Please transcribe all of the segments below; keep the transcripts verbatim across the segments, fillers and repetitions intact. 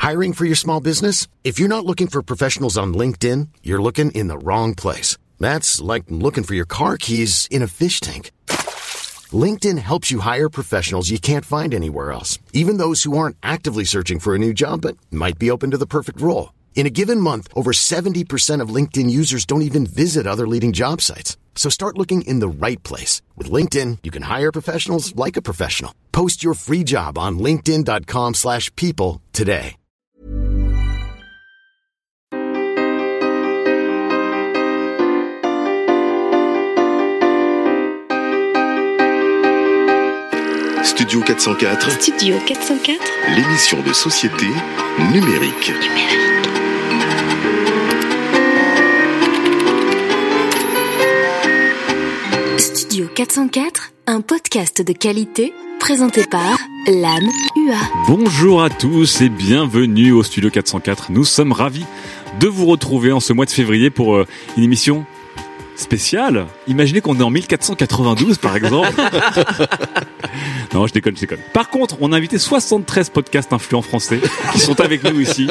Hiring for your small business? If you're not looking for professionals on LinkedIn, you're looking in the wrong place. That's like looking for your car keys in a fish tank. LinkedIn helps you hire professionals you can't find anywhere else, even those who aren't actively searching for a new job but might be open to the perfect role. In a given month, over seventy percent of LinkedIn users don't even visit other leading job sites. So start looking in the right place. With LinkedIn, you can hire professionals like a professional. Post your free job on linkedin.com slash people today. Studio quatre cent quatre. Studio quatre cent quatre. L'émission de société numérique. Numérique. Studio quatre cent quatre, un podcast de qualité présenté par l'Âme U A. Bonjour à tous et bienvenue au Studio quatre cent quatre. Nous sommes ravis de vous retrouver en ce mois de février pour euh, une émission spéciale. Imaginez qu'on est en mille quatre cent quatre-vingt-douze par exemple. Non, je déconne, je déconne. Par contre, on a invité soixante-treize podcasts influents français qui sont avec nous ici.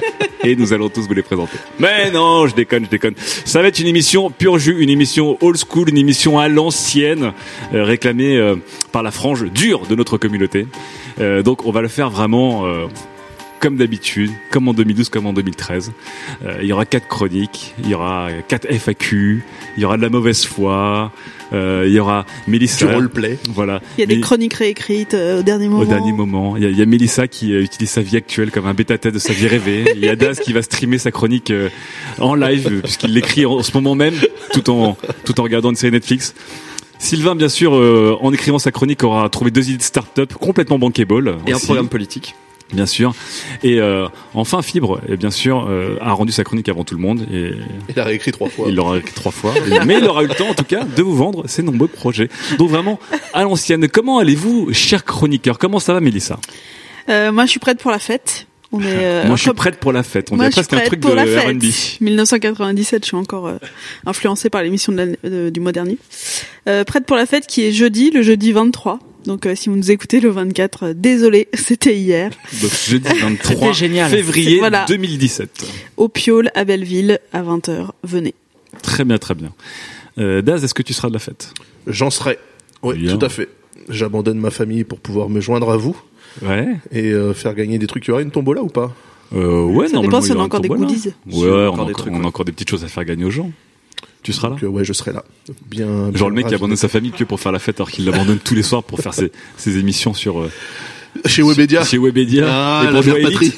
Et nous allons tous vous les présenter. Mais non, je déconne, je déconne. Ça va être une émission pur jus, une émission old school, une émission à l'ancienne, euh, réclamée euh, par la frange dure de notre communauté. Euh, donc on va le faire vraiment euh, comme d'habitude, comme en deux mille douze, comme en deux mille treize. Euh, il y aura quatre chroniques, il y aura quatre F A Q, il y aura de la mauvaise foi, euh, il y aura Mélissa. Du roleplay. Voilà. Il y a des Mais, chroniques réécrites euh, au dernier moment. Au dernier moment. Il y a, il y a Mélissa qui euh, utilise sa vie actuelle comme un bêta-test de sa vie rêvée. Il y a Daz qui va streamer sa chronique euh, en live, euh, puisqu'il l'écrit en, en ce moment même, tout en, tout en regardant une série Netflix. Sylvain, bien sûr, euh, en écrivant sa chronique, aura trouvé deux idées de start-up complètement bankable. Et aussi. un programme politique. Bien sûr. Et euh, enfin, Fibre, et bien sûr, euh, a rendu sa chronique avant tout le monde. Et il a réécrit trois fois. Il l'aura réécrit trois fois. Mais il aura eu le temps, en tout cas, de vous vendre ses nombreux projets. Donc vraiment, à l'ancienne. Comment allez-vous, chers chroniqueurs? Comment ça va, Mélissa? euh, Moi, je suis prête pour la fête. On est, euh, Moi, je suis prête pour la fête. On Moi, dirait presque un truc de R and B. dix-neuf cent quatre-vingt-dix-sept, je suis encore euh, influencée par l'émission de la, de, du mois dernier. Euh, prête pour la fête qui est jeudi, le jeudi vingt-trois. Donc euh, si vous nous écoutez le vingt-quatre, euh, désolé, c'était hier. Donc jeudi vingt-trois février voilà. deux mille dix-sept. Au Piole, à Belleville, à vingt heures. Venez. Très bien, très bien. Euh, Daz, est-ce que tu seras de la fête? J'en serai. Oui, bien. Tout à fait. J'abandonne ma famille pour pouvoir me joindre à vous. Ouais. Et euh, faire gagner des trucs. Il y aura une tombola ou pas? euh, Ouais, ça normalement. Dépend si on a encore des goodies. Ouais, ouais, on, a encore, trucs, on a encore des petites choses à faire gagner aux gens. Tu seras là? Donc, euh, ouais, je serai là. Bien. Genre bien le mec qui abandonne sa famille que pour faire la fête alors qu'il l'abandonne tous les soirs pour faire ses, ses émissions sur euh, chez Webedia. Chez Webedia. Ah, et pour jouer patrie.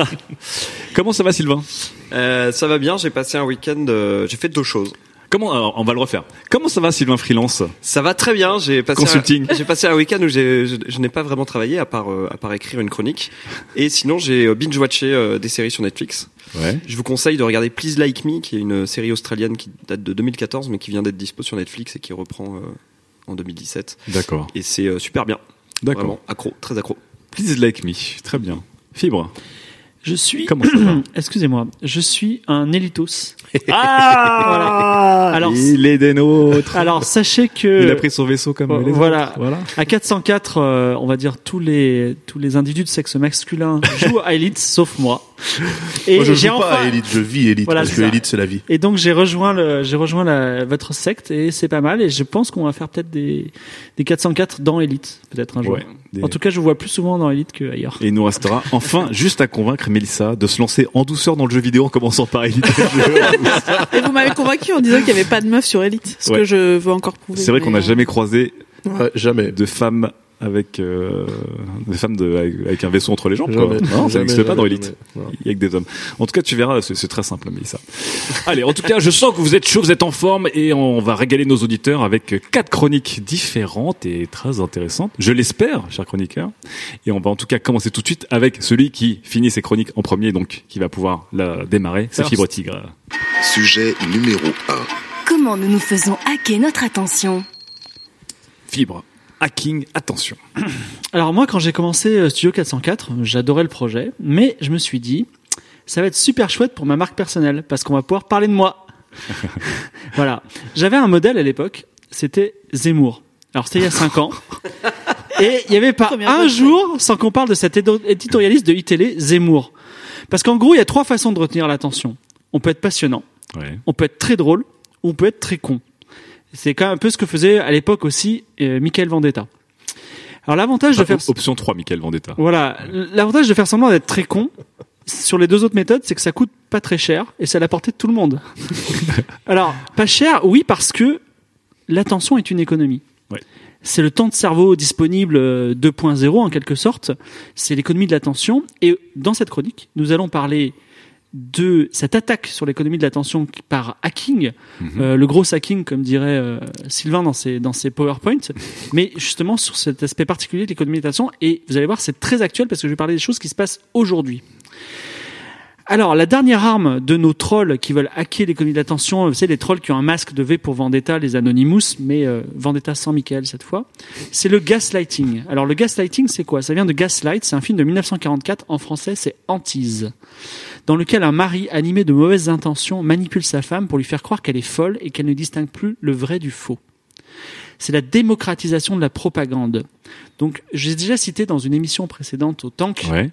Comment ça va, Sylvain? euh, Ça va bien. J'ai passé un week-end. Euh, j'ai fait deux choses. Comment alors, on va le refaire. Comment ça va, Sylvain Freelance? Ça va très bien. J'ai passé Consulting. Un, j'ai passé un week-end où j'ai, je, je n'ai pas vraiment travaillé à part euh, à part écrire une chronique. Et sinon, j'ai binge-watché euh, des séries sur Netflix. Ouais. Je vous conseille de regarder Please Like Me, qui est une série australienne qui date de deux mille quatorze, mais qui vient d'être dispo sur Netflix et qui reprend euh, en deux mille dix-sept. D'accord. Et c'est euh, super bien. D'accord. Vraiment accro, très accro. Please Like Me, très bien. Fibre. Je suis. Comment ça va? Excusez-moi, je suis un Élitos. Ah voilà. Alors, il est des nôtres. Alors sachez que il a pris son vaisseau comme euh, les voilà. autres. Voilà. À quatre cent quatre, euh, on va dire tous les tous les individus de sexe masculin jouent à Elite, sauf moi. Et moi, je j'ai joue enfin... pas à Elite, je vis Elite voilà, parce que Elite c'est la vie. Et donc j'ai rejoint le j'ai rejoint la, votre secte et c'est pas mal et je pense qu'on va faire peut-être des des quatre cent quatre dans Elite peut-être un jour. Ouais, des... En tout cas, je vous vois plus souvent dans Elite qu'ailleurs. Et il nous restera enfin juste à convaincre Mélissa de se lancer en douceur dans le jeu vidéo en commençant par Elite. Et vous m'avez convaincu en disant qu'il n'y avait pas de meufs sur Elite, ce ouais. que je veux encore prouver. C'est vrai qu'on n'a jamais croisé ouais, jamais de femmes avec euh, des femmes de, avec, avec un vaisseau entre les jambes. Jamais, quoi. Non, ça n'existe pas dans Elite. Il y a que des hommes. En tout cas, tu verras, c'est, c'est très simple, Mélissa. Allez, en tout cas, je sens que vous êtes chaud, vous êtes en forme et on va régaler nos auditeurs avec quatre chroniques différentes et très intéressantes. Je l'espère, chers chroniqueurs. Et on va en tout cas commencer tout de suite avec celui qui finit ses chroniques en premier, donc qui va pouvoir la démarrer. C'est Fibre Tigre. Sujet numéro un. Comment nous nous faisons hacker notre attention? Fibre. Hacking, attention. Alors moi, quand j'ai commencé Studio quatre cent quatre, j'adorais le projet, mais je me suis dit, ça va être super chouette pour ma marque personnelle, parce qu'on va pouvoir parler de moi. Voilà. J'avais un modèle à l'époque, c'était Zemmour. Alors c'était il y a cinq ans. Et il n'y avait pas un jour sans qu'on parle de cet éditorialiste de iTélé, Zemmour. Parce qu'en gros, il y a trois façons de retenir l'attention. On peut être passionnant, Ouais. on peut être très drôle, ou on peut être très con. C'est quand même un peu ce que faisait à l'époque aussi euh, Michael Vendetta. Alors l'avantage de Enfin, faire option trois, Michael Vendetta. voilà, l'avantage de faire semblant d'être très con sur les deux autres méthodes, c'est que ça coûte pas très cher et c'est à la portée de tout le monde. Alors, pas cher, oui, parce que l'attention est une économie. Ouais. C'est le temps de cerveau disponible euh, deux point zéro en quelque sorte. C'est l'économie de l'attention. Et dans cette chronique, nous allons parler de cette attaque sur l'économie de l'attention par hacking, Mhm. euh, le gros hacking comme dirait euh, Sylvain dans ses dans ses PowerPoint, mais justement sur cet aspect particulier de l'économie de l'attention. Et vous allez voir, c'est très actuel parce que je vais parler des choses qui se passent aujourd'hui. Alors, la dernière arme de nos trolls qui veulent hacker l'économie de l'attention, vous savez, les trolls qui ont un masque de V pour Vendetta, les Anonymous, mais euh, Vendetta sans Michael cette fois, c'est le gaslighting. Alors, le gaslighting, c'est quoi? Ça vient de Gaslight, c'est un film de mille neuf cent quarante-quatre, en français, c'est Hantise, dans lequel un mari animé de mauvaises intentions manipule sa femme pour lui faire croire qu'elle est folle et qu'elle ne distingue plus le vrai du faux. C'est la démocratisation de la propagande. Donc, j'ai déjà cité dans une émission précédente au Tank, Ouais.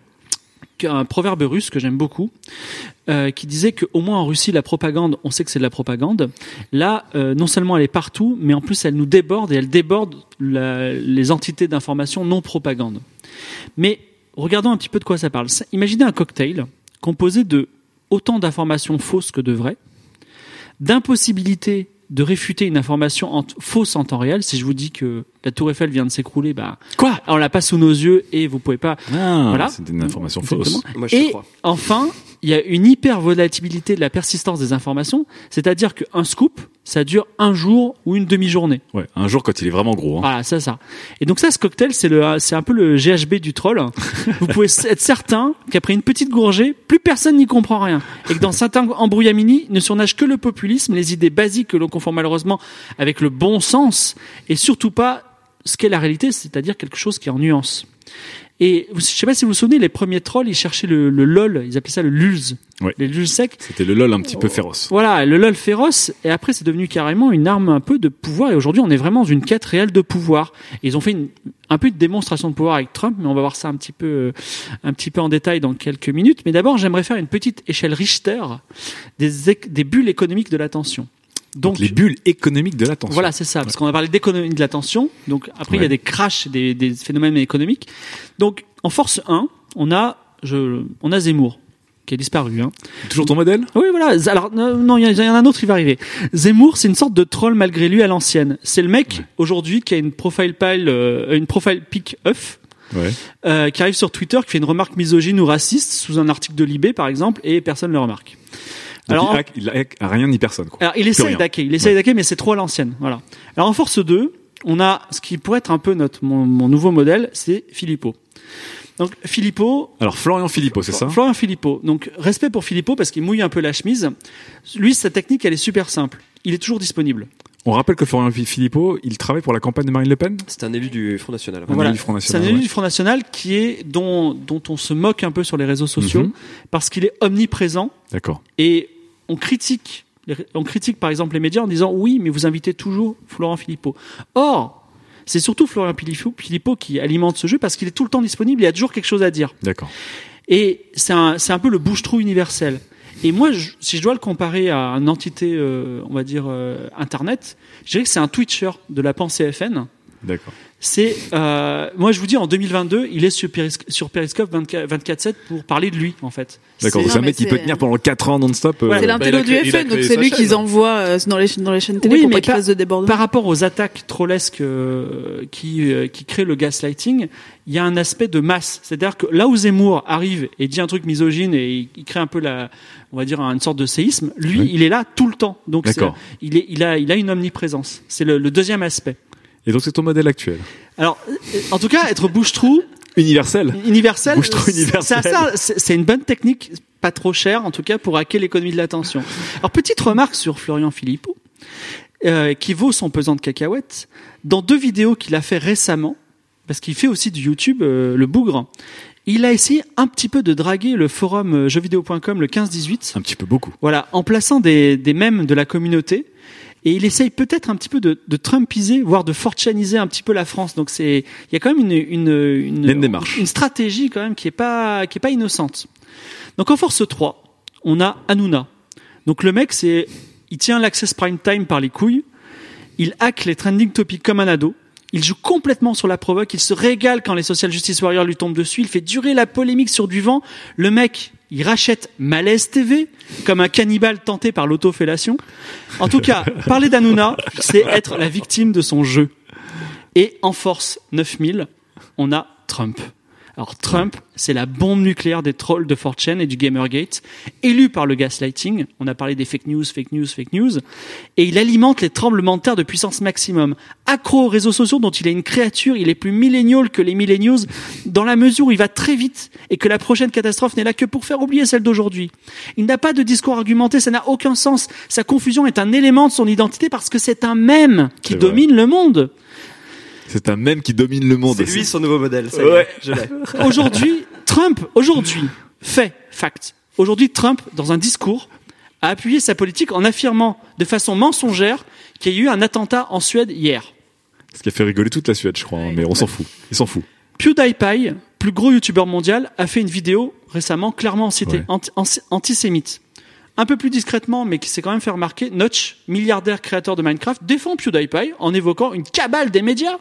un proverbe russe que j'aime beaucoup, euh, qui disait qu'au moins en Russie, la propagande, on sait que c'est de la propagande. Là, euh, non seulement elle est partout, mais en plus elle nous déborde et elle déborde la, les entités d'information non propagande. Mais regardons un petit peu de quoi ça parle. Imaginez un cocktail composé de autant d'informations fausses que de vraies, d'impossibilité de réfuter une information en t- fausse en temps réel. Si je vous dis que la Tour Eiffel vient de s'écrouler, bah quoi, on l'a pas sous nos yeux et vous pouvez pas. Ah, Voilà. c'est une information Exactement. fausse. Moi, je te Et crois. enfin, il y a une hyper volatilité de la persistance des informations, c'est-à-dire qu'un scoop, ça dure un jour ou une demi-journée. Ouais. Un jour, quand il est vraiment gros. Hein. Voilà, ça, ça. Et donc ça, ce cocktail, c'est le, c'est un peu le G H B du troll. Vous pouvez être certain qu'après une petite gorgée, plus personne n'y comprend rien. Et que dans certains embrouillamini, ne surnage que le populisme, les idées basiques que l'on confond malheureusement avec le bon sens, et surtout pas ce qu'est la réalité, c'est-à-dire quelque chose qui est en nuance. Et je sais pas si vous vous souvenez, les premiers trolls, ils cherchaient le, le lol, ils appelaient ça le lulz. Ouais. Les lulz secs. C'était le lol un petit peu féroce. Voilà, le lol féroce, et après c'est devenu carrément une arme un peu de pouvoir, et aujourd'hui on est vraiment dans une quête réelle de pouvoir. Et ils ont fait une, un peu de démonstration de pouvoir avec Trump, mais on va voir ça un petit peu, euh, un petit peu en détail dans quelques minutes. Mais d'abord, j'aimerais faire une petite échelle Richter des, éc- des bulles économiques de l'attention. Donc, les bulles économiques de l'attention. Voilà, c'est ça, parce qu'on a parlé d'économie de l'attention. Donc après, il y Ouais. a des crashs, des, des phénomènes économiques. Donc en force un, on a, je, on a Zemmour qui a disparu. Hein. Toujours ton modèle? Oui, voilà. Alors euh, non, il y, y en a un autre qui va arriver. Zemmour, c'est une sorte de troll malgré lui à l'ancienne. C'est le mec Ouais. aujourd'hui qui a une profile pile, euh, une profile pic œuf. Ouais. Euh, qui arrive sur Twitter, qui fait une remarque misogyne ou raciste sous un article de Libé, par exemple, et personne ne le remarque. Donc Alors, il hack, il hack à rien ni personne, quoi. Alors, il Plus essaye rien. d'hacker, il essaye Ouais. d'hacker, mais c'est trop à l'ancienne. Voilà. Alors, en force deux, on a ce qui pourrait être un peu notre, mon, mon nouveau modèle, c'est Philippot. Donc, Philippot. Alors, Florian Philippot, c'est ça? Florian Philippot. Donc, respect pour Philippot parce qu'il mouille un peu la chemise. Lui, sa technique, elle est super simple. Il est toujours disponible. On rappelle que Florian Philippot, il travaille pour la campagne de Marine Le Pen? C'est un élu du Front National. Un Voilà. élu du Front C'est un National. élu ouais. du Front National qui est, dont, dont on se moque un peu sur les réseaux sociaux Mhm. parce qu'il est omniprésent D'accord. et on critique, on critique par exemple les médias en disant oui, mais vous invitez toujours Florian Philippot. Or, c'est surtout Florian Philippot, Philippot qui alimente ce jeu parce qu'il est tout le temps disponible, il y a toujours quelque chose à dire. D'accord. Et c'est un, c'est un peu le bouche-trou universel. Et moi, je, si je dois le comparer à une entité, euh, on va dire, euh, Internet, je dirais que c'est un Twitcher de la pensée F N. D'accord. C'est, euh, moi je vous dis, en deux mille vingt-deux, il est sur, Péris- sur Periscope vingt-quatre sept pour parler de lui, en fait. D'accord. C'est- C'est un Non, mec qui mais peut c'est- tenir pendant quatre ans non-stop. euh, Ouais, C'est Bah, l'intello il a du créé- il a F N, donc créé c'est sa lui chaîne. qu'ils envoient euh, dans les dans les chaînes télé Oui, pour mais pas qu'il par- fasse de débordement. Par rapport aux attaques trollesques euh, qui, euh, qui créent le gaslighting, il y a un aspect de masse. C'est-à-dire que là où Zemmour arrive et dit un truc misogyne et il, il crée un peu la, on va dire une sorte de séisme, lui, Oui. il est là tout le temps. Donc c'est- D'accord. il, est, il, a, il a une omniprésence. C'est le, le deuxième aspect. Et donc, c'est ton modèle actuel. Alors, euh, en tout cas, être bouche-trou, Universel. universel, Bouche-trou c'est- universel. c'est assez- c'est c'est une bonne technique, pas trop chère en tout cas, pour hacker l'économie de l'attention. Alors, petite remarque sur Florian Philippot, euh, qui vaut son pesant de cacahuètes. Dans deux vidéos qu'il a fait récemment, parce qu'il fait aussi du YouTube, euh, le bougre, il a essayé un petit peu de draguer le forum euh, jeuxvideo point com le quinze dix-huit, Un petit peu beaucoup. voilà, en plaçant des, des mèmes de la communauté. Et il essaye peut-être un petit peu de, de trumpiser, voire de fortchaniser un petit peu la France. Donc c'est, il y a quand même une, une, une, Il y a une démarche. une stratégie quand même qui est pas, qui est pas innocente. Donc en force trois, on a Hanouna. Donc le mec, c'est, il tient l'Access Prime Time par les couilles, il hack les trending topics comme un ado, il joue complètement sur la provoque, il se régale quand les social justice warriors lui tombent dessus, il fait durer la polémique sur du vent. Le mec, il rachète Malaise T V comme un cannibale tenté par l'autofellation. En tout cas, parler d'Hanouna, c'est être la victime de son jeu. Et en force neuf mille, on a Trump. Alors Trump, c'est la bombe nucléaire des trolls de four chan et du Gamergate, élu par le gaslighting. On a parlé des fake news, fake news, fake news. Et il alimente les tremblements de terre de puissance maximum. Accro aux réseaux sociaux dont il est une créature, il est plus millénial que les millennials dans la mesure où il va très vite et que la prochaine catastrophe n'est là que pour faire oublier celle d'aujourd'hui. Il n'a pas de discours argumenté, ça n'a aucun sens. Sa confusion est un élément de son identité parce que c'est un mème qui domine le monde. C'est un mème qui domine le monde. C'est lui son nouveau modèle. Ça Ouais. je l'ai. Aujourd'hui, Trump, aujourd'hui, fait, fact. Aujourd'hui, Trump, dans un discours, a appuyé sa politique en affirmant de façon mensongère qu'il y a eu un attentat en Suède hier. Ce qui a fait rigoler toute la Suède, je crois, hein, mais on s'en fout. Il s'en fout. PewDiePie, plus gros youtubeur mondial, a fait une vidéo récemment clairement citée, Ouais. anti- anti- antisémite. Un peu plus discrètement, mais qui s'est quand même fait remarquer, Notch, milliardaire créateur de Minecraft, défend PewDiePie en évoquant une cabale des médias.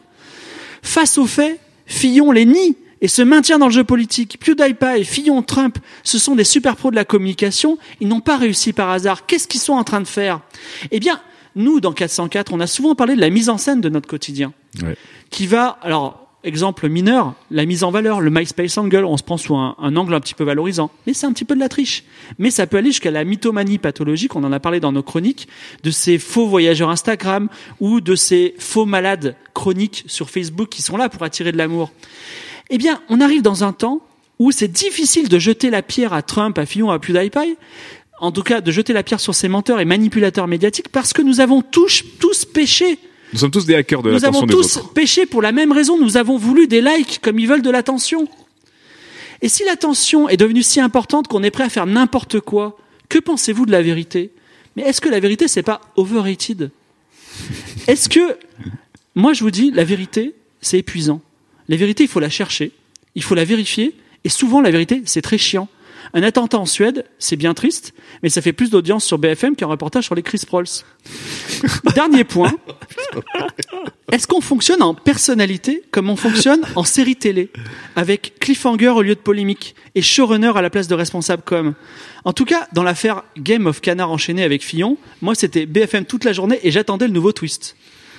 Face aux faits, Fillon les nie et se maintient dans le jeu politique. PewDiePie, Fillon, Trump, ce sont des super pros de la communication. Ils n'ont pas réussi par hasard. Qu'est-ce qu'ils sont en train de faire ? Eh bien, nous, dans quatre cent quatre, on a souvent parlé de la mise en scène de notre quotidien. Ouais. Qui va, alors, exemple mineur, la mise en valeur, le MySpace Angle, on se prend sous un, un angle un petit peu valorisant. Mais c'est un petit peu de la triche. Mais ça peut aller jusqu'à la mythomanie pathologique, on en a parlé dans nos chroniques, de ces faux voyageurs Instagram ou de ces faux malades chroniques sur Facebook qui sont là pour attirer de l'amour. Eh bien, on arrive dans un temps où c'est difficile de jeter la pierre à Trump, à Fillon, à PewDiePie, en tout cas de jeter la pierre sur ces menteurs et manipulateurs médiatiques parce que nous avons tous, tous péché. Nous sommes tous des hackers de Nous l'attention avons des tous autres. péché pour la même raison. Nous avons voulu des likes comme ils veulent de l'attention. Et si l'attention est devenue si importante qu'on est prêt à faire n'importe quoi, que pensez-vous de la vérité ? Mais est-ce que la vérité, c'est pas overrated ? Est-ce que, moi je vous dis, la vérité, c'est épuisant. La vérité, il faut la chercher, il faut la vérifier, et souvent la vérité, c'est très chiant. Un attentat en Suède, c'est bien triste, mais ça fait plus d'audience sur B F M qu'un reportage sur les Chris Prolls. Dernier point. Est-ce qu'on fonctionne en personnalité comme on fonctionne en série télé, avec cliffhanger au lieu de polémique et showrunner à la place de responsable com ? En tout cas, dans l'affaire Game of Canard enchaîné avec Fillon, moi c'était B F M toute la journée et j'attendais le nouveau twist.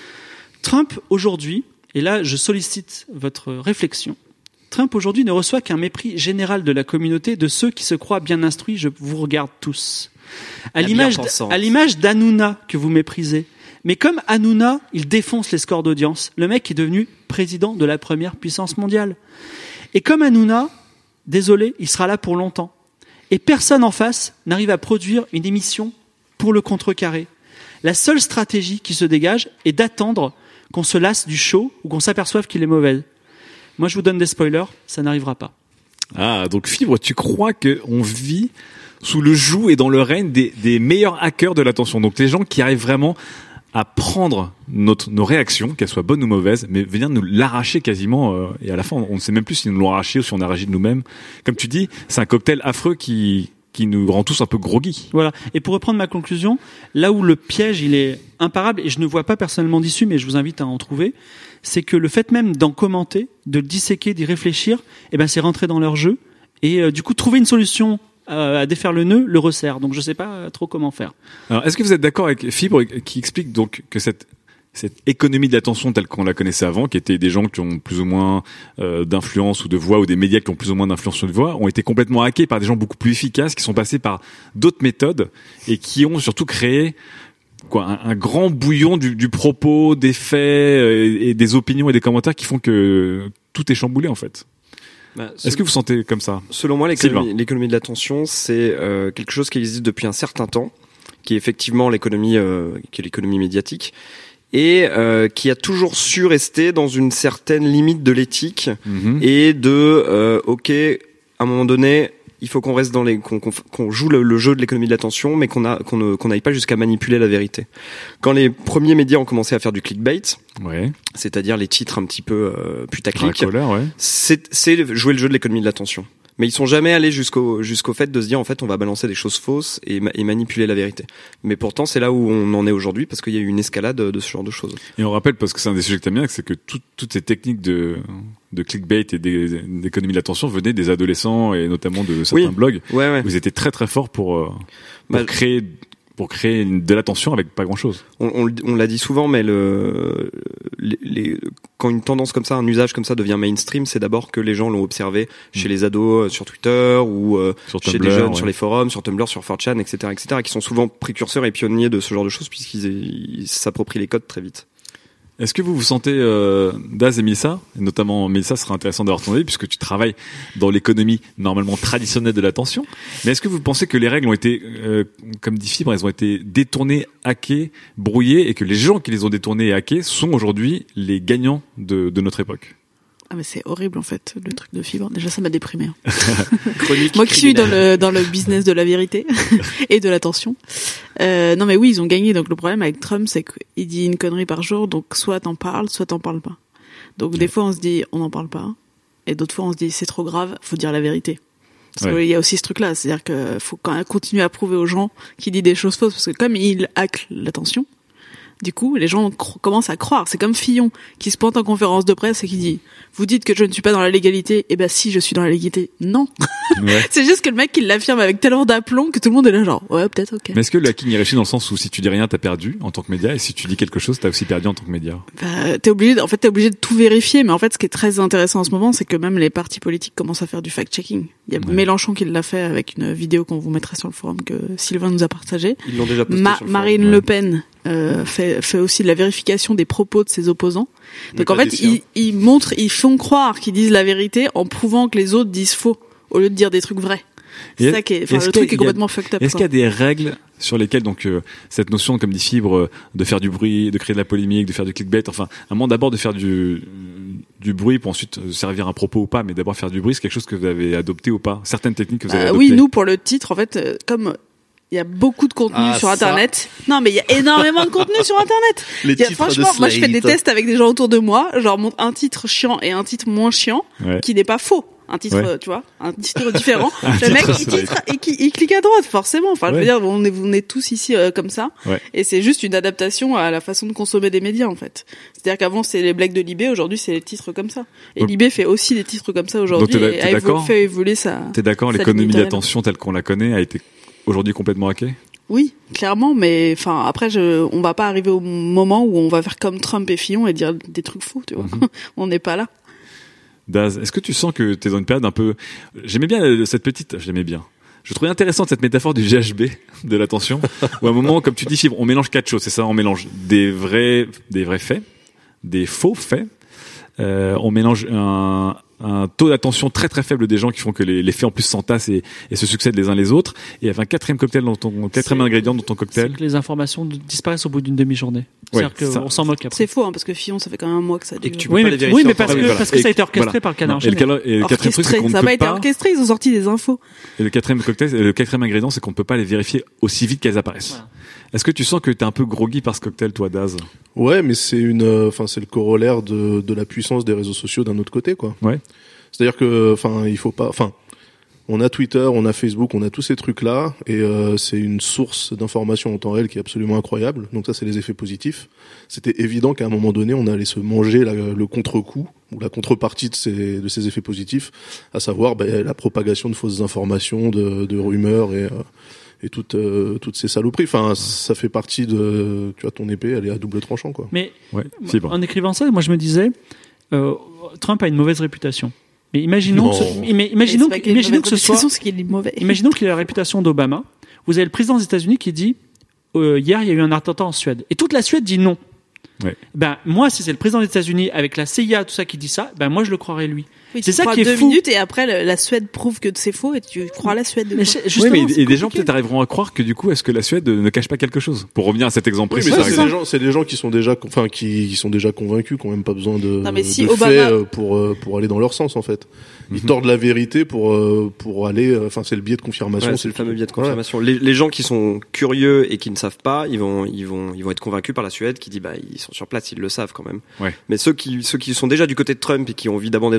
Trump aujourd'hui, et là je sollicite votre réflexion, Trump aujourd'hui ne reçoit qu'un mépris général de la communauté, de ceux qui se croient bien instruits. Je vous regarde tous. À La l'image, bien-pensante. à l'image d'Hanouna que vous méprisez. Mais comme Hanouna, il défonce les scores d'audience. Le mec est devenu président de la première puissance mondiale. Et comme Hanouna, désolé, il sera là pour longtemps. Et personne en face n'arrive à produire une émission pour le contrecarrer. La seule stratégie qui se dégage est d'attendre qu'on se lasse du show ou qu'on s'aperçoive qu'il est mauvais. Moi, je vous donne des spoilers, ça n'arrivera pas. Ah, donc Fibre, tu crois qu'on vit sous le joug et dans le règne des, des meilleurs hackers de l'attention. Donc les gens qui arrivent vraiment à prendre notre, nos réactions, qu'elles soient bonnes ou mauvaises, mais venir nous l'arracher quasiment, euh, et à la fin, on ne sait même plus si nous l'ont arraché ou si on a réagi de nous-mêmes. Comme tu dis, c'est un cocktail affreux qui, qui nous rend tous un peu groggy. Voilà. Et pour reprendre ma conclusion, là où le piège, il est imparable, et je ne vois pas personnellement d'issue, mais je vous invite à en trouver, c'est que le fait même d'en commenter, de le disséquer, d'y réfléchir, eh ben, c'est rentrer dans leur jeu, et euh, du coup, trouver une solution euh, à défaire le nœud le resserre. Donc, je sais pas trop comment faire. Alors, est-ce que vous êtes d'accord avec Fibre qui explique donc que cette cette économie de l'attention telle qu'on la connaissait avant, qui étaient des gens qui ont plus ou moins euh, d'influence ou de voix, ou des médias qui ont plus ou moins d'influence sur de voix, ont été complètement hackés par des gens beaucoup plus efficaces, qui sont passés par d'autres méthodes et qui ont surtout créé quoi un, un grand bouillon du, du propos, des faits euh, et des opinions et des commentaires qui font que tout est chamboulé en fait. Bah, Est-ce que vous sentez comme ça ? Selon moi, l'économie, Sylvain. l'économie de l'attention, c'est euh, quelque chose qui existe depuis un certain temps, qui est effectivement l'économie, euh, qui est l'économie médiatique, et euh, qui a toujours su rester dans une certaine limite de l'éthique Mm-hmm. et de euh, ok, à un moment donné, il faut qu'on reste dans les, qu'on, qu'on, qu'on joue le, le jeu de l'économie de l'attention, mais qu'on a, qu'on ne, qu'on n'aille pas jusqu'à manipuler la vérité. Quand les premiers médias ont commencé à faire du clickbait, Ouais. c'est-à-dire les titres un petit peu euh, putaclic, Racoleur, ouais. c'est, c'est jouer le jeu de l'économie de l'attention. Mais ils sont jamais allés jusqu'au jusqu'au fait de se dire en fait on va balancer des choses fausses et, ma- et manipuler la vérité. Mais pourtant c'est là où on en est aujourd'hui parce qu'il y a eu une escalade de ce genre de choses. Et on rappelle, parce que c'est un des sujets que t'aimes bien, c'est que tout, toutes ces techniques de, de clickbait et d'é- d'économie de l'attention venaient des adolescents et notamment de certains Oui. blogs. Ouais ouais. Où ils étaient très très forts pour, euh, pour Bah, créer pour créer une- de l'attention avec pas grand chose. On, on, le- on l'a dit souvent, mais le, les, les, quand une tendance comme ça, un usage comme ça devient mainstream, c'est d'abord que les gens l'ont observé chez les ados euh, sur Twitter ou euh, Sur chez Tumblr, des jeunes ouais. sur les forums, sur Tumblr, sur four chan, et cetera, et cetera, qui sont souvent précurseurs et pionniers de ce genre de choses puisqu'ils ils s'approprient les codes très vite. Est-ce que vous vous sentez, euh, Daz et Mélissa, et notamment Mélissa, ce sera intéressant d'avoir ton avis puisque tu travailles dans l'économie normalement traditionnelle de l'attention, mais est-ce que vous pensez que les règles ont été, euh, comme dit Fibre, elles ont été détournées, hackées, brouillées, et que les gens qui les ont détournées et hackées sont aujourd'hui les gagnants de, de notre époque? Ah mais c'est horrible en fait le truc de Fibre. Déjà ça m'a déprimé. Hein. Chronique Moi qui suis dans criminelle. le dans le business de la vérité et de l'attention. Euh, non mais oui ils ont gagné. Donc le problème avec Trump c'est qu'il dit une connerie par jour. Donc soit t'en parles, soit t'en parles pas. Donc des fois on se dit on n'en parle pas, et d'autres fois on se dit c'est trop grave, faut dire la vérité. Parce Ouais. qu'il y a aussi ce truc-là, c'est-à-dire que faut quand même continuer à prouver aux gens qu'il dit des choses fausses parce que comme il hack l'attention. Du coup, les gens cro- commencent à croire. C'est comme Fillon qui se pointe en conférence de presse et qui dit « Vous dites que je ne suis pas dans la légalité ?» Eh ben si, je suis dans la légalité. Non. Ouais. C'est juste que le mec, il l'affirme avec tellement d'aplomb que tout le monde est là genre « Ouais, peut-être, ok. Mais est-ce que le hacking est réussi dans le sens où si tu dis rien, t'as perdu en tant que média, et si tu dis quelque chose, t'as aussi perdu en tant que média? » Bah, t'es obligé, de- en fait, t'es obligé de tout vérifier. Mais en fait, ce qui est très intéressant en ce moment, c'est que même les partis politiques commencent à faire du fact-checking. Il y a Ouais. Mélenchon qui l'a fait avec une vidéo qu'on vous mettra sur le forum que Sylvain nous a partagé. Ils l'ont déjà posté Ma- sur le Marine forum. Le Pen euh, fait, fait aussi de la vérification des propos de ses opposants. Donc en pas fait, des siens. ils, ils montrent, ils font croire qu'ils disent la vérité en prouvant que les autres disent faux au lieu de dire des trucs vrais. Et C'est ça qui est, enfin, est-ce le qu'il y a- truc est il y a- complètement fucked up. Est-ce quoi. qu'il y a des règles sur lesquelles donc euh, cette notion, comme dit Fibre, euh, de faire du bruit, de créer de la polémique, de faire du clickbait, enfin, à un moment d'abord de faire du du bruit pour ensuite euh, servir un propos ou pas, mais d'abord faire du bruit, c'est quelque chose que vous avez adopté ou pas? Certaines techniques que vous avez Bah, adoptées? oui, nous pour le titre, en fait, euh, comme il y a beaucoup de contenu Ah, sur ça. Internet. Non, mais il y a énormément de contenu sur Internet. Les Il y a- titres de franchement, moi je fais des Slate. tests avec des gens autour de moi, genre montre un titre chiant et un titre moins chiant, Ouais. qui n'est pas faux. Un titre, Ouais. euh, tu vois, un titre différent. Un le titre mec, il, Slate. titre, et qui- il clique à droite, forcément. Enfin, je Ouais. veux dire, on est, on est tous ici euh, comme ça. Ouais. Et c'est juste une adaptation à la façon de consommer des médias, en fait. C'est-à-dire qu'avant, c'est les blagues de Libé, aujourd'hui, c'est les titres comme ça. Et Donc- Libé fait aussi des titres comme ça aujourd'hui. t'es d'a- Et t'es a évo- d'accord fait évoluer sa... T'es d'accord, Ça l'économie limite de rien. l'attention telle qu'on la connaît a été aujourd'hui complètement hackée? Oui, clairement, mais enfin après, je, on va pas arriver au moment où on va faire comme Trump et Fillon et dire des trucs faux, tu vois. Mhm. On n'est pas là. Daz, est-ce que tu sens que t'es dans une période un peu... J'aimais bien euh, cette petite... Je l'aimais bien. Je trouvais intéressante cette métaphore du G H B, de l'attention, où à un moment, comme tu dis, Fibre, on mélange quatre choses, c'est ça? On mélange des vrais, des vrais faits, des faux faits, euh, on mélange un, un taux d'attention très très faible des gens qui font que les, les faits en plus s'entassent et, et se succèdent les uns les autres. Et il y avait un quatrième cocktail dans ton quatrième C'est- ingrédient dans ton C'est cocktail. que les informations d- disparaissent au bout d'une demi-journée. Ouais, C'est-à-dire ça- qu'on s'en moque après. C'est faux, hein, parce que Fillon, ça fait quand même un mois que ça Et dure. que tu peux Oui, pas mais, les vérifier oui, mais en parce temps que, réel. parce que Et- ça a été orchestré voilà. par le canard Non, et, le, enchaîné. cala- et le quatrième truc, c'est Orchestré, qu'on ne ça n'a peut pas été pas. orchestré, ils ont sorti des infos. Et le quatrième cocktail, le quatrième ingrédient, c'est qu'on ne peut pas les vérifier aussi vite qu'elles apparaissent. Voilà. Est-ce que tu sens que t'es un peu groggy par ce cocktail, toi, Daz? Ouais, mais c'est une, euh, enfin, c'est le corollaire de, de la puissance des réseaux sociaux d'un autre côté, quoi. Ouais. C'est-à-dire que, enfin, il faut pas, enfin, on a Twitter, on a Facebook, on a tous ces trucs-là, et euh, c'est une source d'information en temps réel qui est absolument incroyable. Donc ça, c'est les effets positifs. C'était évident qu'à un moment donné, on allait se manger la- le contre-coup ou la contrepartie de ces, de ces effets positifs, à savoir ben, la propagation de fausses informations, de, de rumeurs et, euh, et toutes, euh, toutes ces saloperies. Enfin, ça fait partie de, tu vois, ton épée, elle est à double tranchant, quoi. Mais Ouais. Fibre. en écrivant ça, moi je me disais, euh, Trump a une mauvaise réputation. Mais imaginons, Non. que ce, mais imaginons, Et c'est pas que- imaginons que ce soit, ce qui est mauvais. imaginons qu'il ait la réputation d'Obama. Vous avez le président des États-Unis qui dit, euh, hier il y a eu un attentat en Suède, et toute la Suède dit non. Ouais. Ben moi, si c'est le président des États-Unis avec la C I A, tout ça qui dit ça, ben moi je le croirais lui. Oui, c'est tu ça crois qui est deux fou. minutes et après le- la Suède prouve que c'est faux et tu crois à la Suède. de Mais quoi. c'est- Oui, justement, mais c'est et des gens compliqué. peut-être arriveront à croire que du coup, est-ce que la Suède ne cache pas quelque chose? Pour revenir à cet exemple Oui, précis, mais par ça, c'est exemple. des gens, c'est des gens qui sont déjà, enfin, qui, qui sont déjà convaincus, qui ont même pas besoin de, Non, mais si de Obama- faits euh, pour euh, pour aller dans leur sens, en fait. Ils Mhm. tordent la vérité pour euh, pour aller, euh, enfin, c'est le biais de confirmation. Ouais, c'est le fameux biais de confirmation. Les, les gens qui sont curieux et qui ne savent pas, ils vont, ils vont, ils vont être convaincus par la Suède qui dit bah ils sont sur place, ils le savent quand même. Ouais. Mais ceux qui, ceux qui sont déjà du côté de Trump et qui ont envie d'abonder dans son sens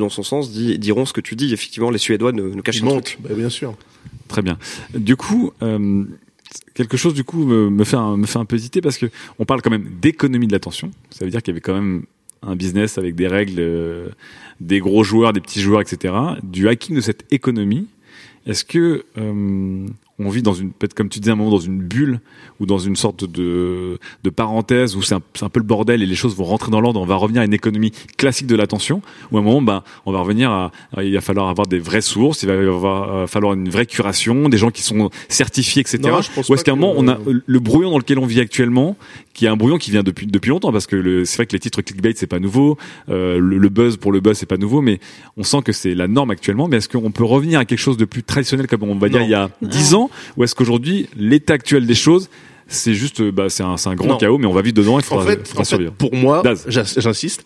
France dit, diront ce que tu dis. Effectivement, les Suédois nous, nous cachent un truc. Bah, bien sûr. Très bien. Du coup, euh, quelque chose du coup me, me fait un, me fait un peu hésiter parce que on parle quand même d'économie de l'attention. Ça veut dire qu'il y avait quand même un business avec des règles, euh, des gros joueurs, des petits joueurs, et cetera. Du hacking de cette économie. Est-ce que euh, on vit dans une, peut-être comme tu disais à un moment, dans une bulle ou dans une sorte de, de parenthèse où c'est un, c'est un peu le bordel et les choses vont rentrer dans l'ordre, on va revenir à une économie classique de l'attention, ou à un moment, bah, on va revenir à, il va falloir avoir des vraies sources, il va y avoir, falloir une vraie curation, des gens qui sont certifiés, et cetera. Non, je pense ou est-ce qu'à un que... moment, on a le brouillon dans lequel on vit actuellement, qui est un brouillon qui vient depuis depuis longtemps, parce que le, c'est vrai que les titres clickbait c'est pas nouveau, euh, le, le buzz pour le buzz c'est pas nouveau, mais on sent que c'est la norme actuellement. Mais est-ce qu'on peut revenir à quelque chose de plus traditionnel, comme on va dire non. il y a dix ans, ou est-ce qu'aujourd'hui l'état actuel des choses c'est juste, bah, c'est un, c'est un grand Non. chaos, mais on va vivre dedans, il faudra, en fait, faudra en fait, survivre. pour moi, Daz. j'ins- j'insiste,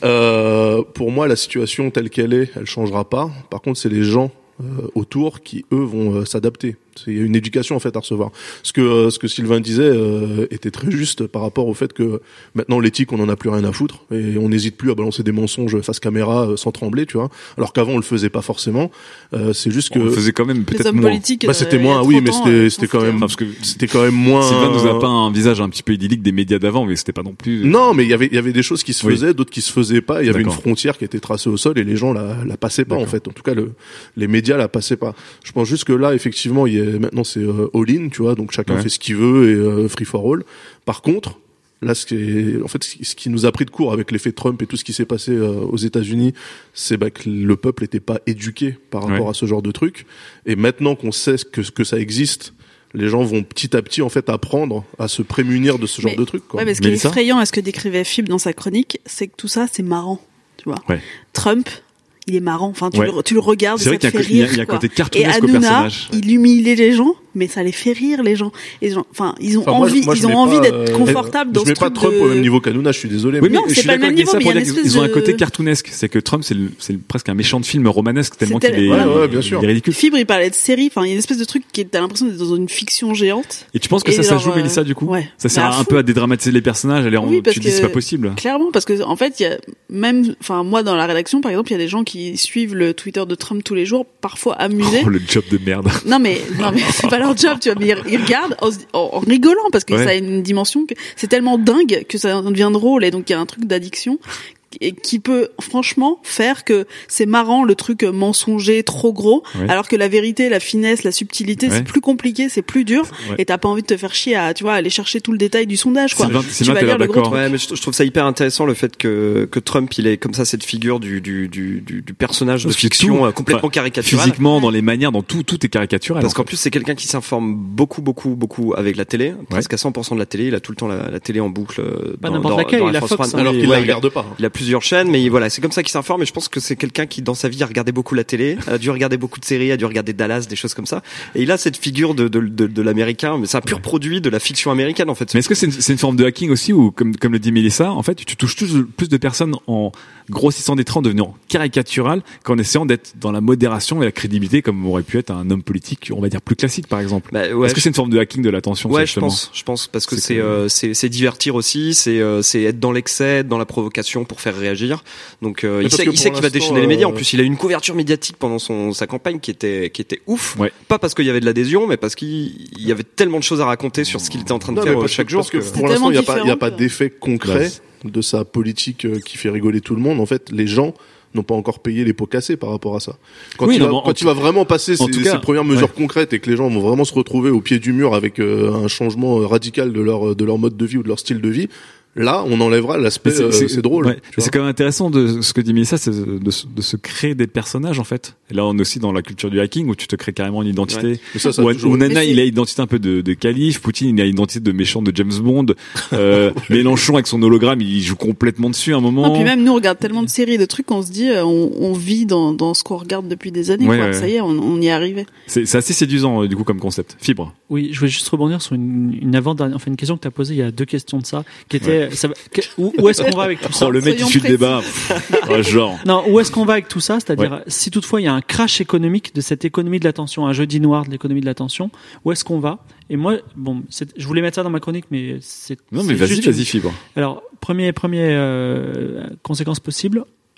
euh, pour moi, la situation telle qu'elle est, elle changera pas. Par contre, c'est les gens euh, autour qui, eux, vont euh, s'adapter. C'est il y a une éducation en fait à recevoir. Ce que euh, ce que Sylvain disait euh, était très juste par rapport au fait que maintenant l'éthique on en a plus rien à foutre et on n'hésite plus à balancer des mensonges face caméra euh, sans trembler, tu vois. Alors qu'avant on le faisait pas forcément. Euh, c'est juste que On le faisait quand même Les peut-être hommes moins. politiques. bah, euh, c'était il y a moins, oui, mais trente ans, c'était euh, c'était on quand foutait. même Parce que c'était quand même moins. Sylvain nous a pas un visage un petit peu idyllique des médias d'avant, mais c'était pas non plus. Non, mais il y avait il y avait des choses qui se Oui. faisaient, d'autres qui se faisaient pas. Il y avait une D'accord. frontière qui était tracée au sol et les gens la la passaient pas en D'accord. fait. En tout cas, le les médias la passaient pas. Je pense juste que là, effectivement, il y a maintenant c'est euh, all-in, tu vois, donc chacun Ouais. fait ce qu'il veut et euh, free for all. Par contre, là, ce qui est, en fait, ce qui- ce qui nous a pris de court avec l'effet Trump et tout ce qui s'est passé euh, aux États-Unis, c'est bah, que le peuple n'était pas éduqué par rapport Ouais. à ce genre de truc. Et maintenant qu'on sait que que ça existe, les gens vont petit à petit en fait apprendre à se prémunir de ce genre Mais- de trucs. Quoi. Ouais, mais ce qui est Mélissa effrayant, à ce que décrivait Fib dans sa chronique, c'est que tout ça, c'est marrant, tu vois. Ouais. Trump, il est marrant. Enfin, tu, Ouais. le, tu le regardes, C'est et vrai ça te qu'il y a fait un- il y a- rire. il y a un quoi. côté Et cartoonesque au Hanouna, personnage. il humiliait les gens, mais ça les fait rire les gens. Et les gens, enfin, ils ont Enfin, moi, je- envie, moi, je ils ont mets envie pas, d'être euh, confortables dans je ce mets pas truc Trump de... au même niveau qu'Hanouna, je suis désolé. Oui, mais Non, je c'est suis pas le d'accord même avec niveau, ça mais pour il y a dire une qu'ils espèce ont un de- côté cartoonesque. C'est que Trump, c'est le- c'est presque un méchant de film romanesque tellement C'est qu'il est, tel- ouais, ouais, bien sûr. il est ridicule. Fibre, il parlait de série. Enfin, il y a une espèce de truc qui est, t'as l'impression d'être dans une fiction géante. Et tu penses que Et ça, ça genre, joue, euh, Mélissa, du coup? ouais. Ça sert Mais à un fond. peu à dédramatiser les personnages, aller en, Oui, parce tu dis c'est que- pas possible. Clairement, parce que en fait, il y a même, enfin, moi dans la rédaction, par exemple, il y a des gens qui suivent le Twitter de Trump tous les jours, parfois amusés. Oh, le job de merde. Non mais non mais c'est pas leur job, tu vois. Mais ils, ils regardent en, se- en- en rigolant parce que Ouais. ça a une dimension que c'est tellement dingue que ça devient drôle et donc il y a un truc d'addiction et qui peut franchement faire que c'est marrant le truc mensonger trop gros, Ouais. alors que la vérité, la finesse, la subtilité, Ouais. c'est plus compliqué, c'est plus dur Ouais. et t'as pas envie de te faire chier à tu vois aller chercher tout le détail du sondage quoi. Sylvain, Tu Sylvain, vas t'as lire l'air le gros d'accord. truc. Ouais, mais je, je trouve ça hyper intéressant le fait que que Trump il est comme ça cette figure du du du du, du personnage de Parce que fiction tout- euh, complètement enfin, caricatural. Physiquement, dans les manières, dans tout, tout est caricatural. Parce en qu'en fait. plus c'est quelqu'un qui s'informe beaucoup beaucoup beaucoup avec la télé, presque à cent pour cent de la télé. Il a tout le temps la, la télé en boucle. euh, Pas dans- n'importe dans- laquelle, dans il a Air Fox, France One. hein, Alors mais- qu'il Ouais, la il a- regarde pas. Il a plusieurs chaînes, mais voilà, c'est comme ça qu'il s'informe. Et je pense que c'est quelqu'un qui, dans sa vie, a regardé beaucoup la télé, a dû regarder beaucoup de séries, a dû regarder Dallas, des choses comme ça. Et il a cette figure de de de, de l'américain, mais c'est un pur produit de la fiction américaine en fait. Mais est-ce que c'est une, c'est une forme de hacking aussi, ou comme, comme le dit Mélissa, en fait, tu touches plus, plus de personnes en grossissant des traits, en devenant caricatural, qu'en essayant d'être dans la modération et la crédibilité, comme aurait pu être un homme politique, on va dire plus classique, par exemple. Bah, ouais, Est-ce que c'est une forme de hacking de l'attention? ça, Ouais, je justement pense, je pense, parce que C'est c'est que- euh, c'est c'est divertir aussi, c'est euh, c'est être dans l'excès, être dans la provocation pour faire réagir. Donc euh, Mais il parce sait, que il sait pour qu'il va l'instant, déchaîner les médias. En euh, plus, il a une couverture médiatique pendant son sa campagne qui était qui était ouf. Ouais. Pas parce qu'il y avait de l'adhésion, mais parce qu'il il y avait tellement de choses à raconter sur ce qu'il était en train de Non, faire mais euh, parce chaque que, jour. parce que que- pour l'instant, il n'y a pas, il y a différent pas que- d'effet concret de sa politique euh, qui fait rigoler tout le monde. En fait, les gens n'ont pas encore payé les pots cassés par rapport à ça. Quand, Oui, il, non, va, mais en quand tout- il va vraiment passer en ses, tout cas, ses premières mesures ouais. concrètes et que les gens vont vraiment se retrouver au pied du mur avec euh, un changement euh, radical de leur de leur mode de vie ou de leur style de vie, là, on enlèvera l'aspect Mais euh, c'est drôle. ouais. tu Mais vois. c'est quand même intéressant de ce que dit Mélissa, c'est de, se- de se créer des personnages en fait. Et là, on est aussi dans la culture du hacking où tu te crées carrément une identité. Mais ça, ça a Ou, toujours- ou Nana, Mais c'est- il a l'identité un peu de, de calife. Poutine, il a l'identité de méchant de James Bond. Euh, Mélenchon avec son hologramme, il joue complètement dessus à un moment. Non, puis même nous, on regarde tellement de séries, de trucs, qu'on se dit, euh, on, on vit dans, dans ce qu'on regarde depuis des années. Ouais, quoi. ouais. Ça y est, on, on y est arrivé. C'est c'est assez séduisant euh, du coup comme concept. Fibre. Oui, je voulais juste rebondir sur une, une avant-dernière, enfin une question que tu as posée il y a deux questions de ça, qui était, ça va- que- où, où est-ce qu'on va avec tout ça? Oh, le mec qui soyons suit le précis. débat. Pff, oh, genre. Non, où est-ce qu'on va avec tout ça? C'est-à-dire, si toutefois il y a un crash économique de cette économie de l'attention, un jeudi noir de l'économie de l'attention, où est-ce qu'on va? Et moi, bon, c'est- je voulais mettre ça dans ma chronique, mais c'est. Non mais c'est vas-y, juste vas-y une- Fibre. Alors, premier, premier euh, conséquence possible,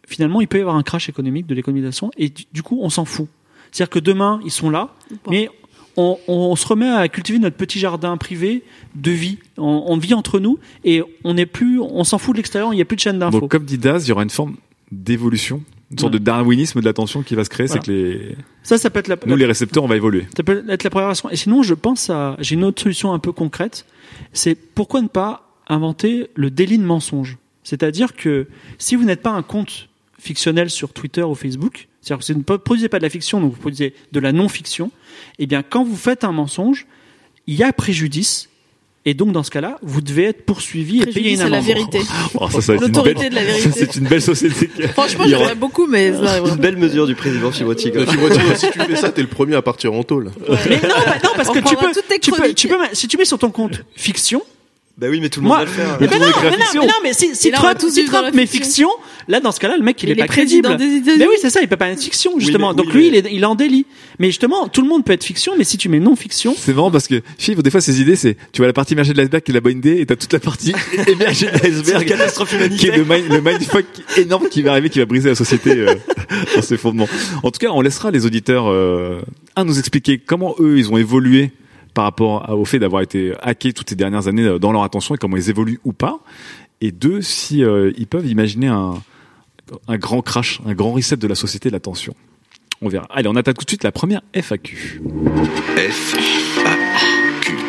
finalement, il peut y avoir un crash économique de l'économie d'attention et du, du coup, on s'en fout. C'est-à-dire que demain, ils sont là, bon. mais on, on, on se remet à cultiver notre petit jardin privé de vie. On, on vit entre nous et on n'est plus, on s'en fout de l'extérieur. Il n'y a plus de chaîne d'infos. Donc, comme dit Daz, il y aura une forme d'évolution, une sorte ouais. de darwinisme de l'attention qui va se créer. Voilà. C'est que les ça, ça peut être la, nous, la, les récepteurs, on va évoluer. Ça peut être la première version. Et sinon, je pense à, j'ai une autre solution un peu concrète. C'est pourquoi ne pas inventer le délit de mensonge. C'est-à-dire que si vous n'êtes pas un compte fictionnel sur Twitter ou Facebook, c'est-à-dire que vous ne produisez pas de la fiction, donc vous produisez de la non-fiction, eh bien, quand vous faites un mensonge, il y a préjudice, et donc, dans ce cas-là, vous devez être poursuivi préjudice et payer une amende. C'est la vérité. Oh, ça, ça L'autorité belle, de la vérité. Ça, c'est une belle société. Franchement, j'aimerais beaucoup, mais ça, une belle mesure du président Fibroti. Si tu fais ça, t'es le premier à partir en tôle. Ouais. Mais non, bah, non, parce on que tu peux, tu peux, tu peux, si tu mets sur ton compte fiction, bah oui, mais tout le monde Moi, va le faire. Mais, mais, non, mais, non, mais non, mais si, si Trump, si Trump met fiction, là, dans ce cas-là, le mec, il, il est, est pas crédible. Mais oui, c'est ça, il peut pas être fiction, justement. Oui, mais, Donc oui, lui, mais... il, est, il est en délit. Mais justement, tout le monde peut être fiction, mais si tu mets non-fiction. C'est marrant parce que, Fibre, des fois, ses idées, c'est, tu vois la partie émergée de l'iceberg qui est la bonne idée, et t'as toute la partie émergée de l'iceberg. Catastrophe humanitaire. Qui est le, mind, le mindfuck énorme qui va arriver, qui va briser la société, euh, dans ses fondements. En tout cas, on laissera les auditeurs, euh, un, nous expliquer comment eux, ils ont évolué par rapport au fait d'avoir été hackés toutes ces dernières années dans leur attention et comment ils évoluent ou pas. Et deux, si euh, ils peuvent imaginer un, un grand crash, un grand reset de la société de l'attention. On verra. Allez, on attaque tout de suite la première F A Q. F A Q.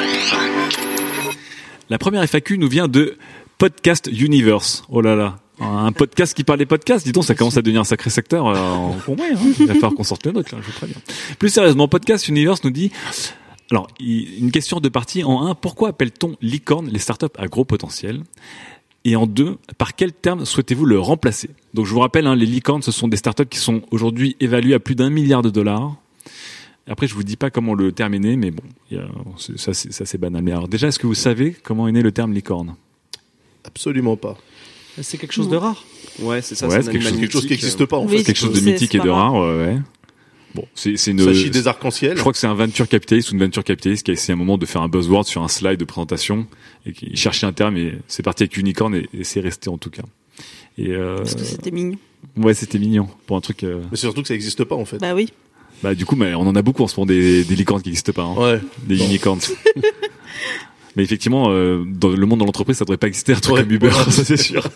La première F A Q nous vient de Podcast Universe. Oh là là. Un podcast qui parle des podcasts, dis donc, ça commence à devenir un sacré secteur euh, en congrès. Hein. Il va falloir qu'on sorte le nôtre, là, je vous préviens. Plus sérieusement, Podcast Universe nous dit... Alors, une question de partie. En un, pourquoi appelle-t-on licorne les startups à gros potentiel ? Et en deux, par quel terme souhaitez-vous le remplacer ? Donc, je vous rappelle, hein, les licornes, ce sont des startups qui sont aujourd'hui évaluées à plus d'un milliard de dollars. Après, je vous dis pas comment le terminer, mais bon, y a, ça, c'est, ça c'est banal. Mais alors, déjà, est-ce que vous savez comment est né le terme licorne ? Absolument pas. C'est quelque chose de rare. Ouais, c'est ça. Ouais, c'est, c'est quelque, chose, quelque chose qui n'existe pas, en oui, fait. Quelque chose de mythique et de rare, ouais, ouais. Bon, c'est, c'est une. Il s'agit des arcs-en-ciel. Je crois que c'est un venture capitaliste ou une venture capitaliste qui a essayé à un moment de faire un buzzword sur un slide de présentation et qui cherchait un terme et c'est parti avec unicorn et, et c'est resté en tout cas. Et euh... Parce que c'était mignon. Ouais, c'était mignon pour un truc. Euh... Mais c'est surtout que ça n'existe pas en fait. Bah oui. Bah du coup, mais on en a beaucoup en ce moment des, des licornes qui n'existent pas. Hein. Ouais. Des unicorns. Mais effectivement, euh, dans le monde de l'entreprise, ça devrait pas exister un truc ouais, comme Uber, ouais. Ça c'est sûr.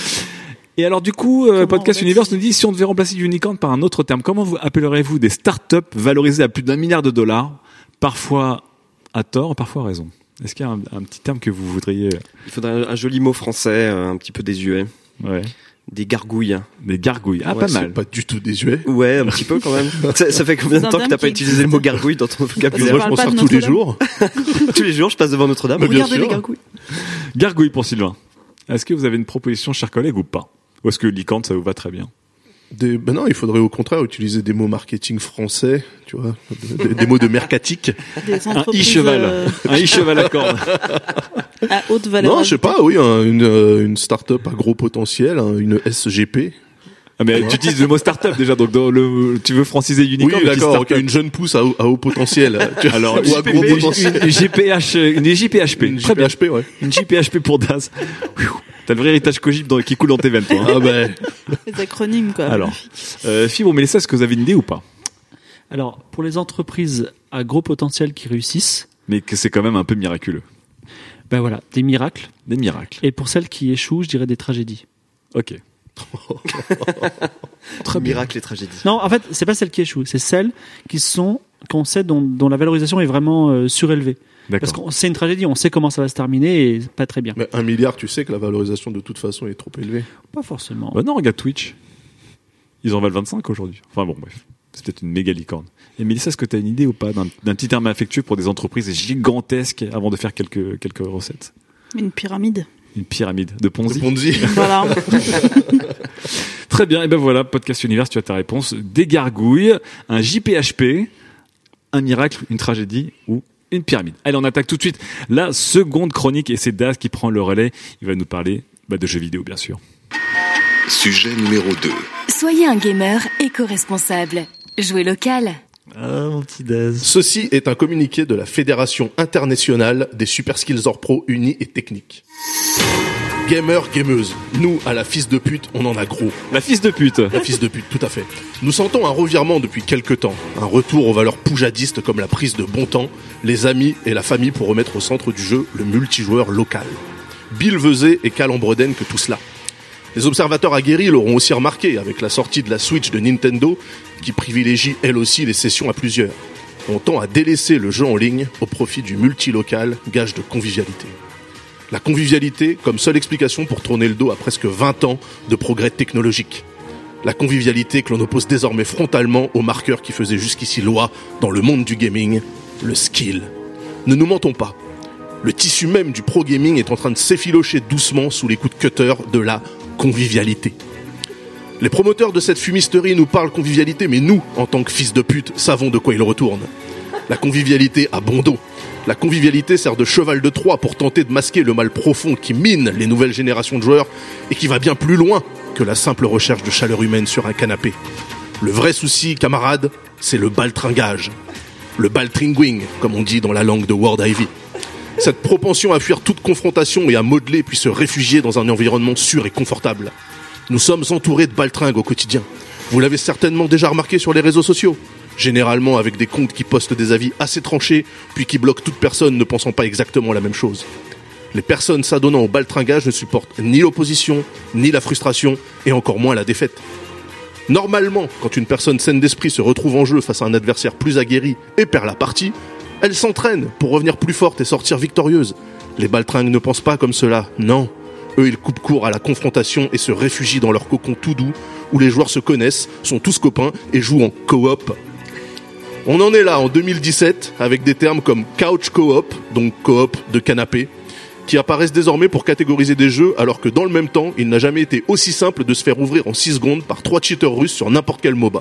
Et alors du coup, euh, Podcast Universe nous dit, si on devait remplacer unicorn par un autre terme, comment vous appellerez-vous des startups valorisées à plus d'un milliard de dollars, parfois à tort, parfois à raison ? Est-ce qu'il y a un, un petit terme que vous voudriez ? Il faudrait un, un joli mot français, un petit peu désuet. Ouais. Des gargouilles. Des gargouilles. Ah, ouais, pas c'est mal. Pas du tout désuet. Ouais, un petit peu quand même. ça, ça fait combien de temps que t'as pas utilisé le mot gargouille dans ton vocabulaire ? Moi, je m'en sers tous les jours. Tous les jours, je passe devant Notre-Dame. Mais bien Regardez sûr. les gargouilles. Gargouille pour Sylvain. Est-ce que vous avez une proposition, chers collègues, ou pas ? Ou est-ce que licorne, ça vous va très bien ? Des, ben non, il faudrait au contraire utiliser des mots marketing français, tu vois, des, des mots de mercatique. Des un i-cheval, euh... un i-cheval à cornes. À haute valeur. Non, je sais pas, oui, un, une, une start-up à gros potentiel, un, une S G P. Ah mais tu utilises le mot start-up déjà, donc dans le, tu veux franciser unicorn. Oui, d'accord, okay, une jeune pousse à haut, à haut potentiel. Alors, ou à gros potentiel. Une J P H, une J P H P. Une J P H P, ouais. Une J P H P pour Daz. T'as le vrai héritage Cogip dans, qui coule dans tes veines, toi. Hein. Ah ben. Les acronymes, quoi. Alors, euh, Fibre, Mélissa, est-ce que vous avez une idée ou pas ? Alors, pour les entreprises à gros potentiel qui réussissent. Mais que c'est quand même un peu miraculeux. Ben voilà, des miracles. Des miracles. Et pour celles qui échouent, je dirais des tragédies. Ok. Très miracle et tragédie. Non, en fait, c'est pas celles qui échouent, c'est celles qui sont, qu'on sait dont, dont la valorisation est vraiment euh, surélevée. D'accord. Parce que c'est une tragédie, on sait comment ça va se terminer et pas très bien. Mais un milliard, tu sais que la valorisation de toute façon est trop élevée. Pas forcément. Bah non, regarde Twitch. Ils en valent vingt-cinq aujourd'hui. Enfin bon, bref. C'est peut-être une méga licorne. Et Mélissa, est-ce que tu as une idée ou pas d'un, d'un petit terme affectueux pour des entreprises gigantesques avant de faire quelques, quelques recettes ? Une pyramide. Une pyramide de Ponzi. De Ponzi. Voilà. Très bien, et ben voilà, Podcast Universe, tu as ta réponse. Des gargouilles, un J P H P, un miracle, une tragédie ou une pyramide. Allez, on attaque tout de suite la seconde chronique et c'est Daz qui prend le relais. Il va nous parler bah, de jeux vidéo, bien sûr. Sujet numéro deux. Soyez un gamer éco-responsable. Jouez local. Ah, mon petit Daz. Ceci est un communiqué de la Fédération internationale des Super Skills Or Pro Unis et Techniques. Gamers, gameuses, nous, à la fils de pute, on en a gros. La fils de pute. La fils de pute, tout à fait. Nous sentons un revirement depuis quelques temps, un retour aux valeurs poujadistes comme la prise de bon temps, les amis et la famille pour remettre au centre du jeu le multijoueur local. Bill Vezet et Cal Ambreden que tout cela. Les observateurs aguerris l'auront aussi remarqué avec la sortie de la Switch de Nintendo, qui privilégie elle aussi les sessions à plusieurs. On tend à délaisser le jeu en ligne au profit du multilocal, gage de convivialité. La convivialité comme seule explication pour tourner le dos à presque vingt ans de progrès technologiques. La convivialité que l'on oppose désormais frontalement aux marqueurs qui faisaient jusqu'ici loi dans le monde du gaming, le skill. Ne nous mentons pas, le tissu même du pro gaming est en train de s'effilocher doucement sous les coups de cutter de la convivialité. Les promoteurs de cette fumisterie nous parlent convivialité, mais nous, en tant que fils de pute, savons de quoi ils retournent. La convivialité a bon dos. La convivialité sert de cheval de Troie pour tenter de masquer le mal profond qui mine les nouvelles générations de joueurs et qui va bien plus loin que la simple recherche de chaleur humaine sur un canapé. Le vrai souci, camarades, c'est le baltringage. Le baltringwing, comme on dit dans la langue de Ward Ivy. Cette propension à fuir toute confrontation et à modeler puis se réfugier dans un environnement sûr et confortable. Nous sommes entourés de baltringues au quotidien. Vous l'avez certainement déjà remarqué sur les réseaux sociaux. Généralement avec des comptes qui postent des avis assez tranchés, puis qui bloquent toute personne ne pensant pas exactement la même chose. Les personnes s'adonnant au baltringage ne supportent ni l'opposition, ni la frustration, et encore moins la défaite. Normalement, quand une personne saine d'esprit se retrouve en jeu face à un adversaire plus aguerri et perd la partie, elle s'entraîne pour revenir plus forte et sortir victorieuse. Les baltringues ne pensent pas comme cela, non. Eux, ils coupent court à la confrontation et se réfugient dans leur cocon tout doux, où les joueurs se connaissent, sont tous copains et jouent en coop. On en est là en deux mille dix-sept avec des termes comme couch co-op, donc coop de canapé, qui apparaissent désormais pour catégoriser des jeux alors que dans le même temps, il n'a jamais été aussi simple de se faire ouvrir en six secondes par trois cheaters russes sur n'importe quel MOBA.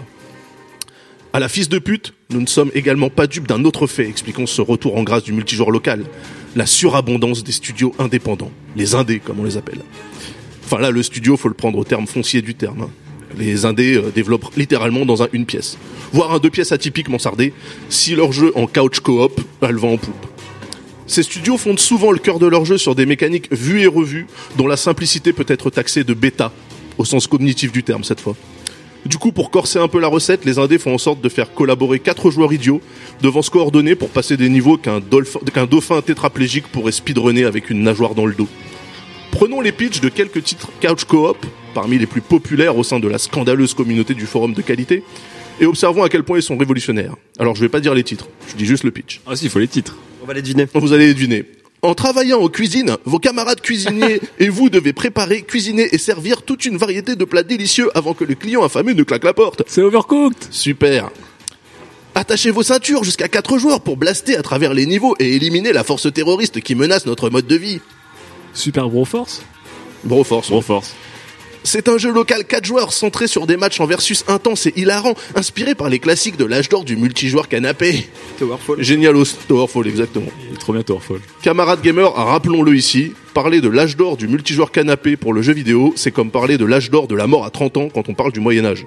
À la fils de pute, nous ne sommes également pas dupes d'un autre fait expliquant ce retour en grâce du multijoueur local, la surabondance des studios indépendants, les indés comme on les appelle. Enfin là, le studio, faut le prendre au terme foncier du terme, hein. Les indés euh, développent littéralement dans un une pièce, voire un deux pièces atypique mansardé, si leur jeu en couch coop, elle va en poupe. Ces studios fondent souvent le cœur de leur jeu sur des mécaniques vues et revues, dont la simplicité peut être taxée de bêta, au sens cognitif du terme cette fois. Du coup, pour corser un peu la recette, les indés font en sorte de faire collaborer quatre joueurs idiots, devant se coordonner pour passer des niveaux qu'un, dolphin, qu'un dauphin tétraplégique pourrait speedrunner avec une nageoire dans le dos. Prenons les pitchs de quelques titres couch coop, parmi les plus populaires au sein de la scandaleuse communauté du forum de qualité, et observons à quel point ils sont révolutionnaires. Alors je vais pas dire les titres, je dis juste le pitch. Ah si, il faut les titres. On va les deviner. Vous allez les deviner. En travaillant en cuisine, vos camarades cuisiniers et vous devez préparer, cuisiner et servir toute une variété de plats délicieux avant que le client affamé ne claque la porte. C'est Overcooked. Super. Attachez vos ceintures jusqu'à quatre joueurs pour blaster à travers les niveaux et éliminer la force terroriste qui menace notre mode de vie. Super Broforce. Broforce. Broforce. C'est un jeu local quatre joueurs centré sur des matchs en versus intenses et hilarants, inspiré par les classiques de l'âge d'or du multijoueur canapé. Towerfall. Génialos, Towerfall, exactement. Il est trop bien Towerfall. Camarades gamers, rappelons-le ici, parler de l'âge d'or du multijoueur canapé pour le jeu vidéo, c'est comme parler de l'âge d'or de la mort à trente ans quand on parle du Moyen-Âge.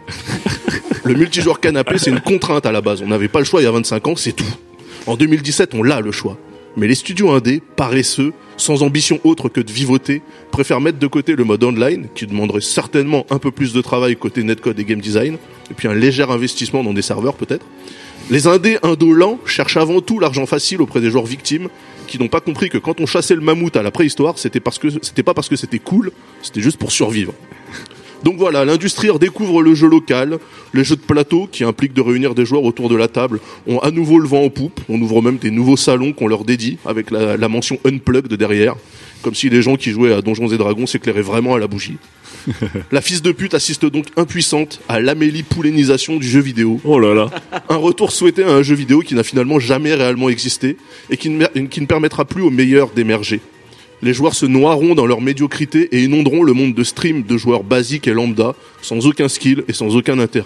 Le multijoueur canapé, c'est une contrainte à la base. On n'avait pas le choix il y a vingt-cinq ans, c'est tout. En deux mille dix-sept, on l'a le choix. Mais les studios indés, paresseux, sans ambition autre que de vivoter, préfèrent mettre de côté le mode online, qui demanderait certainement un peu plus de travail côté netcode et game design, et puis un léger investissement dans des serveurs peut-être. Les indés indolents cherchent avant tout l'argent facile auprès des joueurs victimes, qui n'ont pas compris que quand on chassait le mammouth à la préhistoire, c'était parce que c'était pas parce que c'était cool, c'était juste pour survivre. Donc voilà, l'industrie redécouvre le jeu local, les jeux de plateau qui impliquent de réunir des joueurs autour de la table ont à nouveau le vent en poupe, on ouvre même des nouveaux salons qu'on leur dédie avec la, la mention Unplugged derrière, comme si les gens qui jouaient à Donjons et Dragons s'éclairaient vraiment à la bougie. La fils de pute assiste donc impuissante à l'amélie poulénisation du jeu vidéo. Oh là là. Un retour souhaité à un jeu vidéo qui n'a finalement jamais réellement existé et qui ne, qui ne permettra plus aux meilleurs d'émerger. Les joueurs se noieront dans leur médiocrité et inonderont le monde de stream de joueurs basiques et lambda, sans aucun skill et sans aucun intérêt.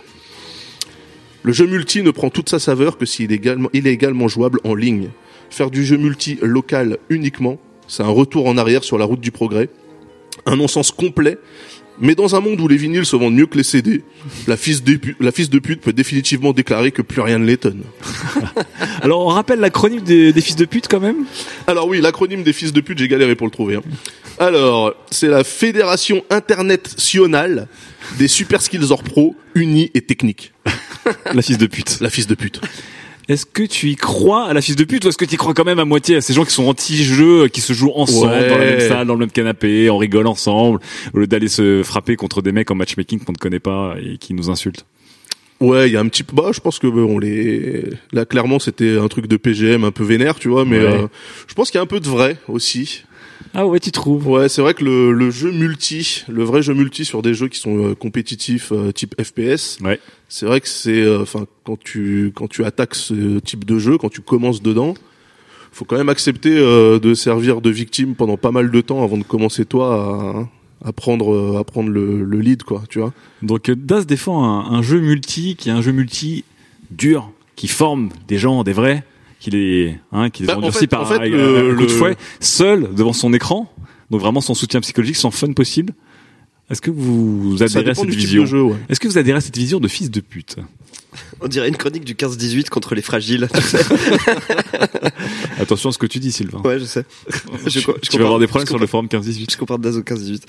Le jeu multi ne prend toute sa saveur que s'il est également, il est également jouable en ligne. Faire du jeu multi local uniquement, c'est un retour en arrière sur la route du progrès, un non-sens complet Mais dans un monde où les vinyles se vendent mieux que les C D, la fils de pute, la fils de pute peut définitivement déclarer que plus rien ne l'étonne. Alors, on rappelle l'acronyme des, des fils de pute quand même. Alors oui, l'acronyme des fils de pute, j'ai galéré pour le trouver. Hein. Alors, c'est la Fédération Internationale des Super Skills Or Pro Unis et Techniques. La fils de pute. La fils de pute. Est-ce que tu y crois à la fils de pute ou est-ce que tu y crois quand même à moitié à ces gens qui sont anti-jeux, qui se jouent ensemble Ouais. dans la même salle, dans le même canapé, on rigole ensemble, au lieu d'aller se frapper contre des mecs en matchmaking qu'on ne connaît pas et qui nous insultent? Ouais, il y a un petit peu, bah, je pense que bon, les, là, clairement, c'était un truc de P G M un peu vénère, tu vois, mais Ouais. euh, je pense qu'il y a un peu de vrai aussi. Ah ouais, tu trouves? Ouais, c'est vrai que le, le jeu multi, le vrai jeu multi sur des jeux qui sont euh, compétitifs, euh, type F P S, Ouais. c'est vrai que c'est, enfin, quand tu quand tu attaques ce type de jeu, quand tu commences dedans, faut quand même accepter euh, de servir de victime pendant pas mal de temps avant de commencer toi à, à prendre à prendre le, le lead, quoi, tu vois. Donc euh, Daz défend un, un jeu multi qui est un jeu multi dur, qui forme des gens, des vrais, qui les, hein, qui les Bah, en endurcit fait- par en fait, un, le- un coup de le- fouet, seul devant son écran. Donc vraiment sans soutien psychologique, sans fun possible. Est-ce que vous Ça adhérez à dépend cette du type vision? de jeu, ouais. Est-ce que vous adhérez à cette vision de fils de pute? On dirait une chronique du quinze dix-huit contre les fragiles. tu sais. Attention à ce que tu dis, Sylvain. Ouais, je sais. Je, je, tu je vas avoir des je problèmes sur le compare- forum quinze dix-huit. Je compare Daz au quinze dix-huit.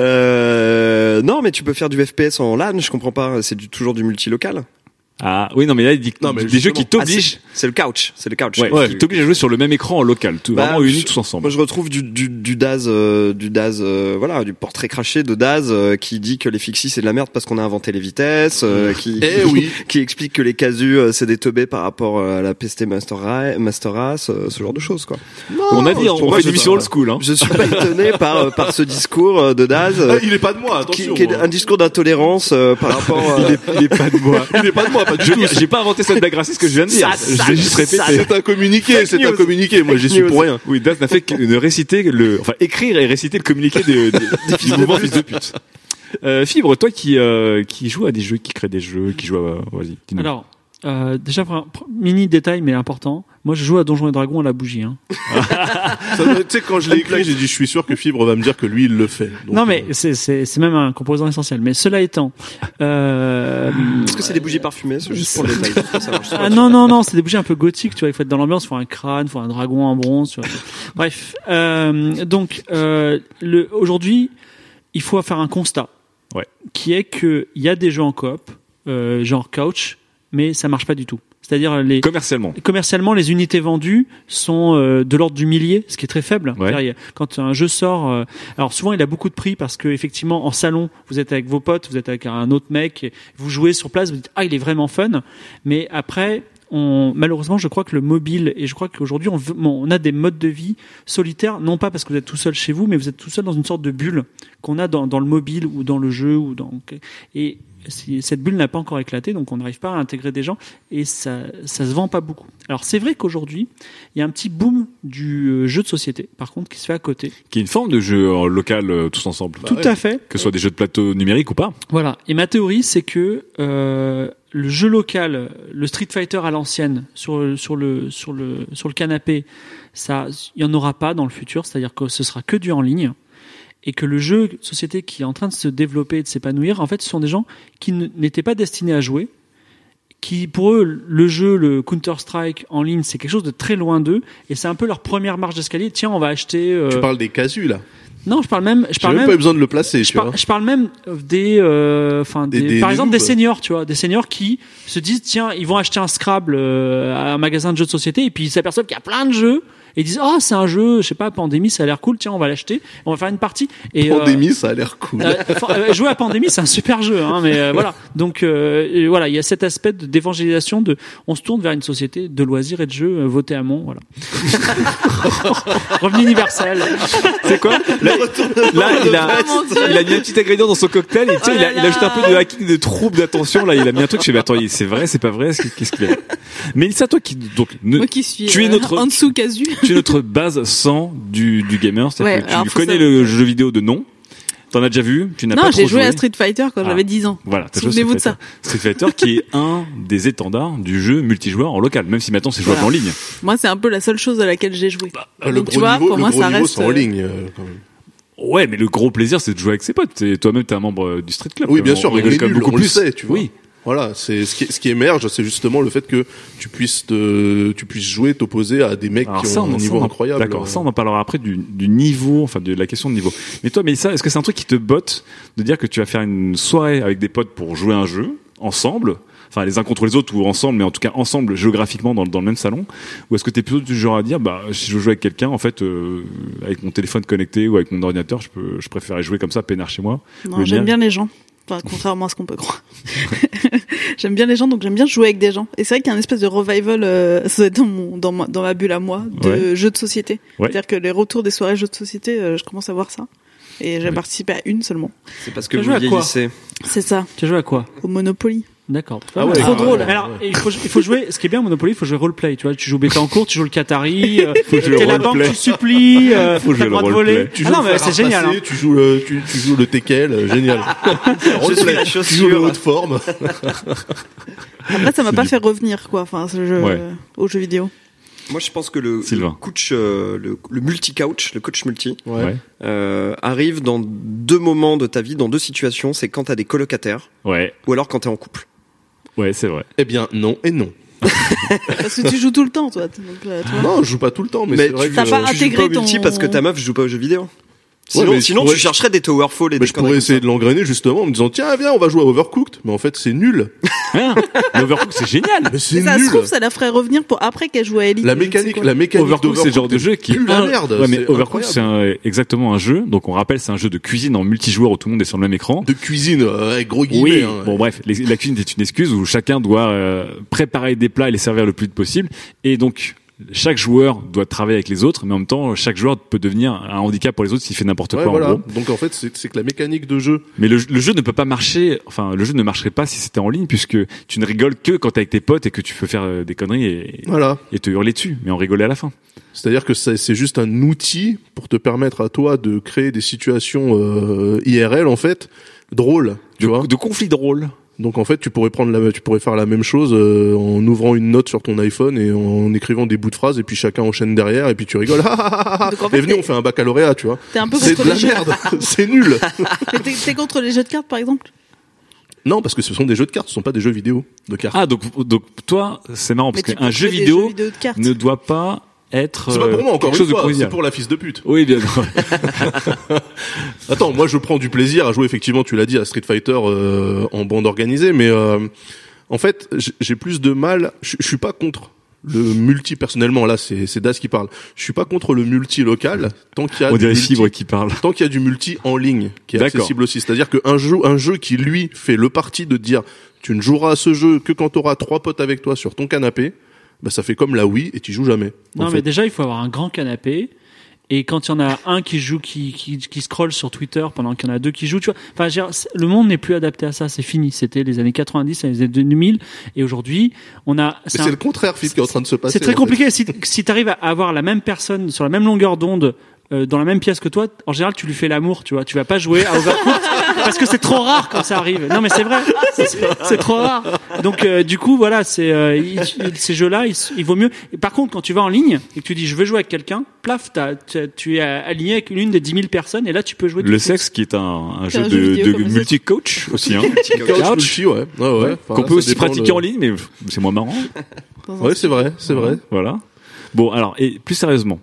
euh, non, mais tu peux faire du F P S en LAN, je comprends pas. C'est du, toujours du multi-local. Ah oui, non mais là il dit Non, mais des jeux qui justement. Ah, t'obligent, c'est- c'est le couch. C'est le couch. ouais, Ouais. qui t'obligent à jouer sur le même écran en local, tout, Bah, vraiment unis je- tous ensemble. Moi, je retrouve du, du, du Daz, euh, du Daz, euh, voilà, du portrait craché de Daz euh, qui dit que les fixies c'est de la merde parce qu'on a inventé les vitesses, euh, qui, Eh oui. qui explique que les casus euh, c'est des teubés par rapport euh, à la P S T Master, Ra- Master Race, euh, ce genre de choses, quoi. on a dit, pour on moi, fait je- une émission old school, hein. Je suis pas étonné par euh, par ce discours euh, de Daz, euh, Ah, il est pas de moi, qui, attention. qui est un discours d'intolérance euh, par rapport. euh, Il est pas de moi. Il est pas de moi, pas du tout. J'ai pas inventé cette blague raciste que je viens de dire. Ça, Je l'ai juste ça, répété. ça, C'est un communiqué, Fake c'est un news. communiqué. Moi, j'y suis news. pour rien. Oui, Daz n'a fait que de réciter le, enfin écrire et réciter le communiqué de, de, du mouvement fils de pute. Euh, Fibre, toi qui euh, qui joue à des jeux, qui crée des jeux, qui joue à, vas-y. dis-nous. Alors, euh, déjà, pour un- pour- mini détail, mais important. Moi, je joue à Donjons et Dragons à la bougie. Hein. Ça doit- Tu sais, quand je l'ai écrit, j'ai dit, je suis sûr que Fibre va me dire que lui, il le fait. Donc, non, mais euh, c'est c'est c'est même un composant essentiel. Mais cela étant, euh, Est-ce que c'est des bougies parfumées? C'est juste pour le détail. pour savoir, je sais pas. ah non non non, c'est des bougies un peu gothiques, tu vois. Il faut être dans l'ambiance, il faut un crâne, il faut un dragon en bronze. Tu vois. Bref, euh, donc euh, le aujourd'hui, il faut faire un constat, Ouais. qui est que il y a des jeux en coop, euh, genre couch, mais ça marche pas du tout. C'est-à-dire les Commercialement. commercialement, les unités vendues sont euh, de l'ordre du millier, ce qui est très faible. Ouais. C'est-à-dire, il y a- quand un jeu sort, euh, alors souvent il a beaucoup de prix parce que effectivement en salon, vous êtes avec vos potes, vous êtes avec un autre mec, et vous jouez sur place, vous dites ah il est vraiment fun. Mais après, on, malheureusement, je crois que le mobile et je crois qu'aujourd'hui on, veut- bon, on a des modes de vie solitaires, non pas parce que vous êtes tout seul chez vous, mais vous êtes tout seul dans une sorte de bulle qu'on a dans, dans le mobile ou dans le jeu ou dans et si- cette bulle n'a pas encore éclaté, donc on n'arrive pas à intégrer des gens et ça, ça se vend pas beaucoup. Alors c'est vrai qu'aujourd'hui, il y a un petit boom du euh, jeu de société, par contre, qui se fait à côté. Qui est une forme de jeu euh, local euh, tous ensemble. Tout à fait. Que ce soit des jeux de plateau numériques ou pas. Voilà. Et ma théorie, c'est que euh, le jeu local, le Street Fighter à l'ancienne, sur le- sur le sur le sur le canapé, ça, il y en aura pas dans le futur. C'est-à-dire que ce sera que du en ligne. Et que le jeu de société qui est en train de se développer et de s'épanouir, en fait, ce sont des gens qui n- n'étaient pas destinés à jouer, qui, pour eux, le jeu, le Counter-Strike en ligne, c'est quelque chose de très loin d'eux, et c'est un peu leur première marche d'escalier. Tiens, on va acheter. euh, Tu parles des casus, là. Non, je parle même. Je J'ai parle même même. pas eu besoin de le placer, je, tu vois. par- je parle même des, euh, enfin, Des- des, des- par des exemple, des noobs. seniors, tu vois, des seniors qui se disent, tiens, ils vont acheter un Scrabble euh, à un magasin de jeux de société, et puis ils s'aperçoivent qu'il y a plein de jeux, et ils disent, oh, c'est un jeu, je sais pas, Pandémie, ça a l'air cool, tiens, on va l'acheter, on va faire une partie. Et, euh, Pandémie, ça a l'air cool. euh, enfin, euh, jouer à Pandémie, c'est un super jeu, hein, mais euh, voilà. Donc euh, et voilà, il y a cet aspect de- d'évangélisation, de, on se tourne vers une société de loisirs et de jeux, euh, votez à Mont, voilà. Revenu universel. C'est quoi? Là, là, il a, Oh mon Dieu. il a mis un petit ingrédient dans son cocktail et tu sais, Oh il, a, là il a ajouté un là. peu de hacking, de trouble d'attention. Là, il a mis un truc. Je fais, mais attends, c'est vrai, c'est pas vrai? Qu'est-ce qu'il a? Mais c'est à toi qui, donc, ne, Moi qui suis tu es euh, notre- en dessous casu. tu es notre base cent du, du gamer. C'est-à-dire Ouais, que tu alors, faut connais savoir- le jeu vidéo de nom. T'en as déjà vu? Tu n'as Non, pas trop j'ai joué joué. à Street Fighter quand Ah. j'avais dix ans. Voilà, t'as joué à Souvenez-vous de Street Fighter. Street Fighter qui est un des étendards du jeu multijoueur en local, même si maintenant c'est jouable Voilà. en ligne. Moi, c'est un peu la seule chose à laquelle j'ai joué. Le Donc gros tu vois, niveau, pour le moi, gros ça niveau, reste. c'est en ligne, euh, quand même. Ouais, mais le gros plaisir, c'est de jouer avec ses potes. Et toi-même, t'es un membre du street club. Oui, bien on sûr, mais on rigole est quand même nul, beaucoup on plus. le sait, tu vois. Oui. Voilà, c'est ce qui, ce qui émerge, c'est justement le fait que tu puisses te, tu puisses jouer, t'opposer à des mecs Alors qui ça, ont on, un ça, niveau on en- incroyable. D'accord, ça on en parlera après du, du niveau, enfin de la question de niveau. Mais toi, Mélissa, est-ce que c'est un truc qui te botte de dire que tu vas faire une soirée avec des potes pour jouer à un jeu ensemble, enfin les uns contre les autres ou ensemble, mais en tout cas ensemble géographiquement dans, dans le même salon, ou est-ce que t'es plutôt du genre à dire, bah si je veux jouer avec quelqu'un, en fait, euh, avec mon téléphone connecté ou avec mon ordinateur, je peux, je préférais jouer comme ça, peinard chez moi. Non, Le j'aime mien- bien les gens. Enfin, contrairement à ce qu'on peut croire. J'aime bien les gens, donc j'aime bien jouer avec des gens. Et c'est vrai qu'il y a une espèce de revival euh, ça doit être dans, mon, dans, ma, dans ma bulle à moi de Ouais. jeux de société. Ouais. C'est-à-dire que les retours des soirées jeux de société, euh, je commence à voir ça. Et j'ai Ouais. participé à une seulement. C'est parce que Tu vous joues à quoi vieillissez. C'est ça, Tu as joué à quoi? au Monopoly. D'accord. Ah ouais, Trop ah ouais, drôle. ouais. Alors, il faut, il faut jouer, ce qui est bien au Monopoly, il faut jouer roleplay, tu vois. Tu joues Bettencourt, tu joues le Qatari, euh, Faut jouer t'es au la banque, roleplay. tu supplies, euh, Faut t'as jouer le droit le de voler. roleplay. Tu Ah joues non, le mais fer c'est à génial, repasser, hein. Tu joues le, tu, tu joues le teckel, euh, génial. Je suis la Tu joues le chaussure. haute forme. Après, ça m'a C'est pas du- fait revenir, quoi, enfin, ce jeu, Ouais. euh, aux jeux vidéo. Moi, je pense que le, Sylvain. le coach, euh, le, le multi-couch, le coach multi, Ouais. Ouais. euh, arrive dans deux moments de ta vie, dans deux situations. C'est quand t'as des colocataires Ouais. ou alors quand t'es en couple. Ouais, c'est vrai. Eh bien, non et non. Parce que tu joues tout le temps, toi. Donc, euh, tu vois. Non, je joue pas tout le temps, mais, Mais, c'est vrai tu, que t'as pas tu joues intégré pas au multi ton- parce que ta meuf joue pas aux jeux vidéo. Sinon, mais je sinon pourrais- tu chercherais des Towerfall et mais des je conneries pourrais comme essayer ça. de l'engrainer justement en me disant tiens viens on va jouer à Overcooked, mais en fait c'est nul. Hein L'Overcooked, c'est génial. Mais c'est Ça nul. se trouve, ça la ferait revenir pour après qu'elle joue à Elite. La ou je ne sais mécanique, quoi. la mécanique Overcooked, c'est le genre de jeu qui pue la merde. Ouais, mais c'est Overcooked, c'est incroyable. un- exactement un jeu. Donc on rappelle, c'est un jeu de cuisine en multijoueur où tout le monde est sur le même écran. De cuisine, euh, avec gros guillemets. Oui, hein. bon bref, les- la cuisine est une excuse où chacun doit euh, préparer des plats et les servir le plus vite possible. Et donc, chaque joueur doit travailler avec les autres, mais en même temps, chaque joueur peut devenir un handicap pour les autres s'il fait n'importe Ouais, quoi, voilà. en gros. Donc en fait, c'est c'est que la mécanique de jeu. Mais le, le jeu ne peut pas marcher, enfin, le jeu ne marcherait pas si c'était en ligne, puisque tu ne rigoles que quand t'es avec tes potes et que tu peux faire euh, des conneries et, Voilà. et te hurler dessus, mais en rigoler à la fin. C'est-à-dire que c'est c'est juste un outil pour te permettre à toi de créer des situations euh, I R L en fait drôles, tu De, vois. de conflits drôles. Donc en fait, tu pourrais prendre la, tu pourrais faire la même chose euh, en ouvrant une note sur ton iPhone et en écrivant des bouts de phrases et puis chacun enchaîne derrière et puis tu rigoles. Donc, en fait, et venez, t'es- on fait un baccalauréat, tu vois. T'es un peu C'est contre de la les jeux. merde, c'est nul. Mais t'es, t'es contre les jeux de cartes, par exemple? Non, parce que ce sont des jeux de cartes, ce sont pas des jeux vidéo de cartes. Ah, donc, donc toi, c'est marrant, parce Mais tu qu'un peux jeu jouer des vidéo jeux vidéo de cartes. ne doit pas être c'est pas pour moi euh, encore quelque une chose de fois, c'est convivial. pour la fils de pute. Oui, bien sûr. Attends, moi je prends du plaisir à jouer effectivement, tu l'as dit, à Street Fighter euh, en bande organisée, mais euh, en fait j'ai- j'ai plus de mal. Je je suis pas contre le multi personnellement. Là, c'est c'est Das qui parle. Je suis pas contre le multi local tant qu'il y a On du dirait multi- Fibre qui parle. tant qu'il y a du multi en ligne qui est D'accord. accessible aussi. C'est-à-dire qu'un jeu, un jeu qui lui fait le parti de dire tu ne joueras à ce jeu que quand tu auras trois potes avec toi sur ton canapé, bah ça fait comme la Wii et tu joues jamais. en Non, fait. mais déjà, il faut avoir un grand canapé. Et quand il y en a un qui joue, qui, qui, qui scrolle sur Twitter pendant qu'il y en a deux qui jouent, tu vois. Enfin, je veux dire, c'est- le monde n'est plus adapté à ça. C'est fini. C'était les années quatre-vingt-dix, les années deux mille. Et aujourd'hui, on a, Mais c'est c'est un- le contraire, Philippe, qui est en train de se passer. c'est très en fait. compliqué. Si, si t'arrives à avoir la même personne sur la même longueur d'onde, euh, dans la même pièce que toi, en général, tu lui fais l'amour, tu vois. Tu vas pas jouer à Overcooked parce que c'est trop rare quand ça arrive. Non, mais c'est vrai. C'est, c'est trop rare. Donc, euh, du coup, voilà, c'est, euh, il- il- ces jeux-là, il, il vaut mieux. Et par contre, quand tu vas en ligne et que tu dis je veux jouer avec quelqu'un, plaf, t'as, t'as- tu es aligné avec l'une des dix mille personnes et là, tu peux jouer. tout Le de suite. sexe qui est un, un C'est jeu un de, jeu vidéo, de comme ça. multi-coach aussi, hein. Couch multi, ouais. Ouais, ouais. Ouais. Enfin, Qu'on là, peut ça aussi dépend pratiquer de- en ligne, mais c'est moins marrant. Dans un Ouais, c'est vrai, c'est vrai. Voilà. Bon, alors, et plus sérieusement,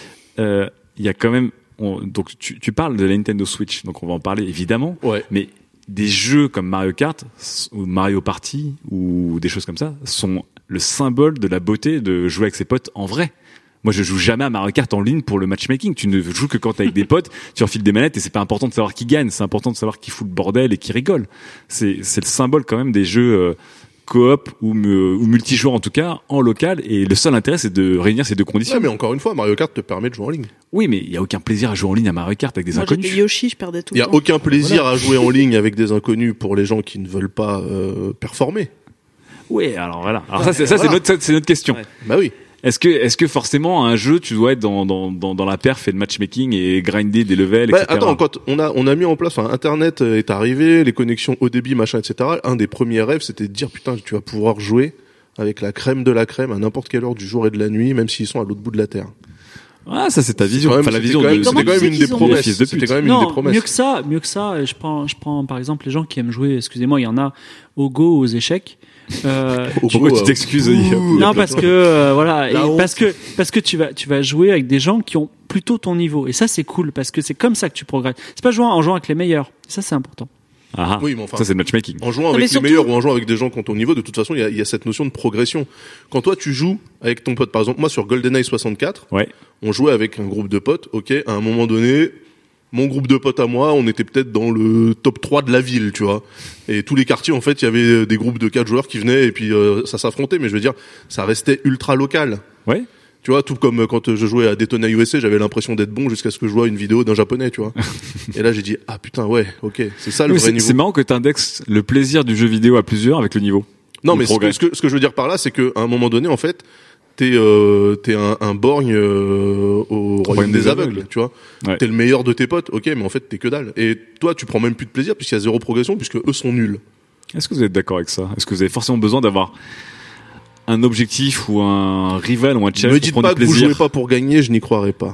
euh, il y a quand même, on- donc tu, tu parles de la Nintendo Switch, donc on va en parler évidemment, Ouais. mais des jeux comme Mario Kart s- ou Mario Party ou des choses comme ça sont le symbole de la beauté de jouer avec ses potes en vrai. Moi, je joue jamais à Mario Kart en ligne pour le matchmaking. Tu ne joues que quand t'es avec des potes, tu enfiles des manettes et c'est pas important de savoir qui gagne, c'est important de savoir qui fout le bordel et qui rigole. C'est, c'est le symbole quand même des jeux euh, coop ou, mu- ou multijoueurs en tout cas, en local. Et le seul intérêt, c'est de réunir ces deux conditions. Ouais, mais encore une fois, Mario Kart te permet de jouer en ligne. Oui, mais il y a aucun plaisir à jouer en ligne à Mario Kart avec des Moi, inconnus. j'étais Yoshi, je perdais tout Il y le a temps. aucun plaisir à jouer en ligne avec des inconnus pour les gens qui ne veulent pas euh, performer. Oui, alors voilà. Alors ça, c'est, ça, c'est Voilà. notre, c'est notre question. Ouais. Bah oui. Est-ce que, est-ce que forcément un jeu, tu dois être dans, dans, dans, dans la perf et le matchmaking et grinder des levels, Bah, et cetera. attends, quand on a on a mis en place, enfin, Internet euh, est arrivé, les connexions haut débit, machin, et cetera. Un des premiers rêves, c'était de dire putain, tu vas pouvoir jouer avec la crème de la crème à n'importe quelle heure du jour et de la nuit, même s'ils sont à l'autre bout de la terre. Ah, ça c'est ta vision. Quand même, Enfin, la c'était vision quand même, de. c'était quand même une des Ils ont- promesses. Fils de pute. C'était quand même une des Non, promesses. mieux que ça, mieux que ça. Je prends, je prends par exemple les gens qui aiment jouer. Excusez-moi, il y en a au Go, aux échecs. Euh, Au Pourquoi Go, tu euh, t'excuses il y a- il y a non, plein parce de que euh, voilà, et La honte. parce que parce que tu vas tu vas jouer avec des gens qui ont plutôt ton niveau. Et ça c'est cool parce que c'est comme ça que tu progresses. C'est pas jouer en jouant avec les meilleurs. Ça c'est important. Ah, Oui, mais enfin- ça c'est le matchmaking. En jouant Non, avec mais les surtout- meilleurs ou en jouant avec des gens qui ont ton niveau, de toute façon, il y a, il y a cette notion de progression. Quand toi, tu joues avec ton pote, par exemple, moi, sur GoldenEye soixante-quatre, Ouais. on jouait avec un groupe de potes, ok, à un moment donné, mon groupe de potes à moi, on était peut-être dans le top trois de la ville, tu vois. Et tous les quartiers, en fait, il y avait des groupes de quatre joueurs qui venaient et puis euh, ça s'affrontait, mais je veux dire, ça restait ultra local. Ouais. Tu vois, tout comme euh, quand je jouais à Daytona U S A, j'avais l'impression d'être bon jusqu'à ce que je vois une vidéo d'un japonais, tu vois. Et là, j'ai dit, ah putain, ouais, ok, c'est ça le Oui, vrai c'est niveau. c'est marrant que tu indexes le plaisir du jeu vidéo à plusieurs avec le niveau. Non, Le mais ce progrès. que, ce que ce que je veux dire par là, c'est que à un moment donné, en fait, t'es euh, t'es un, un borgne euh, au royaume des aveugles, tu vois. Ouais. T'es le meilleur de tes potes, ok, mais en fait, t'es que dalle. Et toi, tu prends même plus de plaisir puisqu'il y a zéro progression puisque eux sont nuls. Est-ce que vous êtes d'accord avec ça? Est-ce que vous avez forcément besoin d'avoir un objectif ou un rival ou un challenge Me pour dites prendre pas du que vous plaisir? jouez pas pour gagner, je n'y croirais pas.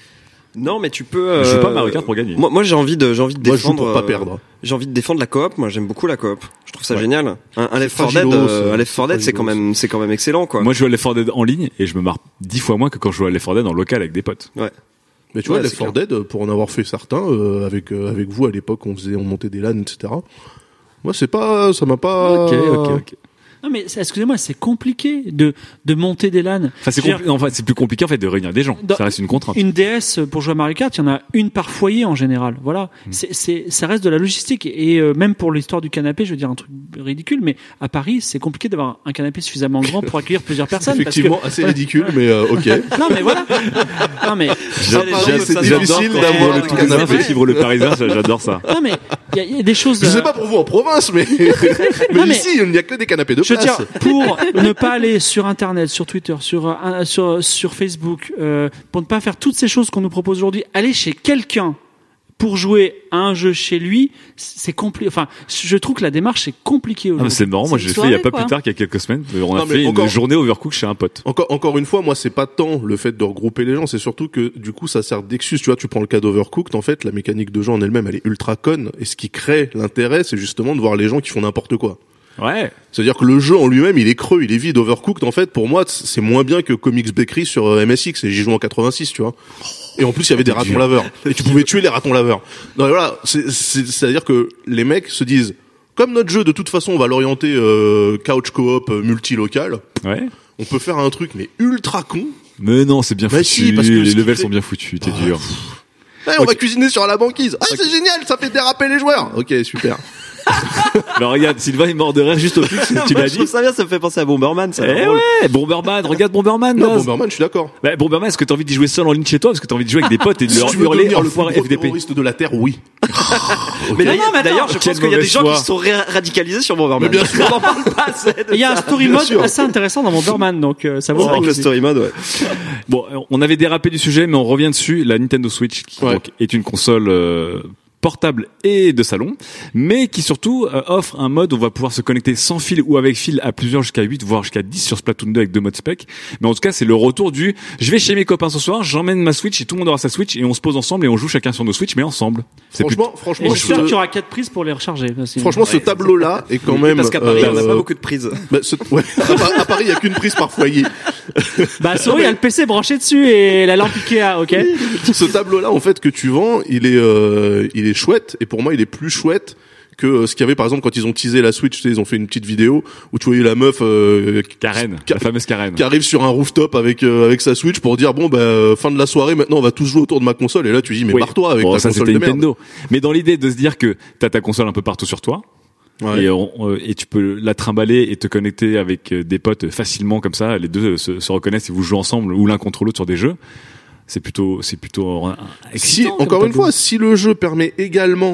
Non, mais tu peux. Euh... Je joue pas à Mario Kart pour gagner. Moi, moi j'ai envie de, j'ai envie de Moi, je joue défendre. pour pas euh, perdre. J'ai envie de défendre la coop. Moi, j'aime beaucoup la coop. Je trouve ça Ouais. génial. Un, un Left four Dead, fragilos, euh, un Left four c'est Dead, c'est quand fragilos. même, c'est quand même excellent, quoi. Moi, je joue à Left four Dead en ligne et je me marre dix fois moins que quand je joue à Left four Dead en local avec des potes. Ouais. Mais tu vois, Ouais, Left c'est four Dead, pour en avoir fait certains, euh, avec euh, avec vous à l'époque, on faisait, on montait des LAN, et cetera. Moi, c'est pas, ça m'a pas. Ok, ok, ok. Non mais c'est- excusez-moi, c'est compliqué de de monter des LAN. Enfin, c'est Je veux dire, compli- enfin, c'est plus compliqué en fait de réunir des gens. Dans- Ça reste une contrainte. Une D S pour jouer à Mario Kart, il y en a une par foyer en général. Voilà, Hmm. c'est c'est ça reste de la logistique et euh, même pour l'histoire du canapé, je veux dire un truc ridicule, mais à Paris, c'est compliqué d'avoir un canapé suffisamment grand pour accueillir plusieurs personnes. parce Effectivement, que- assez ridicule, mais euh, ok. Non mais voilà. Non mais J'a- Paris, j'a- c'est j'adore difficile quand d'avoir le un Toulousain canapé. fait vivre le Parisien, ça, j'adore ça. non mais il y, a- il y a des choses. Je sais euh, pas pour vous en province, mais, mais Non, mais- ici, il n'y a que des canapés de Je veux place. dire, pour ne pas aller sur Internet, sur Twitter, sur euh, sur sur Facebook, euh, pour ne pas faire toutes ces choses qu'on nous propose aujourd'hui, aller chez quelqu'un pour jouer à un jeu chez lui, c'est compliqué. Enfin, je trouve que la démarche est compliquée Ah, mais aujourd'hui. c'est marrant, moi C'est j'ai une fait il y a soirée, pas quoi. plus tard qu'il y a quelques semaines, euh, on a Non, mais fait encore- une journée overcook chez un pote. Encore, encore une fois, moi, c'est pas tant le fait de regrouper les gens, c'est surtout que, du coup, ça sert d'excuse. Tu vois, tu prends le cas d'Overcooked, en fait, la mécanique de jeu en elle-même, elle est ultra conne. Et ce qui crée l'intérêt, c'est justement de voir les gens qui font n'importe quoi. Ouais. C'est-à-dire que le jeu en lui-même, il est creux, il est vide. Overcooked, en fait, pour moi, c'est moins bien que Comics Bakery sur euh, M S X, et j'y joue en quatre-vingt-six, tu vois. Et en plus, il y avait des ratons laveurs. Et tu pouvais tuer les ratons laveurs. Donc voilà, c'est- c'est- c'est-à-dire que les mecs se disent, comme notre jeu, de toute façon, on va l'orienter euh, couch coop euh, multi-local, Ouais. on peut faire un truc, mais ultra con. Mais non, c'est bien Bah foutu. si, parce que ce les qui levels fait- sont bien foutus, t'es dur. Eh, on va cuisiner sur la banquise. Ah, c'est génial, ça fait déraper les joueurs. Ok, super. Alors regarde, Sylvain est mort de rire juste au truc, tu Moi, l'as je dit. trouve ça bien, ça me fait penser à Bomberman, ça. a Eh l'air drôle. ouais, Bomberman, regarde Bomberman. Non, là. Bomberman, je suis d'accord. Bah, Bomberman, est-ce que t'as envie d'y jouer seul en ligne chez toi? Parce que t'as envie de jouer avec des potes et de Si leur tu veux hurler devenir le plus enfoiré gros F D P? terroriste de la Terre, oui. Mais d'ailleurs, Non, non, mais d'ailleurs, attends, je quelle pense qu'il y a des mauvaise gens foi. qui se sont ré- radicalisés sur Bomberman. Mais bien sûr. On en parle pas assez de Il y a un ça. story bien mode sûr. assez intéressant dans Bomberman, donc euh, ça vaut C'est le vrai coup que le aussi. story mode, ouais. Bon, on avait dérapé du sujet, mais on revient dessus. La Nintendo Switch, qui Ouais. donc est une console euh, portable et de salon, mais qui surtout euh, offre un mode où on va pouvoir se connecter sans fil ou avec fil à plusieurs, jusqu'à huit, voire jusqu'à dix sur Splatoon deux avec deux modes spec. Mais en tout cas, c'est le retour du je vais chez mes copains ce soir, j'emmène ma Switch et tout le monde aura sa Switch et on se pose ensemble et on joue chacun sur nos Switch, mais ensemble. C'est plus... Franchement, Et franchement, j'espère ce- qu'il y aura quatre prises pour les recharger. parce que- franchement, ce tableau-là est quand même. Parce qu'à Paris, on n'a euh, pas beaucoup de prises. bah, ce- ouais, à Paris- à Paris, il y a qu'une prise par foyer. Bah, sorry, il y a le P C branché dessus et la lampe Ikea, ok? Ce tableau-là, en fait, que tu vends, il est, euh, il est chouette. Et pour moi, il est plus chouette que euh, ce qu'il y avait, par exemple, quand ils ont teasé la Switch. Tu sais, ils ont fait une petite vidéo où tu voyais la meuf euh, Karen, Ca- la fameuse Karen. qui arrive sur un rooftop avec euh, avec sa Switch pour dire bon bah euh, fin de la soirée, maintenant on va tous jouer autour de ma console. Et là, tu dis mais Oui. barre-toi avec Bon, ta ça console c'était de merde. Nintendo. Mais dans l'idée de se dire que t'as ta console un peu partout sur toi, Ouais. et, on- euh, et tu peux la trimballer et te connecter avec euh, des potes facilement comme ça, les deux se, se reconnaissent et vous jouez ensemble ou l'un contre l'autre sur des jeux. C'est plutôt, c'est plutôt euh, Si, excitant. encore comme une tableau. fois, si le jeu permet également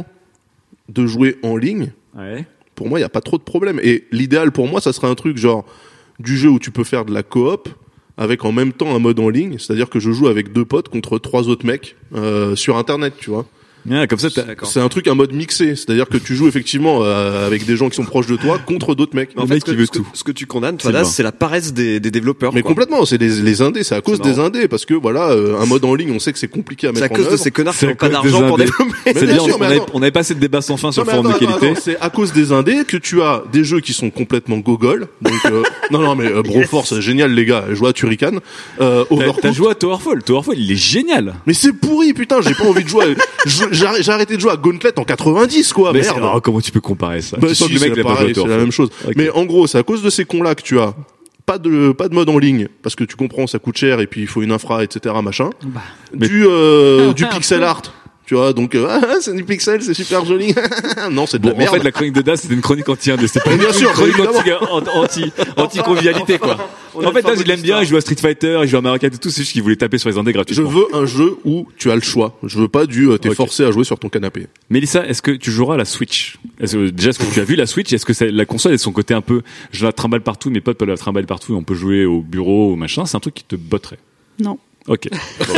de jouer en ligne, Ouais. pour moi, il y a pas trop de problème. Et l'idéal pour moi, ça serait un truc genre du jeu où tu peux faire de la coop avec en même temps un mode en ligne, c'est-à-dire que je joue avec deux potes contre trois autres mecs euh, sur Internet, tu vois. Ouais, comme ça, t'as... D'accord. C'est un truc, un mode mixé. C'est-à-dire que tu joues effectivement euh, avec des gens qui sont proches de toi contre d'autres mecs. Mais en Le fait, mec ce que, qui veut ce que- tout. ce que tu condamnes, toi, C'est là, bien. c'est la paresse des, des développeurs. Mais quoi. complètement, c'est les, les indés, c'est à cause C'est des indés, parce que voilà, euh, un mode en ligne, on sait que c'est compliqué à C'est mettre à en cause de œuvre. ces connards qui C'est à n'ont pas cause d'argent des pour indés. développer. Mais C'est bien bien, sûr, on mais avait, attends. on avait passé de débat sans fin sur Non, le mais forum de attends, attends, qualité. attends, c'est à cause des indés que tu as des jeux qui sont complètement gogol. Donc euh, non non mais euh, Broforce, c'est génial les gars, je joue à Turrican, euh, T'as, Overcooked. t'as joué à Towerfall. Towerfall, il est génial. Mais c'est pourri putain, j'ai pas envie de jouer. à- je- J'ai arrêté- j'ai arrêté de jouer à Gauntlet en quatre-vingt-dix quoi, Mais merde. c'est- alors, comment tu peux comparer ça? Bah Tu sens si, que le mec, c'est il a pas joué à pareil, c'est la Towerfall. même chose. Ok. Mais en gros, c'est à cause de ces cons là que tu as pas de pas de mode en ligne parce que tu comprends, ça coûte cher et puis il faut une infra, et cetera machin. Bah. Du euh, du pixel art. Tu vois, donc euh, ah, c'est du pixel, c'est super joli. Non, c'est de Bon, la en merde. fait, la chronique de Daz, c'était une chronique anti-indé. C'était pas Mais bien une sûr, chronique évidemment. anti, anti, anti-convivialité, quoi. On a En fait, une forme Daz, il aime bien, il joue à Street Fighter, il joue à Mario Kart et tout, c'est juste qu'il voulait taper sur les indés Je gratuitement. veux un jeu où tu as le choix. Je veux pas du euh, t'es Ok. forcé à jouer sur ton canapé. Mélissa, est-ce que tu joueras à la Switch? Est-ce que, déjà, est-ce que tu as vu la Switch? Est-ce que c'est, la console et son côté un peu, je la trimballe partout, mes potes peuvent la trimballer partout et on peut jouer au bureau, au machin, c'est un truc qui te botterait? Non. Ok.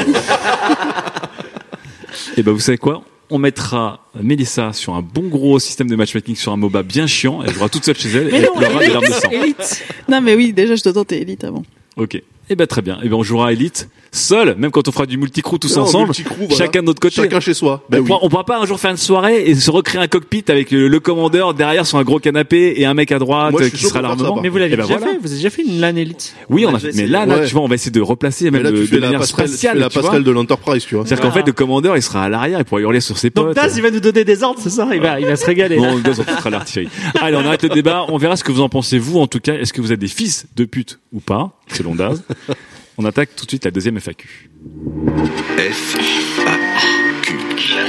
Et ben, vous savez quoi? On mettra Mélissa sur un bon gros système de matchmaking sur un MOBA bien chiant, elle jouera toute seule chez elle et Mais elle non, pleurera des larmes de sang. Elite. Non, mais oui, déjà, je te tentais Elite avant. Ok. Eh ben très bien. Eh ben on jouera à Elite seul, même quand on fera du multicrew tous Non, ensemble, multicrew, voilà. chacun de notre côté. Chacun chez soi. Ben on, oui. pourra, on pourra pas un jour faire une soirée et se recréer un cockpit avec le, le commandeur derrière sur un gros canapé et un mec à droite Moi, je suis qui chaud sera pour faire ça, l'armement. par Mais vous l'avez Eh ben déjà voilà. fait. Vous avez déjà fait une LAN Elite. Oui, on On a a fait. déjà Mais là, essayé. là, Ouais. tu vois, on va essayer de replacer Mais même là, de, tu de fais la manière passerelle, tu spatiale. fais la tu vois. passerelle de l'Enterprise, tu vois. C'est-à-dire qu'en Ah. fait, le commandeur, il sera à l'arrière, il pourra hurler sur ses Donc potes. Daz, il va nous donner des ordres, c'est ça? Il va, il va se régaler. Non, Daz, on foutra l'artillerie. Allez, on arrête le débat. On verra ce que vous en pensez, vous, en tout cas. Est-ce que vous êtes des fils de pute ou pas, selon Daz? On attaque tout de suite la deuxième F A Q. F A Q.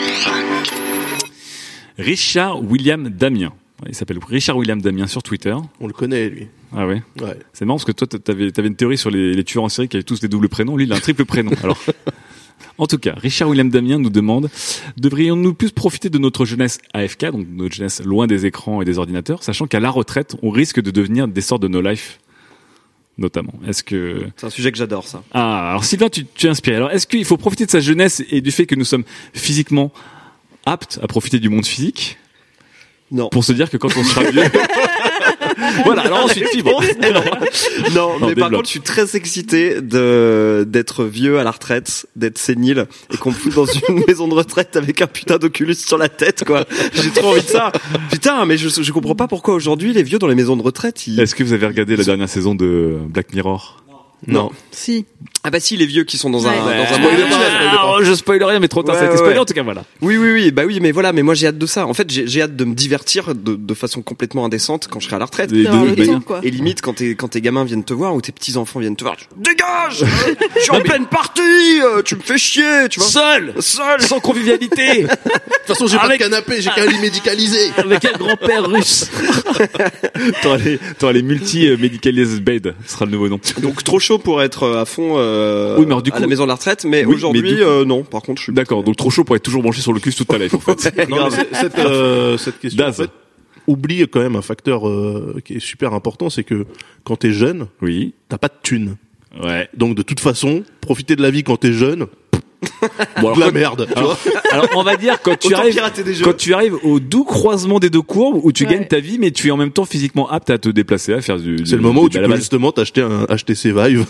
Richard William Damien. Il s'appelle Richard William Damien sur Twitter. On le connaît, lui. Ah ouais. Ouais. C'est marrant parce que toi, t'avais, t'avais une théorie sur les, les tueurs en série qui avaient tous des doubles prénoms. Lui, il a un triple prénom. Alors, en tout cas, Richard William Damien nous demande: devrions-nous plus profiter de notre jeunesse A F K, donc de notre jeunesse loin des écrans et des ordinateurs, sachant qu'à la retraite, on risque de devenir des sortes de no life, notamment. Est-ce que C'est un sujet que j'adore, ça. ah, alors Sylvain, tu, tu es inspiré. Alors, est-ce qu'il faut profiter de sa jeunesse et du fait que nous sommes physiquement aptes à profiter du monde physique Non. pour se dire que quand on sera vieux, voilà. Alors ensuite, fibre. non, Non, mais par développe. contre, je suis très excité de d'être vieux à la retraite, d'être sénile et qu'on me fout dans une maison de retraite avec un putain d'Oculus sur la tête, quoi. J'ai trop envie de ça. Putain, mais je je comprends pas pourquoi aujourd'hui les vieux dans les maisons de retraite, ils... Est-ce que vous avez regardé la dernière saison de Black Mirror? Non. Si. Ah bah si, les vieux qui sont dans un Ouais. dans un Ouais. monde Ouais. virtuel. Ah, je spoil rien, mais trop tard, Ouais, ça a été ouais, spoilé ouais. en tout cas, voilà. Oui, oui, oui, bah oui, mais voilà, mais moi j'ai hâte de ça. En fait, j'ai j'ai hâte de me divertir de, de façon complètement indécente quand je serai à la retraite. Les D'avoir deux, le bah, temps, quoi. Et limite, quand tes, quand tes gamins viennent te voir ou tes petits enfants viennent te voir, tu- dégage! Je suis en pleine partie! euh, Tu me fais chier, tu vois? Seul, Seul! sans convivialité, De toute façon, j'ai Avec- pas de canapé, j'ai qu'un lit médicalisé. avec un grand-père russe. T'auras les, t'auras les multi-médicalised bed, ce sera le nouveau nom. Donc trop chaud pour être euh, à fond euh, Oui, mais alors, du à coup- la maison de la retraite, mais Oui, aujourd'hui, mais du coup- euh, non. Par contre, je suis D'accord, donc trop chaud pour être toujours branché sur le cul toute ta life, en fait. Non, mais c'est- cette, euh, cette question, Daz. en fait, oublie quand même un facteur euh, qui est super important, c'est que quand t'es jeune, Oui. t'as pas de thunes. Ouais. Donc de toute façon, profiter de la vie quand t'es jeune, Bon, alors, de la quand- merde. tu alors, vois. alors, on va dire quand tu Autant arrives, pirater des jeux. quand tu arrives au doux croisement des deux courbes où tu Ouais. gagnes ta vie, mais tu es en même temps physiquement apte à te déplacer, à faire du. C'est le moment où tu peux justement t'acheter un H T C Vive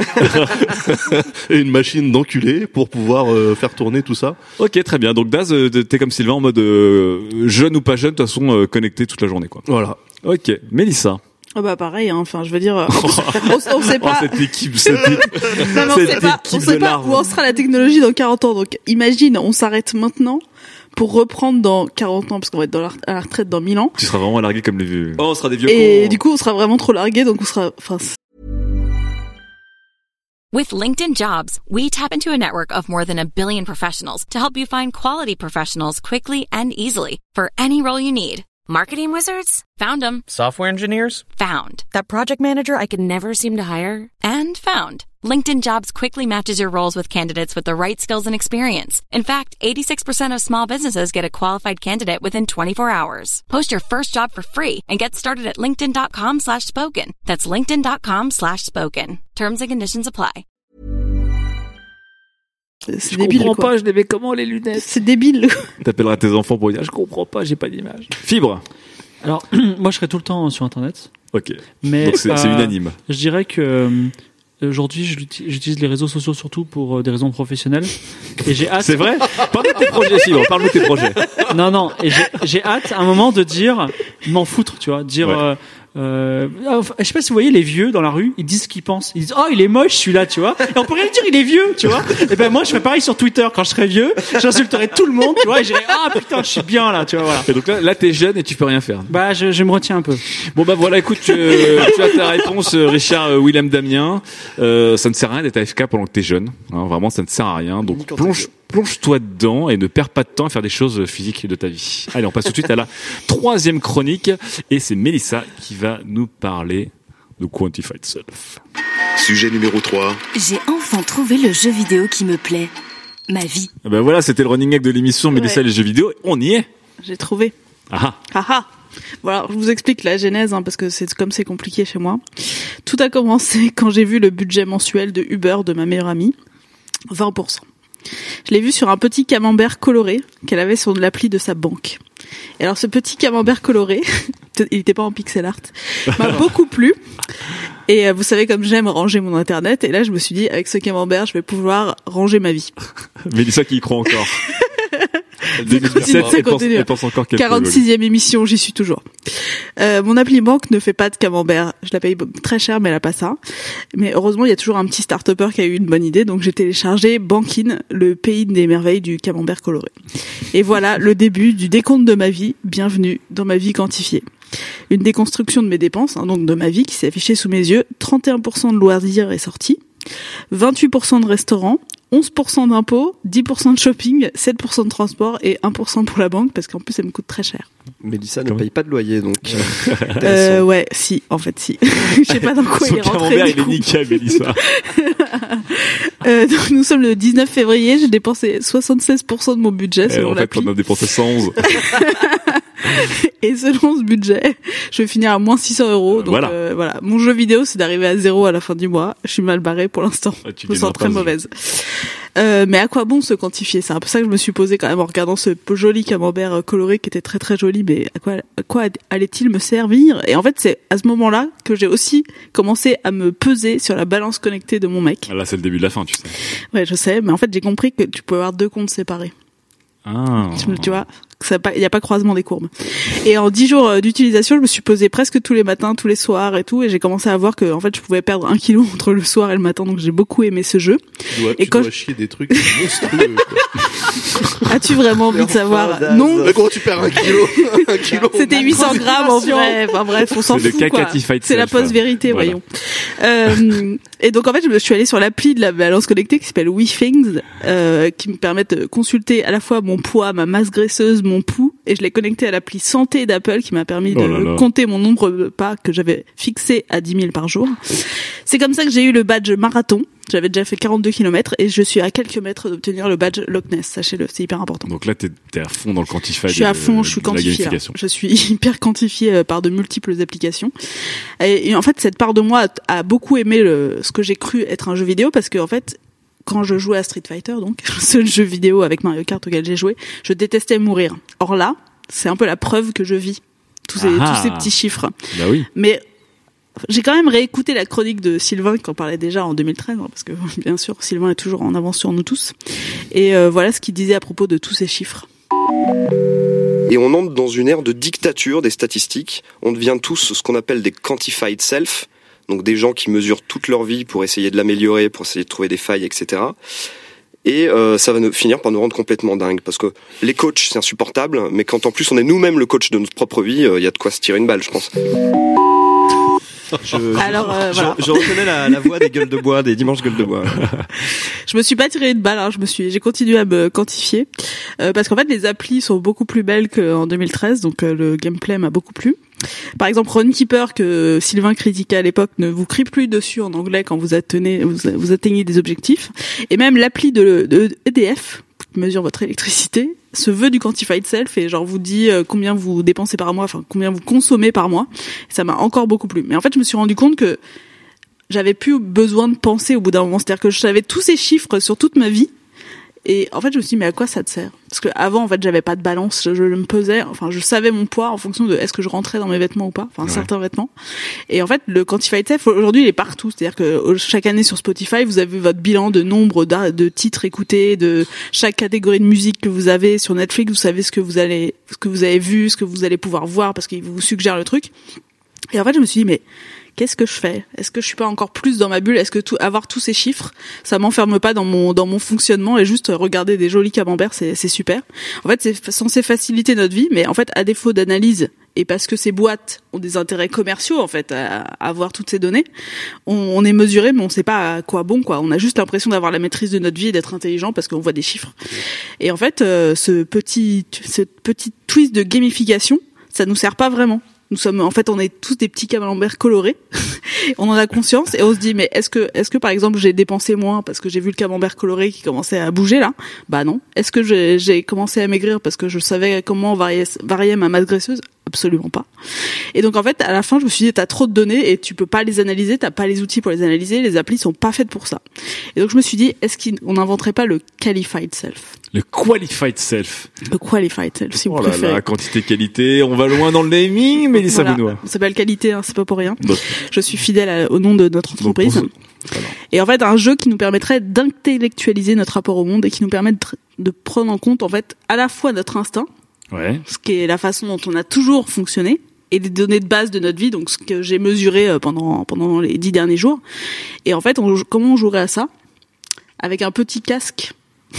et une machine d'enculé pour pouvoir euh, faire tourner tout ça. Ok, très bien. Donc Daz, euh, t'es comme Sylvain en mode euh, jeune ou pas jeune, de toute façon euh, connecté toute la journée, quoi. Voilà. Ok, Mélissa. Ah bah pareil, hein. Enfin, je veux dire, euh, on, on sait Oh, pas. cette équipe, cette équipe. Non, mais on cette sait pas, on équipe sait de pas larves. où en sera la technologie dans quarante ans. Donc, imagine, on s'arrête maintenant pour reprendre dans quarante ans, parce qu'on va être dans la, à la retraite dans mille ans. Tu seras vraiment largué comme les vieux. Oh, on sera des vieux Et cons. du coup, on sera vraiment trop largué, donc on sera, enfin, With LinkedIn Jobs, we tap into a network of more than a billion professionals to help you find quality professionals quickly and easily for any role you need. Marketing wizards? Found them. Software engineers? Found. That project manager I could never seem to hire? And found. LinkedIn Jobs quickly matches your roles with candidates with the right skills and experience. In fact, eighty-six percent of small businesses get a qualified candidate within twenty-four hours. Post your first job for free and get started at linkedin.com slash spoken. That's linkedin.com slash spoken. Terms and conditions apply. C'est Je débile, comprends quoi. pas, je les mets comment les lunettes? C'est débile. T'appelleras tes enfants pour dire je comprends pas, j'ai pas d'image. Fibre. Alors, moi, je serais tout le temps sur Internet. Ok. Mais, Donc c'est, euh, c'est unanime. Je dirais que euh, aujourd'hui, je l'uti- j'utilise les réseaux sociaux surtout pour euh, des raisons professionnelles. Et j'ai hâte. C'est vrai? Parle de tes projets, Fibre. Parle de tes projets. Non, non. Et j'ai, j'ai hâte à un moment de dire, m'en foutre, tu vois, dire. Ouais. Euh, euh, enfin, je sais pas si vous voyez les vieux dans la rue, ils disent ce qu'ils pensent. Ils disent oh il est moche celui-là, tu vois. Et on peut rien dire, il est vieux, tu vois. Et ben moi je ferais pareil sur Twitter quand je serais vieux, j'insulterais tout le monde, tu vois. Et je dirais ah putain je suis bien là, tu vois voilà. Et donc là, là t'es jeune et tu peux rien faire. Bah je, je me retiens un peu. Bon bah voilà, écoute, tu, tu as ta réponse, euh, Richard euh, Willem Damien. Euh, ça ne sert à rien d'être A F K pendant que t'es jeune. Hein, vraiment, ça ne sert à rien. Donc plonge, plonge-toi dedans et ne perds pas de temps à faire des choses physiques de ta vie. Allez, on passe tout de suite à la troisième chronique et c'est Mélissa qui va nous parler de Quantified Self. Sujet numéro trois. J'ai enfin trouvé le jeu vidéo qui me plaît. Ma vie. Eh ben voilà, c'était le running gag de l'émission Mélissa Ouais. et les jeux vidéo. On y est. J'ai trouvé. Ah Ah ah. Voilà, je vous explique la genèse, hein, parce que c'est comme c'est compliqué chez moi. Tout a commencé quand j'ai vu le budget mensuel de Uber de ma meilleure amie. vingt pour cent. Je l'ai vu sur un petit camembert coloré qu'elle avait sur l'appli de sa banque. Et alors ce petit camembert coloré, il n'était pas en pixel art, m'a beaucoup plu. Et euh, vous savez comme j'aime ranger mon internet, et là je me suis dit avec ce camembert je vais pouvoir ranger ma vie. Mélissa qui y croit encore. deux mille Ça dix-sept, elle pense, continue. elle pense encore qu'elle peut voler. quarante-sixième émission, j'y suis toujours. Euh, mon appli banque ne fait pas de camembert. Je la paye très cher, mais elle a pas ça. Mais heureusement, il y a toujours un petit start-upper qui a eu une bonne idée. Donc j'ai téléchargé Bankin, le pays des merveilles du camembert coloré. Et voilà le début du décompte de ma vie. Bienvenue dans ma vie quantifiée. Une déconstruction de mes dépenses, hein, donc de ma vie, qui s'est affichée sous mes yeux. trente et un pour cent de loisirs et sorties, vingt-huit pour cent de restaurants, onze pour cent d'impôts, dix pour cent de shopping, sept pour cent de transport et un pour cent pour la banque parce qu'en plus elle me coûte très cher. Mélissa ne paye pas de loyer, donc. Euh, ouais, si, en fait, si. Je sais pas dans quoi Son il est rentré. camembert, du il est coup. nickel, Mélissa. Euh, donc nous sommes le dix-neuf février, j'ai dépensé soixante-seize pour cent de mon budget Eh, selon en fait, l'appli. on a dépensé cent onze. Et selon ce budget, je vais finir à moins six cents euros. Donc Voilà. euh, voilà, mon jeu vidéo, c'est d'arriver à zéro à la fin du mois. Je suis mal barrée pour l'instant. Ah, tu Je me gagneras sens très pas ce jeu. mauvaise. Euh, mais à quoi bon se quantifier? C'est un peu ça que je me suis posé quand même en regardant ce joli camembert euh, coloré qui était très très joli. Mais à quoi, à quoi allait-il me servir? Et en fait, c'est à ce moment-là que j'ai aussi commencé à me peser sur la balance connectée de mon mec. Là, c'est le début de la fin, tu sais. Ouais, je sais, mais en fait, j'ai compris que tu peux avoir deux comptes séparés. Ah. Tu, tu vois, il n'y a pas croisement des courbes. Et en dix jours euh, d'utilisation, je me suis pesée presque tous les matins, tous les soirs et tout, et j'ai commencé à voir que en fait, je pouvais perdre un kilo entre le soir et le matin, donc j'ai beaucoup aimé ce jeu. Tu dois, Et tu quand dois je- chier des trucs monstrueux. quoi. As-tu vraiment envie de savoir? Non. Mais comment tu perds un kilo? Un kilo. C'était huit cents grammes en vrai. Enfin bref, on s'en C'est le fout quoi. Cacatified C'est la Self. post-vérité, Voilà. voyons. Euh, et donc en fait, je me suis allée sur l'appli de la balance connectée qui s'appelle WeThings, euh, qui me permet de consulter à la fois mon poids, ma masse graisseuse, mon pouls, et je l'ai connecté à l'appli santé d'Apple qui m'a permis de Oh là là. compter mon nombre de pas que j'avais fixé à dix mille par jour. C'est comme ça que j'ai eu le badge marathon. J'avais déjà fait quarante-deux kilomètres et je suis à quelques mètres d'obtenir le badge Loch Ness. Sachez-le, c'est hyper important. Donc là, t'es, t'es à fond dans le quantified. Je suis à de- fond, je suis de la quantifiée. là. gamification. Je suis hyper quantifiée euh, par de multiples applications. Et, et en fait, cette part de moi a, a beaucoup aimé le, ce que j'ai cru être un jeu vidéo parce que en fait, quand je jouais à Street Fighter, donc le seul jeu vidéo avec Mario Kart auquel j'ai joué, je détestais mourir. Or là, c'est un peu la preuve que je vis tous ces, Ah. tous ces petits chiffres. Bah oui. Mais j'ai quand même réécouté la chronique de Sylvain qui en parlait déjà en deux mille treize, hein, parce que bien sûr Sylvain est toujours en avance sur nous tous. Et euh, voilà ce qu'il disait à propos de tous ces chiffres. Et on entre dans une ère de dictature des statistiques. On devient tous ce qu'on appelle des quantified self, donc des gens qui mesurent toute leur vie pour essayer de l'améliorer, pour essayer de trouver des failles, et cetera. Et euh, ça va nous, finir par nous rendre complètement dingues, parce que les coachs, c'est insupportable, mais quand en plus on est nous-mêmes le coach de notre propre vie, il euh, y a de quoi se tirer une balle, je pense. Je, Alors, euh, je, voilà. je reconnais la, la voix des gueules de bois, des dimanches gueules de bois. Je me suis pas tiré une balle, hein, je me suis, j'ai continué à me quantifier euh, parce qu'en fait les applis sont beaucoup plus belles qu'en deux mille treize, donc euh, le gameplay m'a beaucoup plu. Par exemple, Runkeeper que Sylvain critiquait à l'époque ne vous crie plus dessus en anglais quand vous atteignez, vous, vous atteignez des objectifs, et même l'appli de, de E D F qui mesure votre électricité se veut du quantified self et genre vous dit euh, combien vous dépensez par mois, enfin combien vous consommez par mois. Et ça m'a encore beaucoup plu. Mais en fait, je me suis rendu compte que j'avais plus besoin de penser au bout d'un moment. C'est-à-dire que je savais tous ces chiffres sur toute ma vie, Et en fait, je me suis dit, mais à quoi ça te sert? Parce que avant, en fait, j'avais pas de balance, je, je me pesais, enfin, je savais mon poids en fonction de est-ce que je rentrais dans mes vêtements ou pas, enfin, Ouais. certains vêtements. Et en fait, le Quantified Self, aujourd'hui, il est partout. C'est-à-dire que chaque année sur Spotify, vous avez votre bilan de nombre d'ar- de titres écoutés, de chaque catégorie de musique que vous avez. Sur Netflix, vous savez ce que vous allez, ce que vous avez vu, ce que vous allez pouvoir voir parce qu'il vous suggère le truc. Et en fait, je me suis dit, mais qu'est-ce que je fais? Est-ce que je suis pas encore plus dans ma bulle? Est-ce que tout, avoir tous ces chiffres, ça m'enferme pas dans mon dans mon fonctionnement et juste regarder des jolis camemberts, c'est c'est super. En fait, c'est censé faciliter notre vie, mais en fait, à défaut d'analyse et parce que ces boîtes ont des intérêts commerciaux en fait à, à avoir toutes ces données, on, on est mesuré, mais on sait pas à quoi bon quoi. On a juste l'impression d'avoir la maîtrise de notre vie et d'être intelligent parce qu'on voit des chiffres. Et en fait, euh, ce petit ce petit twist de gamification, ça nous sert pas vraiment. Nous sommes, en fait, on est tous des petits camemberts colorés. On en a conscience et on se dit, mais est-ce que, est-ce que par exemple j'ai dépensé moins parce que j'ai vu le camembert coloré qui commençait à bouger là? Bah non. Est-ce que j'ai, j'ai commencé à maigrir parce que je savais comment varier, varier ma masse graisseuse? Absolument pas. Et donc en fait, à la fin, je me suis dit, t'as trop de données et tu peux pas les analyser, t'as pas les outils pour les analyser, les applis sont pas faites pour ça. Et donc je me suis dit, est-ce qu'on n'inventerait pas le qualified self? Le qualified self. Le qualified self, si vous Oh là préférez. là, quantité, qualité, on va loin dans le naming, mais Mélissa Voilà. Benoît. Ça s'appelle qualité, hein, c'est pas pour rien. Donc, Je suis fidèle à- au nom de notre donc, entreprise. pour- voilà. Et en fait, un jeu qui nous permettrait d'intellectualiser notre rapport au monde et qui nous permet de, de prendre en compte, en fait, à la fois notre instinct, Ouais. ce qui est la façon dont on a toujours fonctionné, et des données de base de notre vie, donc ce que j'ai mesuré euh, pendant pendant les dix derniers jours. Et en fait, on, comment on jouerait à ça? Avec un petit casque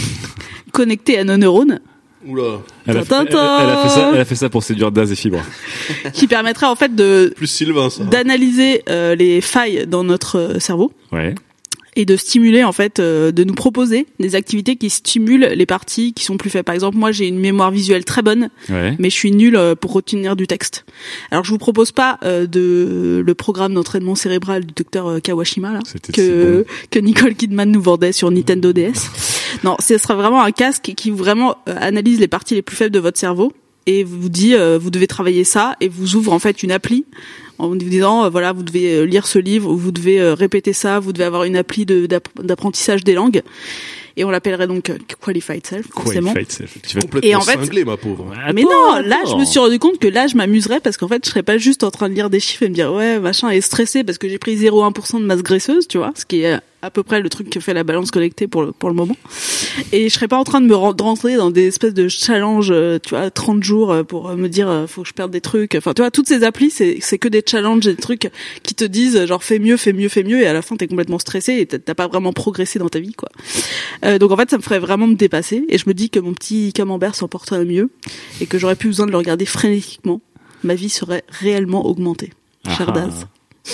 connecté à nos neurones, Oula. Elle a, fait, Ta-ta-ta. elle- elle a fait ça, elle a fait ça pour séduire Daz et Fibre. qui permettrait en fait de Plus Sylvain, ça. d'analyser euh, les failles dans notre euh, cerveau. Ouais. Et de stimuler en fait, euh, de nous proposer des activités qui stimulent les parties qui sont plus faibles. Par exemple, moi j'ai une mémoire visuelle très bonne, Ouais. mais je suis nulle euh, pour retenir du texte. Alors je vous propose pas euh, de le programme d'entraînement cérébral du docteur euh, Kawashima là, C'était que que Nicole Kidman nous vendait sur Nintendo D S. Non, ce sera vraiment un casque qui vraiment euh, analyse les parties les plus faibles de votre cerveau et vous dit euh, vous devez travailler ça et vous ouvre en fait une appli en vous disant euh, voilà vous devez euh, lire ce livre ou vous devez euh, répéter ça, vous devez avoir une appli de d'app- d'apprentissage des langues et on l'appellerait donc euh, Qualified Self forcément. Qualified self. Tu vas- Complètement Et en fait- cinglé, ma pauvre. Mais non, là je me suis rendu compte que là je m'amuserais parce qu'en fait je serais pas juste en train de lire des chiffres et me dire ouais machin et stressé parce que j'ai pris zéro virgule un pour cent de masse graisseuse, tu vois, ce qui est à peu près le truc que fait la balance connectée pour le pour le moment. Et je serais pas en train de me ren- de rentrer dans des espèces de challenges, euh, tu vois, trente jours euh, pour euh, me dire euh, faut que je perde des trucs. Enfin, tu vois, toutes ces applis c'est c'est que des challenges, des trucs qui te disent genre fais mieux, fais mieux, fais mieux et à la fin t'es complètement stressé et t'as t'as pas vraiment progressé dans ta vie quoi. Euh, donc en fait ça me ferait vraiment me dépasser et je me dis que mon petit camembert s'en porterait mieux et que j'aurais plus besoin de le regarder frénétiquement. Ma vie serait réellement augmentée. Cher Ah. Daz.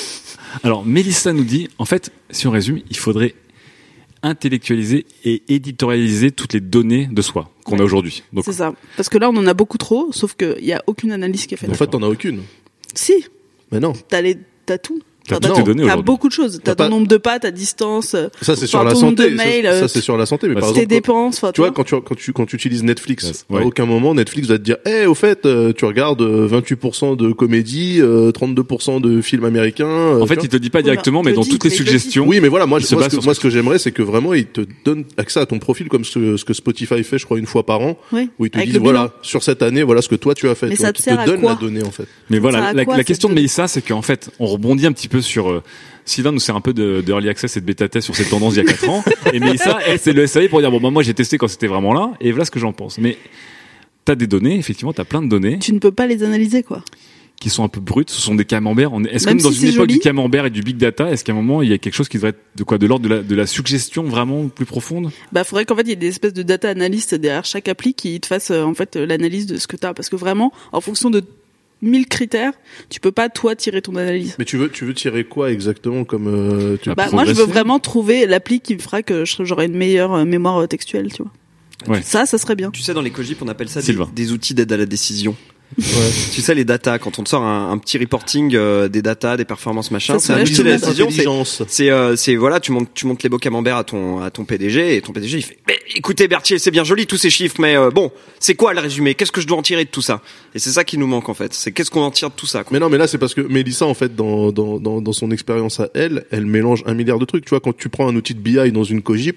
Alors, Mélissa nous dit, en fait, si on résume, il faudrait intellectualiser et éditorialiser toutes les données de soi qu'on a aujourd'hui. Donc, C'est ça. Parce que là on en a beaucoup trop, sauf qu'il y a aucune analyse qui est faite. En fait, t'en as aucune. Si, Mais non. t'as les, t'as tout. T'as Enfin, toutes non, les données T'as aujourd'hui. beaucoup de choses. T'as T'as ton pas- nombre de pas, ta distance, euh, Ça, c'est enfin, sur la ton nombre santé. de mails, ça, euh, ça, c'est sur la santé. Mais bah, par tes exemple, quand- dépenses. Enfin, tu vois, quand tu, quand tu, quand tu utilises Netflix, Ouais. à aucun moment, Netflix va te dire, eh, au fait, euh, tu regardes euh, vingt-huit pour cent de comédie, euh, trente-deux pour cent de films américains. euh, en fait, tu il te dit pas Oui, directement, bah, mais il te dans dit, toutes les mais il te dit. suggestions. Oui, mais voilà, moi, Il je- se moi, base ce que, sur moi, ce ce que j'aimerais, c'est que vraiment, ils te donnent accès à ton profil comme ce, ce que Spotify fait, je crois, une fois par an, oui. où ils te Avec disent, le bilan. voilà, sur cette année, voilà ce que toi tu as fait. Mais Tu vois, ça te qui sert à te donne quoi la donnée, en fait. Mais Ça voilà, sert à la, quoi, la cette question de donnée Mélissa, c'est qu'en fait, on rebondit un petit peu sur... Euh, Sylvain nous sert un peu de, de early access et de bêta test sur cette tendance il y a quatre ans. Et Mélissa, elle, c'est le S A V pour dire, bon, bah, moi, j'ai testé quand c'était vraiment là, et voilà ce que j'en pense. Mais t'as des données, effectivement, t'as plein de données Tu ne peux pas les analyser, quoi. qui sont un peu brutes. Ce sont des camemberts. On est- Est-ce que Même dans si une c'est époque joli. du camembert et du big data, est-ce qu'à un moment, il y a quelque chose qui devrait être de quoi? De l'ordre de la, de la suggestion vraiment plus profonde? Bah, faudrait qu'en fait, il y ait des espèces de data analystes derrière chaque appli qui te fassent, euh, en fait, euh, l'analyse de ce que t'as. Parce que vraiment, en fonction de mille critères, tu peux pas, toi, tirer ton analyse. Mais tu veux, tu veux tirer quoi exactement comme, euh, tu veux Bah, moi, je veux progresser. vraiment trouver l'appli qui me fera que je- j'aurai une meilleure euh, mémoire euh, textuelle, tu vois. Ouais. Ça, ça serait bien. Tu sais, dans les cogip, on appelle ça des, Sylvain. des outils d'aide à la décision. Tu sais, les data, quand on te sort un, un petit reporting euh, des data, des performances, machin, Ça c'est un soulage outil tout de le la monde. décision. C'est, intelligence. c'est, euh, c'est voilà, tu montes, tu montes les beaux camemberts à ton, à ton P D G et ton P D G il fait, mais écoutez Berthier, c'est bien joli tous ces chiffres, mais euh, bon, c'est quoi le résumé? Qu'est-ce que je dois en tirer de tout ça? Et c'est ça qui nous manque en fait. C'est qu'est-ce qu'on en tire de tout ça, quoi. Mais non, mais là, c'est parce que Mélissa, en fait, dans, dans, dans, dans son expérience à elle, elle mélange un milliard de trucs. Tu vois, quand tu prends un outil de B I dans une cogip,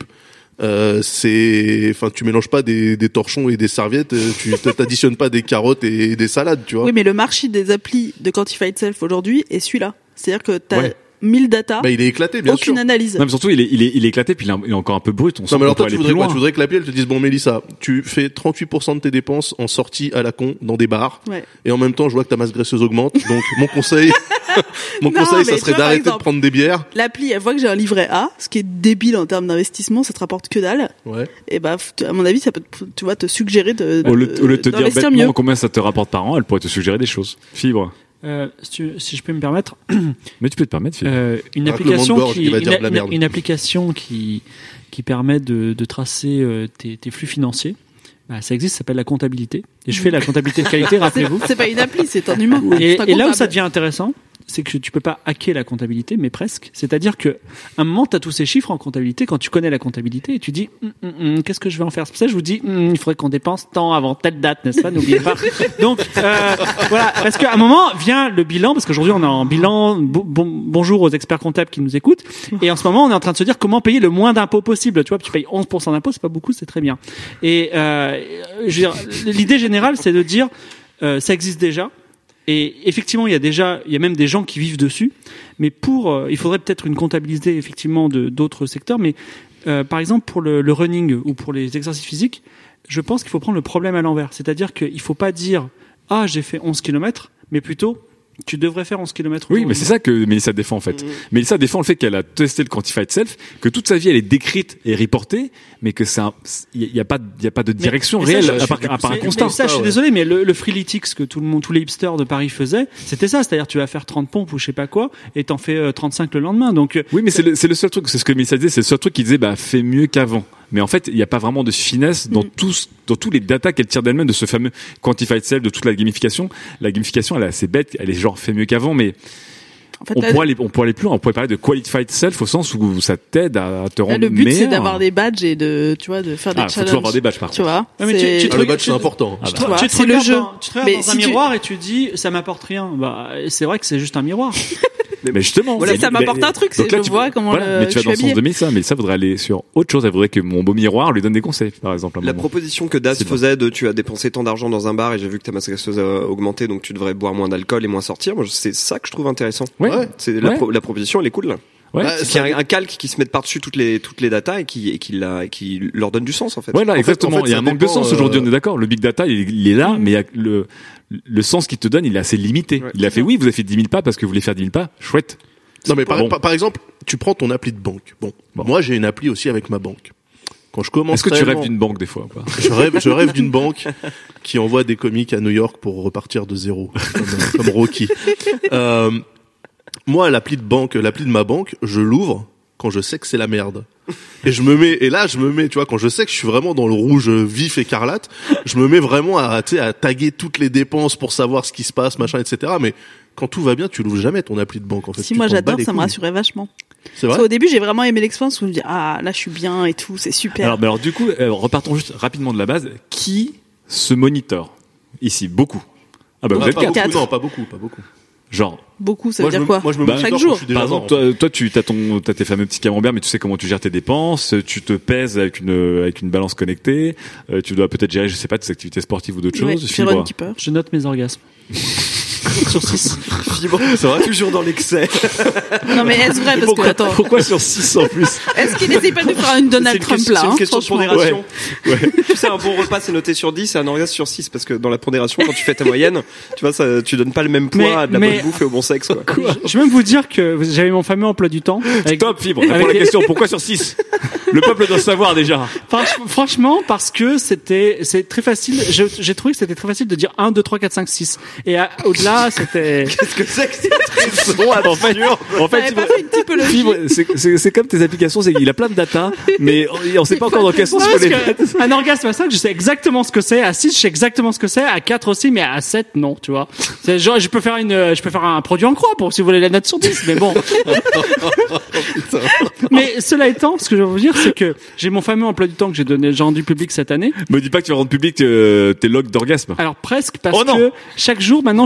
Euh, c'est, enfin, tu mélanges pas des, des torchons et des serviettes, euh, tu t'additionnes pas des carottes et des salades, tu vois. Oui, mais le marché des applis de Quantified Self aujourd'hui est celui-là. C'est-à-dire que t'as Ouais. mille data, Bah, il est éclaté, bien aucune sûr. analyse. Non, mais surtout, il est, il est, il est éclaté, puis il est, il est encore un peu brut. On sent Non, mais alors qu'on toi, peut tu aller voudrais plus quoi? loin. Tu voudrais que l'appli, elle te dise, bon, Mélissa, tu fais trente-huit pour cent de tes dépenses en sortie à la con dans des bars. Ouais. Et en même temps, je vois que ta masse graisseuse augmente. Donc, mon conseil, mon Non, conseil, mais ça tu serait vois, par d'arrêter de exemple, prendre des bières. L'appli, elle voit que j'ai un livret A, ce qui est débile en termes d'investissement, ça te rapporte que dalle. Ouais. Et bah, f- à mon avis, ça peut, te- tu vois, te suggérer de, Au lieu, au lieu de te dire d'investir bêtement mieux. combien ça te rapporte par an, elle pourrait te suggérer des choses. Fibre. Euh, si, tu- si je peux me permettre, Mais tu peux te permettre, Fibre. euh, une Raclement de application gorge, qui, il va une, dire de la une- merde. une application qui qui permet de, de tracer euh, tes, tes flux financiers. Bah, ça existe, ça s'appelle la comptabilité. Et je fais la comptabilité de qualité, rappelez-vous. C'est pas une appli, c'est un humain. Et, C'est un et là où comptable. ça devient intéressant, c'est que tu peux pas hacker la comptabilité, mais presque. C'est-à-dire que, à un moment, tu as tous ces chiffres en comptabilité, quand tu connais la comptabilité, et tu dis, Hum, hum, hum, qu'est-ce que je vais en faire? C'est pour ça que je vous dis, hum, il faudrait qu'on dépense tant avant telle date, n'est-ce pas? N'oubliez pas. Donc, euh, voilà. Parce qu'à un moment, vient le bilan, parce qu'aujourd'hui, on est en bilan, bon, bon- bonjour aux experts comptables qui nous écoutent. Et en ce moment, on est en train de se dire comment payer le moins d'impôts possible. Tu vois, tu payes onze pour cent d'impôts, c'est pas beaucoup, c'est très bien. Et, euh, je veux dire, l'idée générale, c'est de dire, euh, ça existe déjà. Et effectivement, il y a déjà, il y a même des gens qui vivent dessus. Mais pour, euh, il faudrait peut-être une comptabilité effectivement de d'autres secteurs. Mais euh, par exemple pour le, le running ou pour les exercices physiques, je pense qu'il faut prendre le problème à l'envers. C'est-à-dire qu'il faut pas dire ah j'ai fait onze kilomètres, mais plutôt tu devrais faire onze kilomètres. Oui, mais c'est ça que Mélissa défend en fait. Mélissa défend le fait qu'elle a testé le Quantified Self, que toute sa vie elle est décrite et reportée, mais que c'est un, il y a pas, il y a pas de direction Mais ça, réelle je- à part, je- à part un mais- constat. mais ça, je suis ouais. désolé, mais le, le Freeletics que tout le monde, tous les hipsters de Paris faisaient, c'était ça. C'est-à-dire, tu vas faire trente pompes ou je sais pas quoi, et t'en fais euh, trente-cinq le lendemain. Donc, euh, Oui, mais c'est le, c'est le seul truc, c'est ce que Mélissa disait, c'est le seul truc qui disait, bah, fais mieux qu'avant. Mais en fait, il n'y a pas vraiment de finesse dans tous, dans tous les datas qu'elle tire d'elle-même de ce fameux Quantified Self, de toute la gamification. La gamification, elle est assez bête, elle est genre, fais mieux qu'avant, mais En fait, on là, pourrait aller, on pourrait aller plus loin. On pourrait parler de Qualified Self au sens où ça t'aide à te là, rendre le but, c'est meilleur. d'avoir des badges et de, tu vois, de faire des Ah, faut challenges. toujours avoir des badges, par Tu contre. vois. Ouais, mais tu- c'est- tu Ah, te- le badge, tu- c'est important. Ah, bah. Tu vois, tu te c'est le regardes jeu. dans- tu te regardes Mais dans si un tu- miroir et tu dis, ça m'apporte rien. Bah, c'est vrai que c'est juste un miroir. Mais justement, Voilà, ça mais- m'apporte mais- un truc, donc c'est là, je tu- vois comment voilà, le- mais tu je vas suis dans le sens habillée. de Mélissa, mais ça voudrait aller sur autre chose. Elle voudrait que mon beau miroir lui donne des conseils, par exemple. à un La moment. proposition que Das C'est bon. faisait de tu as dépensé tant d'argent dans un bar et j'ai vu que ta masse graisseuse a augmenté donc tu devrais boire moins d'alcool et moins sortir. Moi, c'est ça que je trouve intéressant. Ouais. Ouais. C'est la, Ouais. pro- la proposition, elle est cool là. Ouais. Bah, C'est qu'il y a un, un calque qui se met par-dessus toutes les toutes les datas et qui et qui, la, et qui leur donne du sens en fait. Voilà, En fait- exactement. en fait, il y a ça un manque de dépend, sens euh, aujourd'hui, on est d'accord. Le big data, il, il est là, mais il y a le, le sens qu'il te donne, il est assez limité. Ouais. Il a fait, oui, vous avez fait dix mille pas parce que vous voulez faire dix mille pas. Chouette. Non, mais par, Bon. par, par exemple, tu prends ton appli de banque. Bon. Bon. Moi, j'ai une appli aussi avec ma banque. Quand je commence Est-ce que tu rêves réellement- d'une banque des fois, quoi? Je rêve, je rêve d'une banque qui envoie des comiques à New York pour repartir de zéro, comme, comme Rocky. Euh, moi, l'appli de banque, l'appli de ma banque, je l'ouvre quand je sais que c'est la merde. Et je me mets, et là, je me mets, tu vois, quand je sais que je suis vraiment dans le rouge vif écarlate, je me mets vraiment à, tu sais, à taguer toutes les dépenses pour savoir ce qui se passe, machin, et cetera. Mais quand tout va bien, tu l'ouvres jamais ton appli de banque, en fait. Si Tu moi t'en bats j'adore, les ça me couilles. rassurait vachement. C'est Parce vrai? qu'au début, j'ai vraiment aimé l'expérience où je me dis ah là je suis bien et tout, c'est super. Alors, mais alors, du coup, euh, repartons juste rapidement de la base. Qui se monitore? Ici, beaucoup. Ah, bah, vous Ah, êtes pas quatre. beaucoup, Quatre. non, pas beaucoup, pas beaucoup. Genre. Beaucoup, ça Moi, veut je dire me- quoi moi, je me Bah, monitor chaque quand jour. je suis déjà Par exemple, mort, en toi, toi, tu as ton, t'as tes fameux petits camemberts, mais tu sais comment tu gères tes dépenses, tu te pèses avec une, avec une balance connectée, euh, tu dois peut-être gérer, je sais pas, tes activités sportives ou d'autres Ouais, choses. c'est Fibre. Runkeeper. Je note mes orgasmes. Sur six. Fibre, ça va toujours dans l'excès. Non mais est-ce vrai parce que attends, Pourquoi sur six en plus? est-ce qu'il n'essaie pas de faire une Donald C'est une Trump question- là c'est une hein, question de franchement. pondération. Tu sais, un bon repas c'est noté sur dix et un orgasme sur six parce que dans la pondération, quand tu fais ta moyenne, tu vois, ça, tu donnes pas le même poids Mais- à de la mais- bonne bouffe et au bon sexe, quoi. Je vais même vous dire que j'avais mon fameux emploi du temps. Avec- Top, Fibre. Réponds à avec la des- question. Pourquoi sur six? Le peuple doit savoir déjà. Franch- Franchement, parce que c'était, c'est très facile. je- J'ai trouvé que c'était très facile de dire un, deux, trois, quatre, cinq, six. Et à- au-delà, c'était. Qu'est-ce que c'est que cette raison En fait, en fait, T'avais pas fait une typologie. Fibre, c'est, c'est, c'est comme tes applications, c'est qu'il a plein de data, mais on, on sait pas encore dans quel sens Non, faut parce les que mettre. un orgasme à cinq, je sais exactement ce que c'est. À six, je sais exactement ce que c'est. À quatre aussi, mais à sept, non, tu vois. C'est genre, je peux faire une, je peux faire un produit en croix pour si vous voulez la note sur dix, mais bon. Mais cela étant, ce que je veux vous dire, c'est que j'ai mon fameux emploi du temps que j'ai donné, j'ai rendu public cette année. Me dis pas que tu vas rendre public euh, tes logs d'orgasme. Alors presque, parce Oh non. que chaque jour, maintenant, je tiens un petit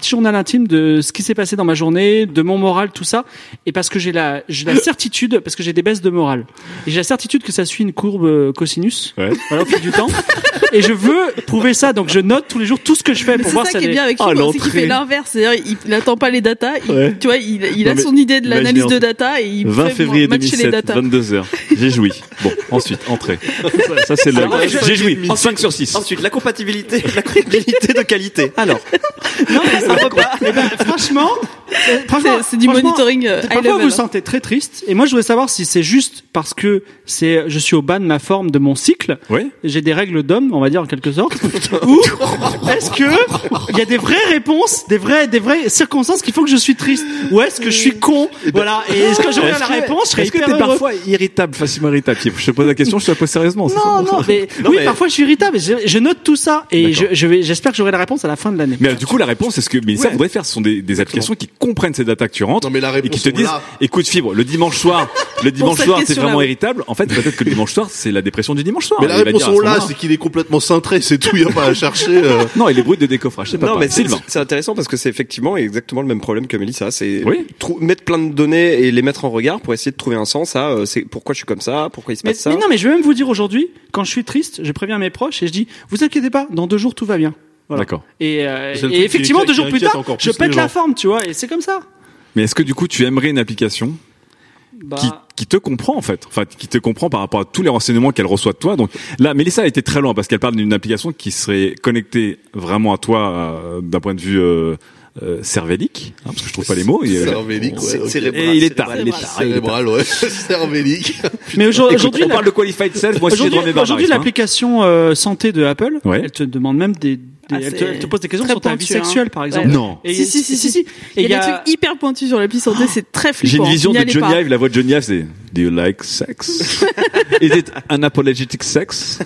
petit journal intime de ce qui s'est passé dans ma journée, de mon moral, tout ça. Et parce que j'ai la, j'ai la certitude, parce que j'ai des baisses de morale. Et j'ai la certitude que ça suit une courbe euh, cosinus. Ouais. Voilà, au fil du temps. Et je veux prouver ça. Donc je note tous les jours tout ce que je fais Mais pour c'est voir ça si qui est elle bien avec Ah, Fibre, c'est qu'il l'entrée. fait l'inverse. C'est-à-dire, il, il attend pas les datas. Il, Ouais. Tu vois, il, il Non, a mais son idée de l'analyse imaginez, de data et il vingt fait février matcher les deux mille sept, datas. vingt-deux heures. J'ai joui. Bon, ensuite, entrée. Ça, c'est le, Alors, je- j'ai joui. cinq sur six. Ensuite, la compatibilité, la compatibilité de qualité. Alors, Non, mais ça va pas. Eh ben, franchement, euh, franchement, C'est- c'est du franchement, monitoring, euh, high Parfois, vous level, vous sentez très triste. Et moi, je voulais savoir si c'est juste parce que c'est, je suis au bas de ma forme de mon cycle. Oui. J'ai des règles d'homme, on va dire en quelque sorte. Ou est-ce que il y a des vraies réponses, des vraies, des vraies circonstances qui font que je suis triste. Ou est-ce que je suis con? Voilà. Et est-ce que j'aurais la réponse, je serais Est-ce que hyper t'es heureux. parfois irritable, facilement irritable? Je te pose la question, je te la pose sérieusement. c'est Non, ça non, mais, Non, oui, mais- parfois je suis irritable. Je, je note tout ça et je, D'accord. je vais, j'espère que j'aurai la réponse à la fin de l'année. Mais alors, du coup, la réponse, c'est ce que Mélissa Ouais. voudrait faire. Ce sont des, des applications qui comprennent ces datas que tu rentres Non, mais la et qui réponse te sont disent, là. écoute, Fibre, le dimanche soir, le dimanche cette soir, t'es question-là, vraiment oui. irritable. En fait, peut-être que le dimanche soir, c'est la dépression du dimanche soir. Mais la Il va réponse dire à sont ce là, moment-là. c'est qu'il est complètement cintré, c'est tout, il y a pas à chercher. euh. Non, il est brut de décoffrage. C'est pas non, pas. mais c'est, Sylvain. c'est intéressant parce que c'est effectivement exactement le même problème que Mélissa. C'est Oui. trou- mettre plein de données et les mettre en regard pour essayer de trouver un sens à euh, c'est pourquoi je suis comme ça, pourquoi il se Mais, passe ça. mais non, mais je vais même vous dire aujourd'hui, quand je suis triste, je préviens mes proches et je dis, vous inquiétez pas, dans deux jours tout va bien. Voilà. D'accord. Et, euh, C'est le et truc effectivement, qui- deux qui jours plus inquiète tard, encore je plus pète les la gens. forme, tu vois, et c'est comme ça. Mais est-ce que du coup, tu aimerais une application Bah, qui, qui te comprend en fait, enfin qui te comprend par rapport à tous les renseignements qu'elle reçoit de toi. Donc là, Mélissa a été très loin parce qu'elle parle d'une application qui serait connectée vraiment à toi euh, d'un point de vue euh, euh, cervélique, hein, parce que je trouve pas les mots. Et, euh, Cervélique, ouais. C'est- ok. cérébral, et il est tard, cérébral. il est tard, il est tard. Cérébral, ouais. Cervélique. mais aujourd- Écoute, aujourd'hui, on la- parle de qualified self. Moi, je suis aujourd'hui, dans mes aujourd'hui, barbarismes, hein. l'application euh, santé de Apple, Ouais. elle te demande même des, des- Ah, elle, te, c'est elle te pose des questions très sur ta vie pointu, hein. sexuelle, par exemple. Ouais. Non. Et- Si, si, si, si, si. Et Il y a des trucs hyper pointus sur l'appli santé, c'est très J'ai flippant. une vision N'y de allez Johnny pas. Ive, la voix de Johnny Ive, c'est Do you like sex? Is it an apologetic sex?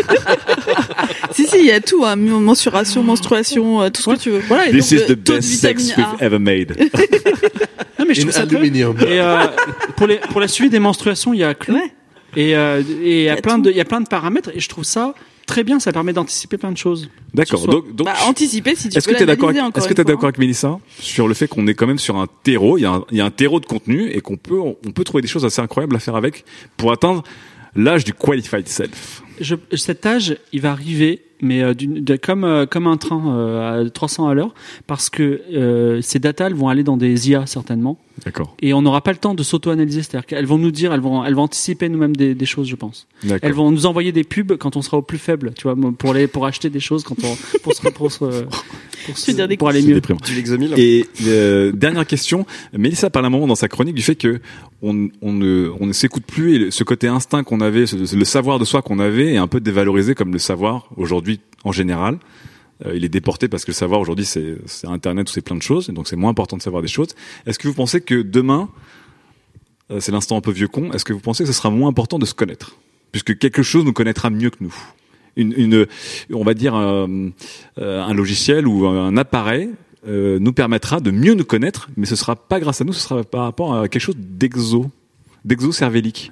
Si, si, il y a tout, hein. Mensuration, menstruation, euh, tout ce que tu veux. Voilà, et This donc, is euh, the taux de best sex vitamine we've A. ever made. Non, mais je In trouve ça très- aluminium. Et euh, pour les pour la suivi des menstruations, il y a Clue. Ouais. Et euh, et il y a Y a plein tout. de il y a plein de paramètres et je trouve ça très bien, ça permet d'anticiper plein de choses. D'accord. Sur soi. Donc, donc, Bah, anticiper si tu est-ce peux que t'es d'accord l'analyser avec, encore est-ce que une t'es fois, d'accord avec Mélissa sur le fait qu'on est quand même sur un terreau, il y a un, il y a un terreau de contenu et qu'on peut, on peut trouver des choses assez incroyables à faire avec pour atteindre l'âge du qualified self. Je, cet âge, il va arriver, mais euh, d'une- de, comme euh, comme un train euh, à trois cents à l'heure, parce que euh, ces datas elles vont aller dans des I A certainement, D'accord. et on n'aura pas le temps de s'auto-analyser. C'est-à-dire qu'elles vont nous dire, elles vont elles vont anticiper nous-mêmes des, des choses, je pense. D'accord. Elles vont nous envoyer des pubs quand on sera au plus faible, tu vois, pour les pour acheter des choses quand on pour se pour se pour, se- veux dire des pour aller C'est mieux. déprimant. Du Lexomil. Et euh, dernière question, Mélissa parle un moment dans sa chronique du fait que on, on ne, on ne s'écoute plus et le- ce côté instinct qu'on avait, ce- le savoir de soi qu'on avait est un peu dévalorisé comme le savoir aujourd'hui en général. Euh, il est déporté parce que le savoir aujourd'hui c'est, c'est Internet ou c'est plein de choses, et donc c'est moins important de savoir des choses. Est-ce que vous pensez que demain, euh, c'est l'instant un peu vieux con, est-ce que vous pensez que ce sera moins important de se connaître puisque quelque chose nous connaîtra mieux que nous? Une, une, on va dire un, un logiciel ou un appareil euh, nous permettra de mieux nous connaître, mais ce sera pas grâce à nous, ce sera par rapport à quelque chose d'exo, d'exo-cervélique.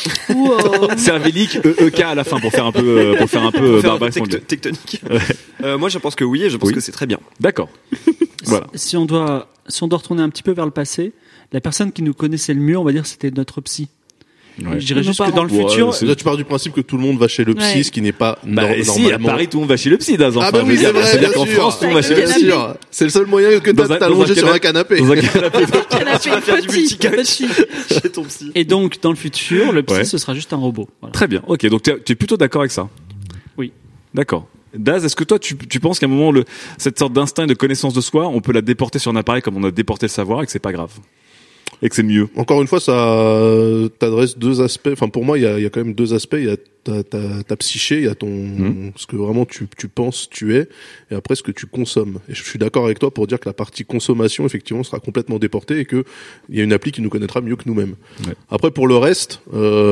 Wow. Cervélique, E E K à la fin pour faire un peu, euh, pour faire un peu euh, Faire barbare. tecto- tectonique. Euh, moi, je pense que oui, et je pense Oui. que c'est très bien. D'accord. Voilà. Si on doit si on doit retourner un petit peu vers le passé, la personne qui nous connaissait le mieux, on va dire, c'était notre psy. Ouais. Je dirais Nos juste que parents. dans le Ouais, futur, c'est- là, tu pars du principe que tout le monde va chez le psy, Ouais. ce qui n'est pas Bah, nor- si, à normalement. Paris, tout le monde va chez le psy, Daz. Enfin, Ah bah je oui, veux dire, c'est vrai, c'est-à-dire bien qu'en sûr. France, tout le monde va chez le Avec psy. le Bien sûr. C'est le seul moyen que Dans t'as un- t'as dans un allongé sur cana- un canapé. Dans un canapé. Canapé vas faire du petit, multi-couch. petit. Chez ton psy. et donc dans le futur, le psy Ouais. ce sera juste un robot. Voilà. Très bien. Ok, donc tu es plutôt d'accord avec ça. Oui. D'accord. Daz, est-ce que toi, tu, tu penses qu'à un moment, le, cette sorte d'instinct et de connaissance de soi, on peut la déporter sur un appareil comme on a déporté le savoir et que c'est pas grave et que c'est mieux? Encore une fois, ça t'adresse deux aspects. Enfin, pour moi, il y a, il y a quand même deux aspects. Il y a ta, ta, ta psyché, il y a ton, Mhm. ce que vraiment tu, tu penses, tu es, et après ce que tu consommes. Et je suis d'accord avec toi pour dire que la partie consommation, effectivement, sera complètement déportée et que il y a une appli qui nous connaîtra mieux que nous-mêmes. Ouais. Après, pour le reste,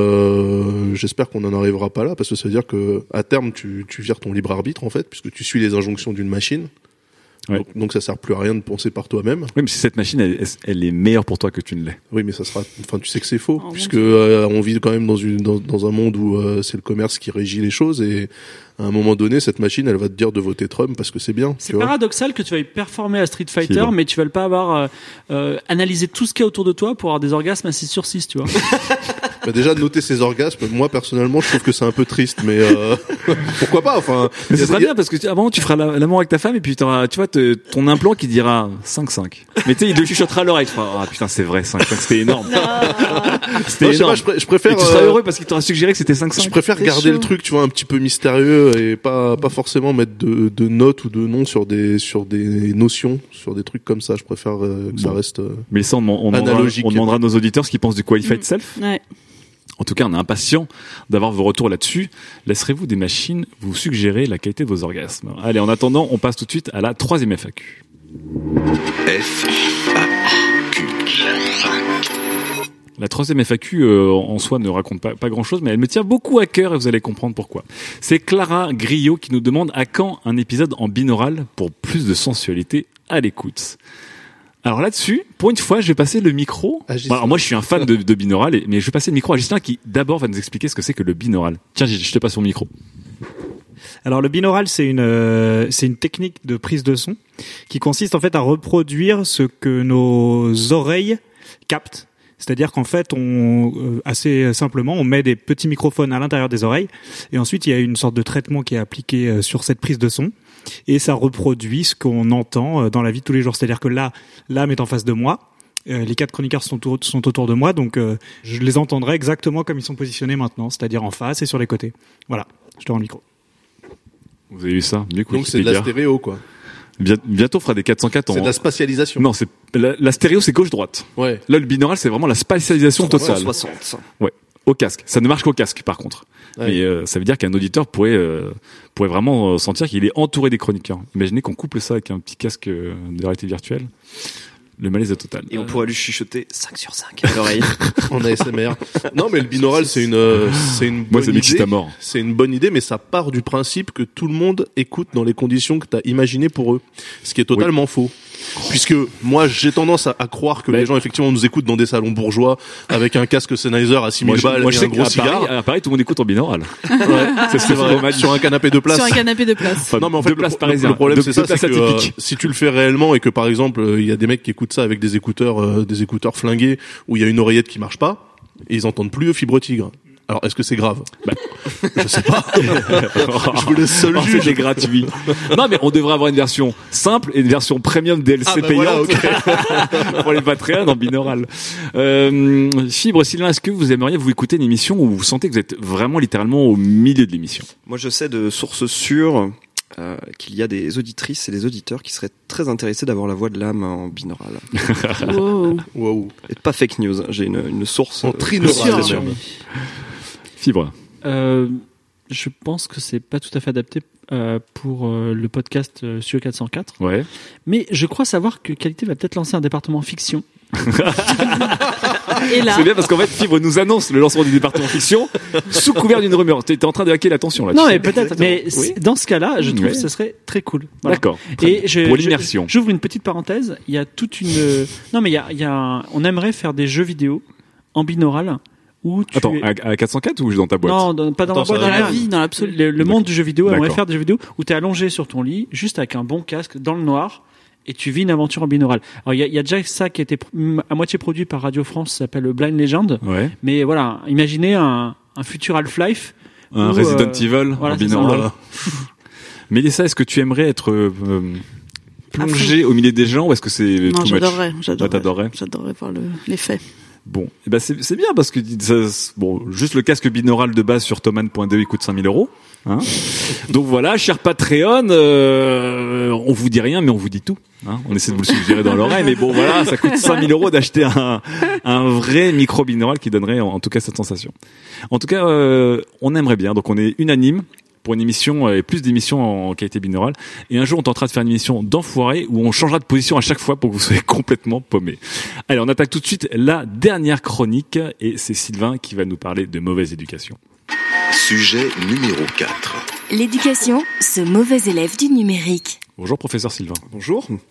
euh, j'espère qu'on n'en arrivera pas là, parce que ça veut dire que à terme, tu, tu vires ton libre arbitre, en fait, puisque tu suis les injonctions d'une machine. Ouais. Donc, donc ça sert plus à rien de penser par toi-même. Oui, mais si cette machine, elle, elle est meilleure pour toi que tu ne l'es. Oui, mais ça sera. Enfin, tu sais que c'est faux, Oh, puisque mon euh, on vit quand même dans une dans, dans un monde où euh, c'est le commerce qui régit les choses et à un moment donné, cette machine, elle va te dire de voter Trump parce que c'est bien. C'est tu vois. paradoxal que tu veuilles performer à Street Fighter, Fibre. mais tu veuilles pas avoir euh, euh, analysé tout ce qu'il y a autour de toi pour avoir des orgasmes à six sur six, tu vois. Bah, déjà, noter ses orgasmes, moi, personnellement, je trouve que c'est un peu triste, mais euh, pourquoi pas, enfin. Mais y a- ce sera y a- bien parce que tu, avant tu feras la- l'amour avec ta femme et puis t'auras, tu vois, te- ton implant qui dira cinq cinq. Mais tu sais, il te chuchotera à l'oreille. Tu feras, ah putain, c'est vrai, cinq cinq, c'était énorme. C'était Non, je sais énorme. pas, je, pr- je préfère. Et tu seras euh, heureux parce qu'il t'aura suggéré que c'était cinq cinq. Je préfère C'est garder chaud. le truc, tu vois, un petit peu mystérieux et pas pas forcément mettre de, de notes ou de noms sur des sur des notions, sur des trucs comme ça. Je préfère euh, que ça Bon. reste. euh, Mais ça, on, on, demandera, Analogique. on demandera à nos auditeurs ce qu'ils pensent du Qualified Mm. Self. Ouais. En tout cas, on est impatient d'avoir vos retours là-dessus. Laisserez-vous des machines vous suggérer la qualité de vos orgasmes? Allez, en attendant, on passe tout de suite à la troisième F A Q. F A Q. La troisième F A Q, euh, en soi, ne raconte pas, pas grand-chose, mais elle me tient beaucoup à cœur et vous allez comprendre pourquoi. C'est Clara Griot qui nous demande à quand un épisode en binaural pour plus de sensualité à l'écoute. Alors là-dessus, pour une fois, je vais passer le micro. À Gislain. Bon, alors moi, je suis un fan de, de binaural, et- mais je vais passer le micro à Gislain qui, d'abord, va nous expliquer ce que c'est que le binaural. Tiens, je je te passe mon micro. Alors le binaural, c'est une euh, c'est une technique de prise de son qui consiste en fait à reproduire ce que nos oreilles captent. C'est-à-dire qu'en fait, on euh, assez simplement, on met des petits microphones à l'intérieur des oreilles et ensuite il y a une sorte de traitement qui est appliqué euh, sur cette prise de son et ça reproduit ce qu'on entend euh, dans la vie de tous les jours. C'est-à-dire que là, l'âme est en face de moi. Euh, les quatre chroniqueurs sont, au- sont autour de moi, donc euh, je les entendrai exactement comme ils sont positionnés maintenant, c'est-à-dire en face et sur les côtés. Voilà, je te rends le micro. Vous avez vu ça? Mieux que Donc c'est de la Wikipédia. stéréo, quoi. Bien- Bientôt, on fera des quatre cent quatre en... C'est de la spatialisation. Non, c'est, la, la stéréo, c'est gauche-droite. Ouais. Là, le binaural, c'est vraiment la spatialisation totale. soixante. Ouais. Au casque. Ça ne marche qu'au casque, par contre. Ouais. Mais euh, ça veut dire qu'un auditeur pourrait euh, pourrait vraiment euh, sentir qu'il est entouré des chroniqueurs. Imaginez qu'on couple ça avec un petit casque euh, de réalité virtuelle. Le malaise est total. Et on pourra lui chuchoter cinq sur cinq à l'oreille. En A S M R. Non, mais le binaural, c'est une, euh, c'est une Moi, bonne ça m'excite idée. à mort. C'est une bonne idée, mais ça part du principe que tout le monde écoute dans les conditions que tu as imaginées pour eux. Ce qui est totalement faux. Puisque moi, j'ai tendance à, à croire que Mais- les gens, effectivement, nous écoutent dans des salons bourgeois avec un casque Sennheiser à six mille Moi, je, balles moi, et je sais un gros qu'à cigare. Paris, à Paris, tout le monde écoute en binaural. Ouais, c'est c'est vrai. vrai. Sur un canapé de place. Sur un canapé de place. Enfin, Non, mais en fait, deux le, places le- parisiennes. le problème, Deux- c'est deux ça, c'est places que euh, atypiques. si tu le fais réellement et que, par exemple, euh, il y a des mecs qui écoutent ça avec des écouteurs, euh, des écouteurs flingués où il y a une oreillette qui marche pas, et ils entendent plus le fibre tigre. Alors, est-ce que c'est grave? Bah. Je sais pas. Je vous laisse seul Oh, juge. c'était gratuit. Non, mais on devrait avoir une version simple et une version premium D L C Ah, bah payante voilà, pour les Patreons en binaural. Euh, Fibre, Sylvain, est-ce que vous aimeriez vous écouter une émission où vous sentez que vous êtes vraiment littéralement au milieu de l'émission? Moi, je sais de sources sûres euh, qu'il y a des auditrices et des auditeurs qui seraient très intéressés d'avoir la voix de l'âme en binaural. Wow. Wow. Et pas fake news, j'ai une, une source. En euh, trinaural. sûr. même. Fibre. Euh, je pense que c'est pas tout à fait adapté euh, pour euh, le podcast euh, Studio quatre cent quatre, Ouais. mais je crois savoir que Qualité va peut-être lancer un département fiction. Et là, C'est bien parce qu'en fait, Fibre nous annonce le lancement du département fiction sous couvert d'une rumeur. T'es t'es en train de hacker l'attention là. Non, tu mais sais. peut-être. Mais Oui. dans ce cas-là, je trouve Ouais. que ça serait très cool. Voilà. D'accord. Très Et bien. je, Pour je- l'immersion. J'ouvre une petite parenthèse. Il y a toute une. Non, mais il y a, il y a. un- On aimerait faire des jeux vidéo en binaural où tu. Attends, es- à, à quatre cent quatre ou dans ta boîte? Non, dans- pas dans Attends, la boîte. ça dans va la rien. vie, dans l'absolu. Le, le monde du jeu vidéo, on aimerait D'accord. faire des jeux vidéo où tu es allongé sur ton lit, juste avec un bon casque, dans le noir, et tu vis une aventure en binaural. Alors, il y a, il y a déjà ça qui a été pr- à moitié produit par Radio France, ça s'appelle Blind Legend. Ouais. Mais voilà, imaginez un, un futur Half-Life. Un Ou, Resident euh, Evil voilà, en c'est ça. binaural. Voilà. Mélissa, est-ce que tu aimerais être euh, plongé au milieu des gens ou est-ce que c'est non, too much? j'adorerais, Ah, j'adorerais. t'adorerais. J'adorerais voir le, l'effet. Bon, eh ben c'est c'est bien parce que ça, bon, juste le casque binaural de base sur thoman point d e il coûte cinq mille euros. Hein. Donc voilà, cher Patreon, euh, on vous dit rien mais on vous dit tout. Hein. On essaie de vous le suggérer dans l'oreille, mais bon voilà, ça coûte cinq mille euros d'acheter un, un vrai micro binaural qui donnerait en, en tout cas cette sensation. En tout cas, euh, on aimerait bien, donc on est unanime pour une émission et plus d'émissions en qualité binaurale. Et un jour, on tentera de faire une émission d'enfoiré où on changera de position à chaque fois pour que vous soyez complètement paumés. Allez, on attaque tout de suite la dernière chronique et c'est Sylvain qui va nous parler de mauvaise éducation. Sujet numéro quatre. L'éducation, ce mauvais élève du numérique. Bonjour professeur Sylvain. Bonjour.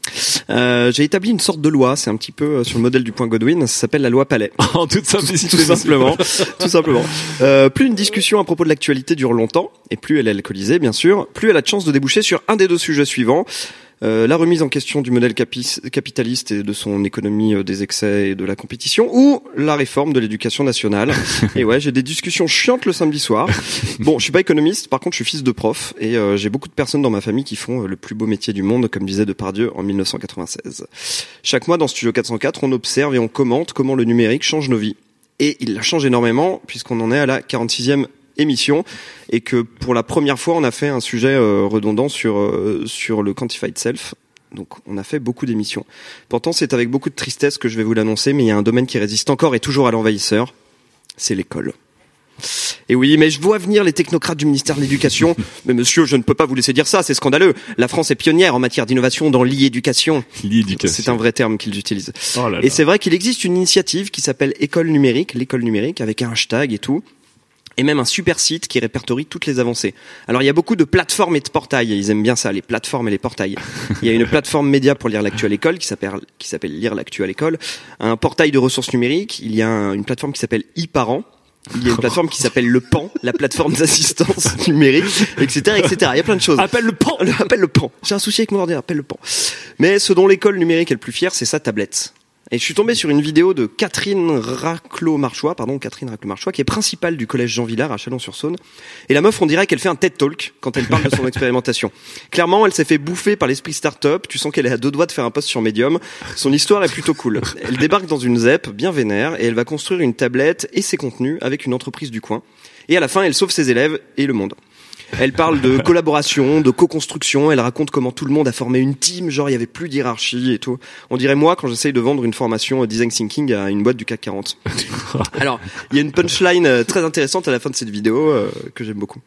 Euh, j'ai établi une sorte de loi, c'est un petit peu sur le modèle du point Godwin, ça s'appelle la loi Palais. En toute simplicité. Tout simplement. Tout simplement. Euh, plus une discussion à propos de l'actualité dure longtemps, et plus elle est alcoolisée, bien sûr, plus elle a de chances de déboucher sur un des deux sujets suivants. Euh, la remise en question du modèle capi- capitaliste et de son économie euh, des excès et de la compétition, ou la réforme de l'éducation nationale. Et ouais, j'ai des discussions chiantes le samedi soir. Bon, je suis pas économiste, par contre je suis fils de prof, et euh, j'ai beaucoup de personnes dans ma famille qui font euh, le plus beau métier du monde, comme disait Depardieu en dix-neuf cent quatre-vingt-seize. Chaque mois dans Studio quatre cent quatre, on observe et on commente comment le numérique change nos vies. Et il la change énormément, puisqu'on en est à la quarante-sixième émission, et que pour la première fois on a fait un sujet euh, redondant sur euh, sur le quantified self. Donc on a fait beaucoup d'émissions. Pourtant c'est avec beaucoup de tristesse que je vais vous l'annoncer, mais il y a un domaine qui résiste encore et toujours à l'envahisseur, c'est l'école. Et oui, mais je vois venir les technocrates du ministère de l'Éducation. Mais monsieur, je ne peux pas vous laisser dire ça, c'est scandaleux. La France est pionnière en matière d'innovation dans l'e-éducation. L'e-éducation. C'est un vrai terme qu'ils utilisent. Oh là là. Et c'est vrai qu'il existe une initiative qui s'appelle École numérique, l'école numérique, avec un hashtag et tout. Et même un super site qui répertorie toutes les avancées. Alors il y a beaucoup de plateformes et de portails, ils aiment bien ça, les plateformes et les portails. Il y a une plateforme média pour lire l'actu à l'école qui s'appelle qui s'appelle Lire l'actu à l'école, un portail de ressources numériques, il y a un, une plateforme qui s'appelle e-parents, il y a une plateforme qui s'appelle le P A N, la plateforme d'assistance numérique, et cetera, et cetera. Il y a plein de choses. Appelle le P A N. Appelle le P A N. J'ai un souci avec mon ordinateur, appelle le P A N. Mais ce dont l'école numérique est le plus fière, c'est sa tablette. Et je suis tombé sur une vidéo de Catherine Raclot-Marchois, pardon, Catherine Raclot-Marchois, qui est principale du collège Jean Villard à Chalon-sur-Saône. Et la meuf, on dirait qu'elle fait un TED Talk quand elle parle de son expérimentation. Clairement, elle s'est fait bouffer par l'esprit start-up. Tu sens qu'elle est à deux doigts de faire un post sur Medium. Son histoire est plutôt cool. Elle débarque dans une Z E P bien vénère et elle va construire une tablette et ses contenus avec une entreprise du coin. Et à la fin, elle sauve ses élèves et le monde. Elle parle de collaboration, de co-construction, elle raconte comment tout le monde a formé une team, genre il y avait plus d'hierarchie et tout. On dirait moi quand j'essaye de vendre une formation design thinking à une boîte du C A C quarante. Alors, il y a une punchline très intéressante à la fin de cette vidéo euh, que j'aime beaucoup.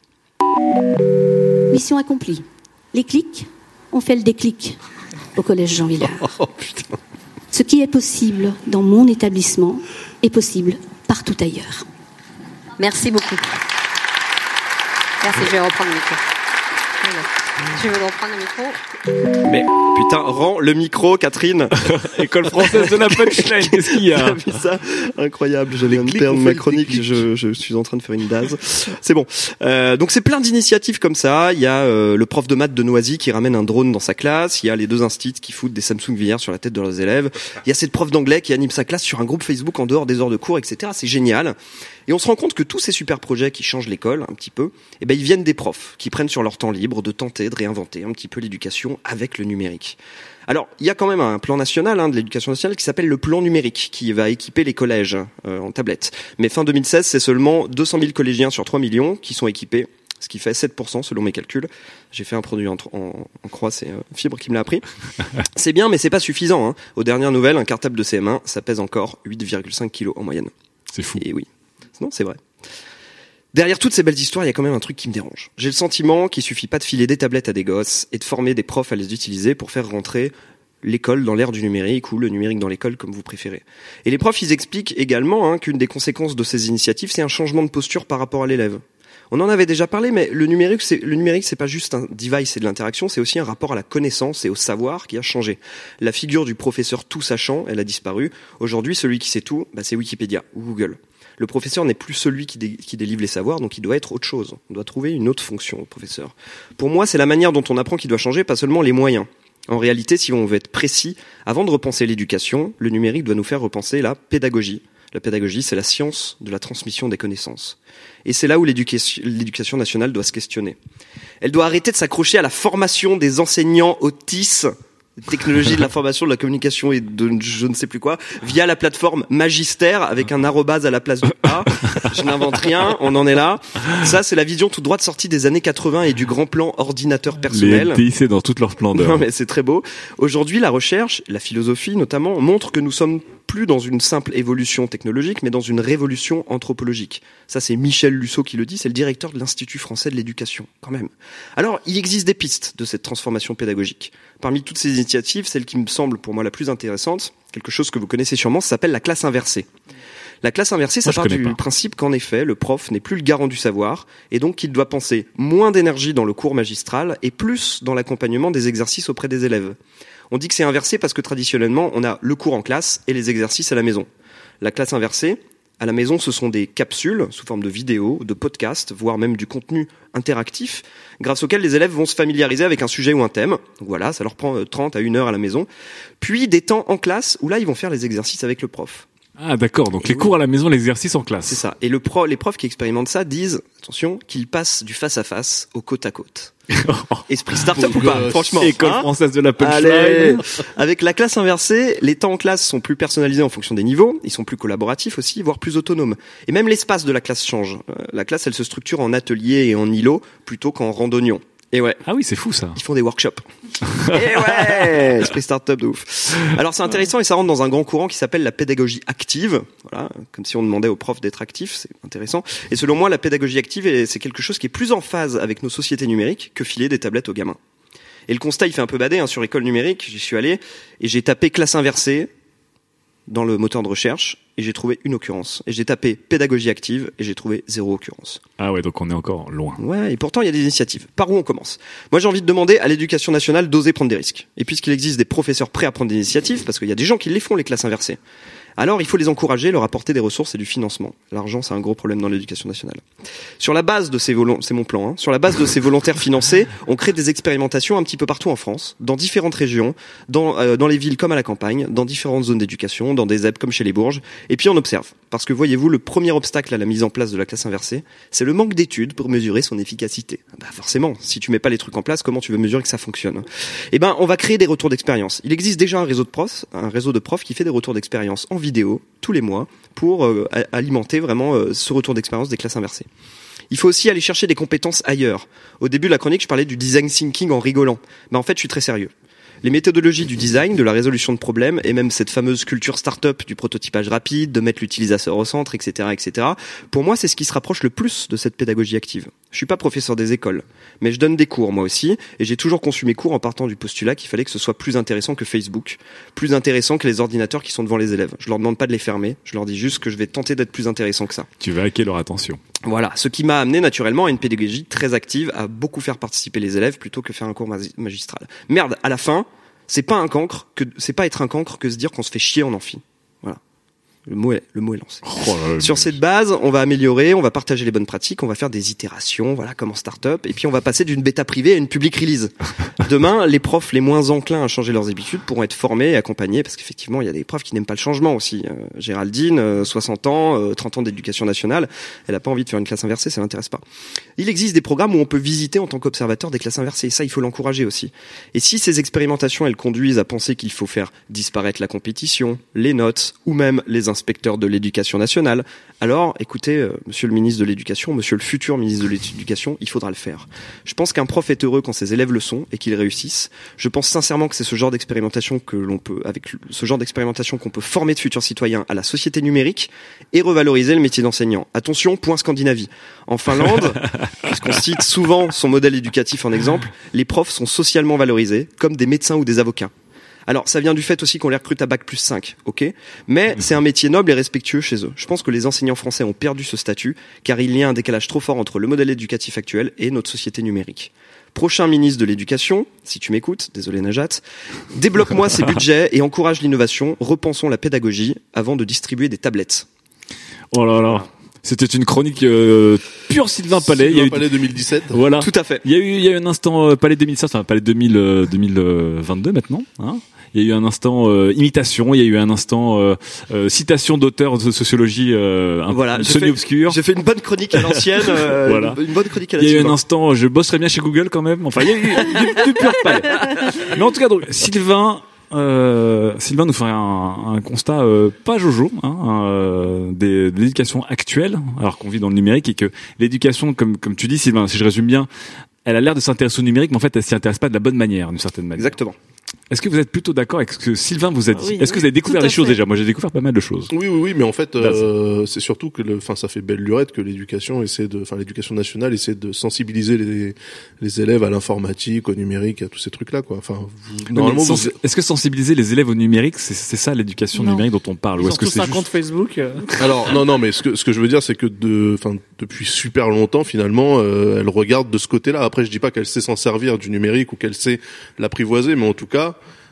Mission accomplie. Les clics ont fait le déclic au collège Jean Villard. Oh putain. Ce qui est possible dans mon établissement est possible partout ailleurs. Merci beaucoup. Merci, je vais reprendre le micro. Voilà. Je vais reprendre le micro. Mais putain, rends le micro, Catherine. École française de la punchline, qu'est-ce qu'il y a? T'as vu ça? Incroyable, j'allais me perdre ma chronique, je, je suis en train de faire une dase. C'est bon. Euh, donc c'est plein d'initiatives comme ça. Il y a euh, le prof de maths de Noisy qui ramène un drone dans sa classe. Il y a les deux instits qui foutent des Samsung V R sur la tête de leurs élèves. Il y a cette prof d'anglais qui anime sa classe sur un groupe Facebook en dehors des heures de cours, et cetera. C'est génial. Et on se rend compte que tous ces super projets qui changent l'école un petit peu, eh ben ils viennent des profs qui prennent sur leur temps libre de tenter de réinventer un petit peu l'éducation avec le numérique. Alors, il y a quand même un plan national hein, de l'éducation nationale qui s'appelle le plan numérique, qui va équiper les collèges euh, en tablettes. Mais fin deux mille seize, c'est seulement deux cent mille collégiens sur trois millions qui sont équipés, ce qui fait sept pour cent selon mes calculs. J'ai fait un produit en, en, en croix, c'est euh, Fibre qui me l'a appris. C'est bien, mais c'est pas suffisant. Hein. Aux dernières nouvelles, un cartable de C M un, ça pèse encore huit virgule cinq kilos en moyenne. C'est fou. Et oui. Non, c'est vrai. Derrière toutes ces belles histoires, il y a quand même un truc qui me dérange. J'ai le sentiment qu'il suffit pas de filer des tablettes à des gosses et de former des profs à les utiliser pour faire rentrer l'école dans l'ère du numérique ou le numérique dans l'école comme vous préférez. Et les profs, ils expliquent également hein, qu'une des conséquences de ces initiatives, c'est un changement de posture par rapport à l'élève. On en avait déjà parlé, mais le numérique, c'est, le numérique, c'est pas juste un device et de l'interaction, c'est aussi un rapport à la connaissance et au savoir qui a changé. La figure du professeur tout sachant, elle a disparu. Aujourd'hui, celui qui sait tout, bah, c'est Wikipédia ou Google. Le professeur n'est plus celui qui, dé- qui délivre les savoirs, donc il doit être autre chose. On doit trouver une autre fonction au professeur. Pour moi, c'est la manière dont on apprend qui doit changer, pas seulement les moyens. En réalité, si on veut être précis, avant de repenser l'éducation, le numérique doit nous faire repenser la pédagogie. La pédagogie, c'est la science de la transmission des connaissances. Et c'est là où l'éducation, l'éducation nationale doit se questionner. Elle doit arrêter de s'accrocher à la formation des enseignants O T I S, technologie de l'information, de la communication et de je ne sais plus quoi, via la plateforme Magistère avec un arrobase à la place du A. Je n'invente rien, on en est là. Ça, c'est la vision toute droite sortie des années quatre-vingts et du grand plan ordinateur personnel. Les L T I C dans toute leur splendeur. Non, mais c'est très beau. Aujourd'hui, la recherche, la philosophie notamment, montre que nous sommes plus dans une simple évolution technologique, mais dans une révolution anthropologique. Ça, c'est Michel Lussot qui le dit, c'est le directeur de l'Institut français de l'éducation, quand même. Alors, il existe des pistes de cette transformation pédagogique. Parmi toutes ces initiatives, celle qui me semble pour moi la plus intéressante, quelque chose que vous connaissez sûrement, ça s'appelle la classe inversée. La classe inversée, ça moi, part du pas. principe qu'en effet, le prof n'est plus le garant du savoir, et donc qu'il doit penser moins d'énergie dans le cours magistral et plus dans l'accompagnement des exercices auprès des élèves. On dit que c'est inversé parce que traditionnellement, on a le cours en classe et les exercices à la maison. La classe inversée, à la maison, ce sont des capsules sous forme de vidéos, de podcasts, voire même du contenu interactif, grâce auquel les élèves vont se familiariser avec un sujet ou un thème. Donc voilà, ça leur prend trente à une heure à la maison. Puis des temps en classe où là, ils vont faire les exercices avec le prof. Ah d'accord, donc et les oui. cours à la maison, l'exercice en classe. C'est ça. Et le pro, les profs qui expérimentent ça disent, attention, qu'ils passent du face-à-face au côte-à-côte. Esprit start-up ou pas, franchement. École hein française de la punchline. Allez. Avec la classe inversée, les temps en classe sont plus personnalisés en fonction des niveaux, ils sont plus collaboratifs aussi, voire plus autonomes. Et même l'espace de la classe change. La classe, elle se structure en atelier et en îlot plutôt qu'en randonnion. Et ouais. Ah oui, c'est fou ça. Ils font des workshops. Et ouais, esprit start-up de ouf. Alors c'est intéressant et ça rentre dans un grand courant qui s'appelle la pédagogie active. Voilà, comme si on demandait aux profs d'être actifs, c'est intéressant. Et selon moi, la pédagogie active, c'est quelque chose qui est plus en phase avec nos sociétés numériques que filer des tablettes aux gamins. Et le constat, il fait un peu bader hein, sur école numérique. J'y suis allé et j'ai tapé classe inversée dans le moteur de recherche et j'ai trouvé une occurrence. Et j'ai tapé pédagogie active et j'ai trouvé zéro occurrence. Ah ouais, donc on est encore loin. Ouais, et pourtant il y a des initiatives. Par où on commence ? Moi j'ai envie de demander à l'éducation nationale d'oser prendre des risques. Et puisqu'il existe des professeurs prêts à prendre des initiatives, parce qu'il y a des gens qui les font les classes inversées, alors il faut les encourager, leur apporter des ressources et du financement. L'argent, c'est un gros problème dans l'éducation nationale. Sur la base de ces volontaires, c'est mon plan, hein, sur la base de ces volontaires financés, on crée des expérimentations un petit peu partout en France, dans différentes régions, dans, euh, dans les villes comme à la campagne, dans différentes zones d'éducation, dans des Z E P comme chez les Bourges, et puis on observe. Parce que voyez-vous, le premier obstacle à la mise en place de la classe inversée, c'est le manque d'études pour mesurer son efficacité. Bah forcément, si tu mets pas les trucs en place, comment tu veux mesurer que ça fonctionne ? Eh ben, on va créer des retours d'expérience. Il existe déjà un réseau de profs, un réseau de profs qui fait des retours d'expérience en vidéo tous les mois pour euh, alimenter vraiment euh, ce retour d'expérience des classes inversées. Il faut aussi aller chercher des compétences ailleurs. Au début de la chronique, je parlais du design thinking en rigolant. Mais en fait, je suis très sérieux. Les méthodologies du design, de la résolution de problèmes, et même cette fameuse culture start-up du prototypage rapide, de mettre l'utilisateur au centre, et cetera, et cetera. Pour moi, c'est ce qui se rapproche le plus de cette pédagogie active. Je suis pas professeur des écoles, mais je donne des cours moi aussi, et j'ai toujours conçu mes cours en partant du postulat qu'il fallait que ce soit plus intéressant que Facebook, plus intéressant que les ordinateurs qui sont devant les élèves. Je leur demande pas de les fermer, je leur dis juste que je vais tenter d'être plus intéressant que ça. Tu vas hacker leur attention. Voilà, ce qui m'a amené naturellement à une pédagogie très active, à beaucoup faire participer les élèves plutôt que faire un cours magistral. Merde, à la fin, c'est pas un cancre que c'est pas être un cancre que se dire qu'on se fait chier en amphi. Voilà. Le mot est, le mot est lancé. Oh là là, Sur cette base, on va améliorer, on va partager les bonnes pratiques, on va faire des itérations, voilà, comme en start-up, et puis on va passer d'une bêta privée à une public release. Demain, les profs les moins enclins à changer leurs habitudes pourront être formés et accompagnés, parce qu'effectivement, il y a des profs qui n'aiment pas le changement aussi. Euh, Géraldine, euh, soixante ans, euh, trente ans d'éducation nationale, elle a pas envie de faire une classe inversée, ça l'intéresse pas. Il existe des programmes où on peut visiter en tant qu'observateur des classes inversées, et ça, il faut l'encourager aussi. Et si ces expérimentations, elles conduisent à penser qu'il faut faire disparaître la compétition, les notes, ou même les inspecteurs de l'éducation nationale, alors écoutez, euh, monsieur le ministre de l'éducation, monsieur le futur ministre de l'éducation, il faudra le faire. Je pense qu'un prof est heureux quand ses élèves le sont et qu'ils réussissent. Je pense sincèrement que c'est ce genre d'expérimentation que l'on peut, avec ce genre d'expérimentation qu'on peut former de futurs citoyens à la société numérique et revaloriser le métier d'enseignant. Attention, point Scandinavie. En Finlande, puisqu'on cite souvent son modèle éducatif en exemple, les profs sont socialement valorisés comme des médecins ou des avocats. Alors, ça vient du fait aussi qu'on les recrute à bac plus cinq, ok ? Mais c'est un métier noble et respectueux chez eux. Je pense que les enseignants français ont perdu ce statut, car il y a un décalage trop fort entre le modèle éducatif actuel et notre société numérique. Prochain ministre de l'Éducation, si tu m'écoutes, désolé Najat, débloque-moi ces budgets et encourage l'innovation, repensons la pédagogie avant de distribuer des tablettes. Oh là là. C'était une chronique euh, pure Sylvain Palais. Sylvain il y a eu Palais deux mille dix-sept. Voilà. Tout à fait. Il y a eu, il y a eu un instant euh, Palais deux mille cinq, enfin Palais deux mille, euh, deux mille vingt-deux maintenant. Hein. Il y a eu un instant euh, imitation, il y a eu un instant euh, euh, citation d'auteurs de sociologie euh, un voilà, semi-obscure. J'ai fait une bonne chronique à l'ancienne. Euh, voilà. Une bonne chronique à la Il y a eu Sylvain. un instant, je bosserais bien chez Google quand même. Enfin, il y a eu du, du pur Palais. Mais en tout cas, donc Sylvain. Euh, Sylvain nous ferait un, un constat euh, pas jojo hein, euh, des, de l'éducation actuelle, alors qu'on vit dans le numérique et que l'éducation, comme comme tu dis Sylvain, si je résume bien, elle a l'air de s'intéresser au numérique, mais en fait elle s'y intéresse pas de la bonne manière, d'une certaine manière. Exactement. Est-ce que vous êtes plutôt d'accord avec ce que Sylvain vous a dit ? Oui, Est-ce que oui, vous avez découvert tout à des choses fait. déjà ? Moi j'ai découvert pas mal de choses. Oui, oui, oui, mais en fait, euh, c'est surtout que, le, enfin, ça fait belle lurette que l'éducation essaie de, enfin, l'éducation nationale essaie de sensibiliser les, les élèves à l'informatique, au numérique, à tous ces trucs-là, quoi. Enfin, vous, normalement, sens- vous... est-ce que sensibiliser les élèves au numérique, c'est, c'est ça l'éducation Non. numérique dont on parle, ou Ils est-ce ont que tous c'est un juste... compte Facebook. euh. Alors non, non, mais ce que ce que je veux dire, c'est que de, enfin, depuis super longtemps, finalement, euh, elle regarde de ce côté-là. Après, je dis pas qu'elle sait s'en servir du numérique ou qu'elle sait l'apprivoiser, mais en tout cas.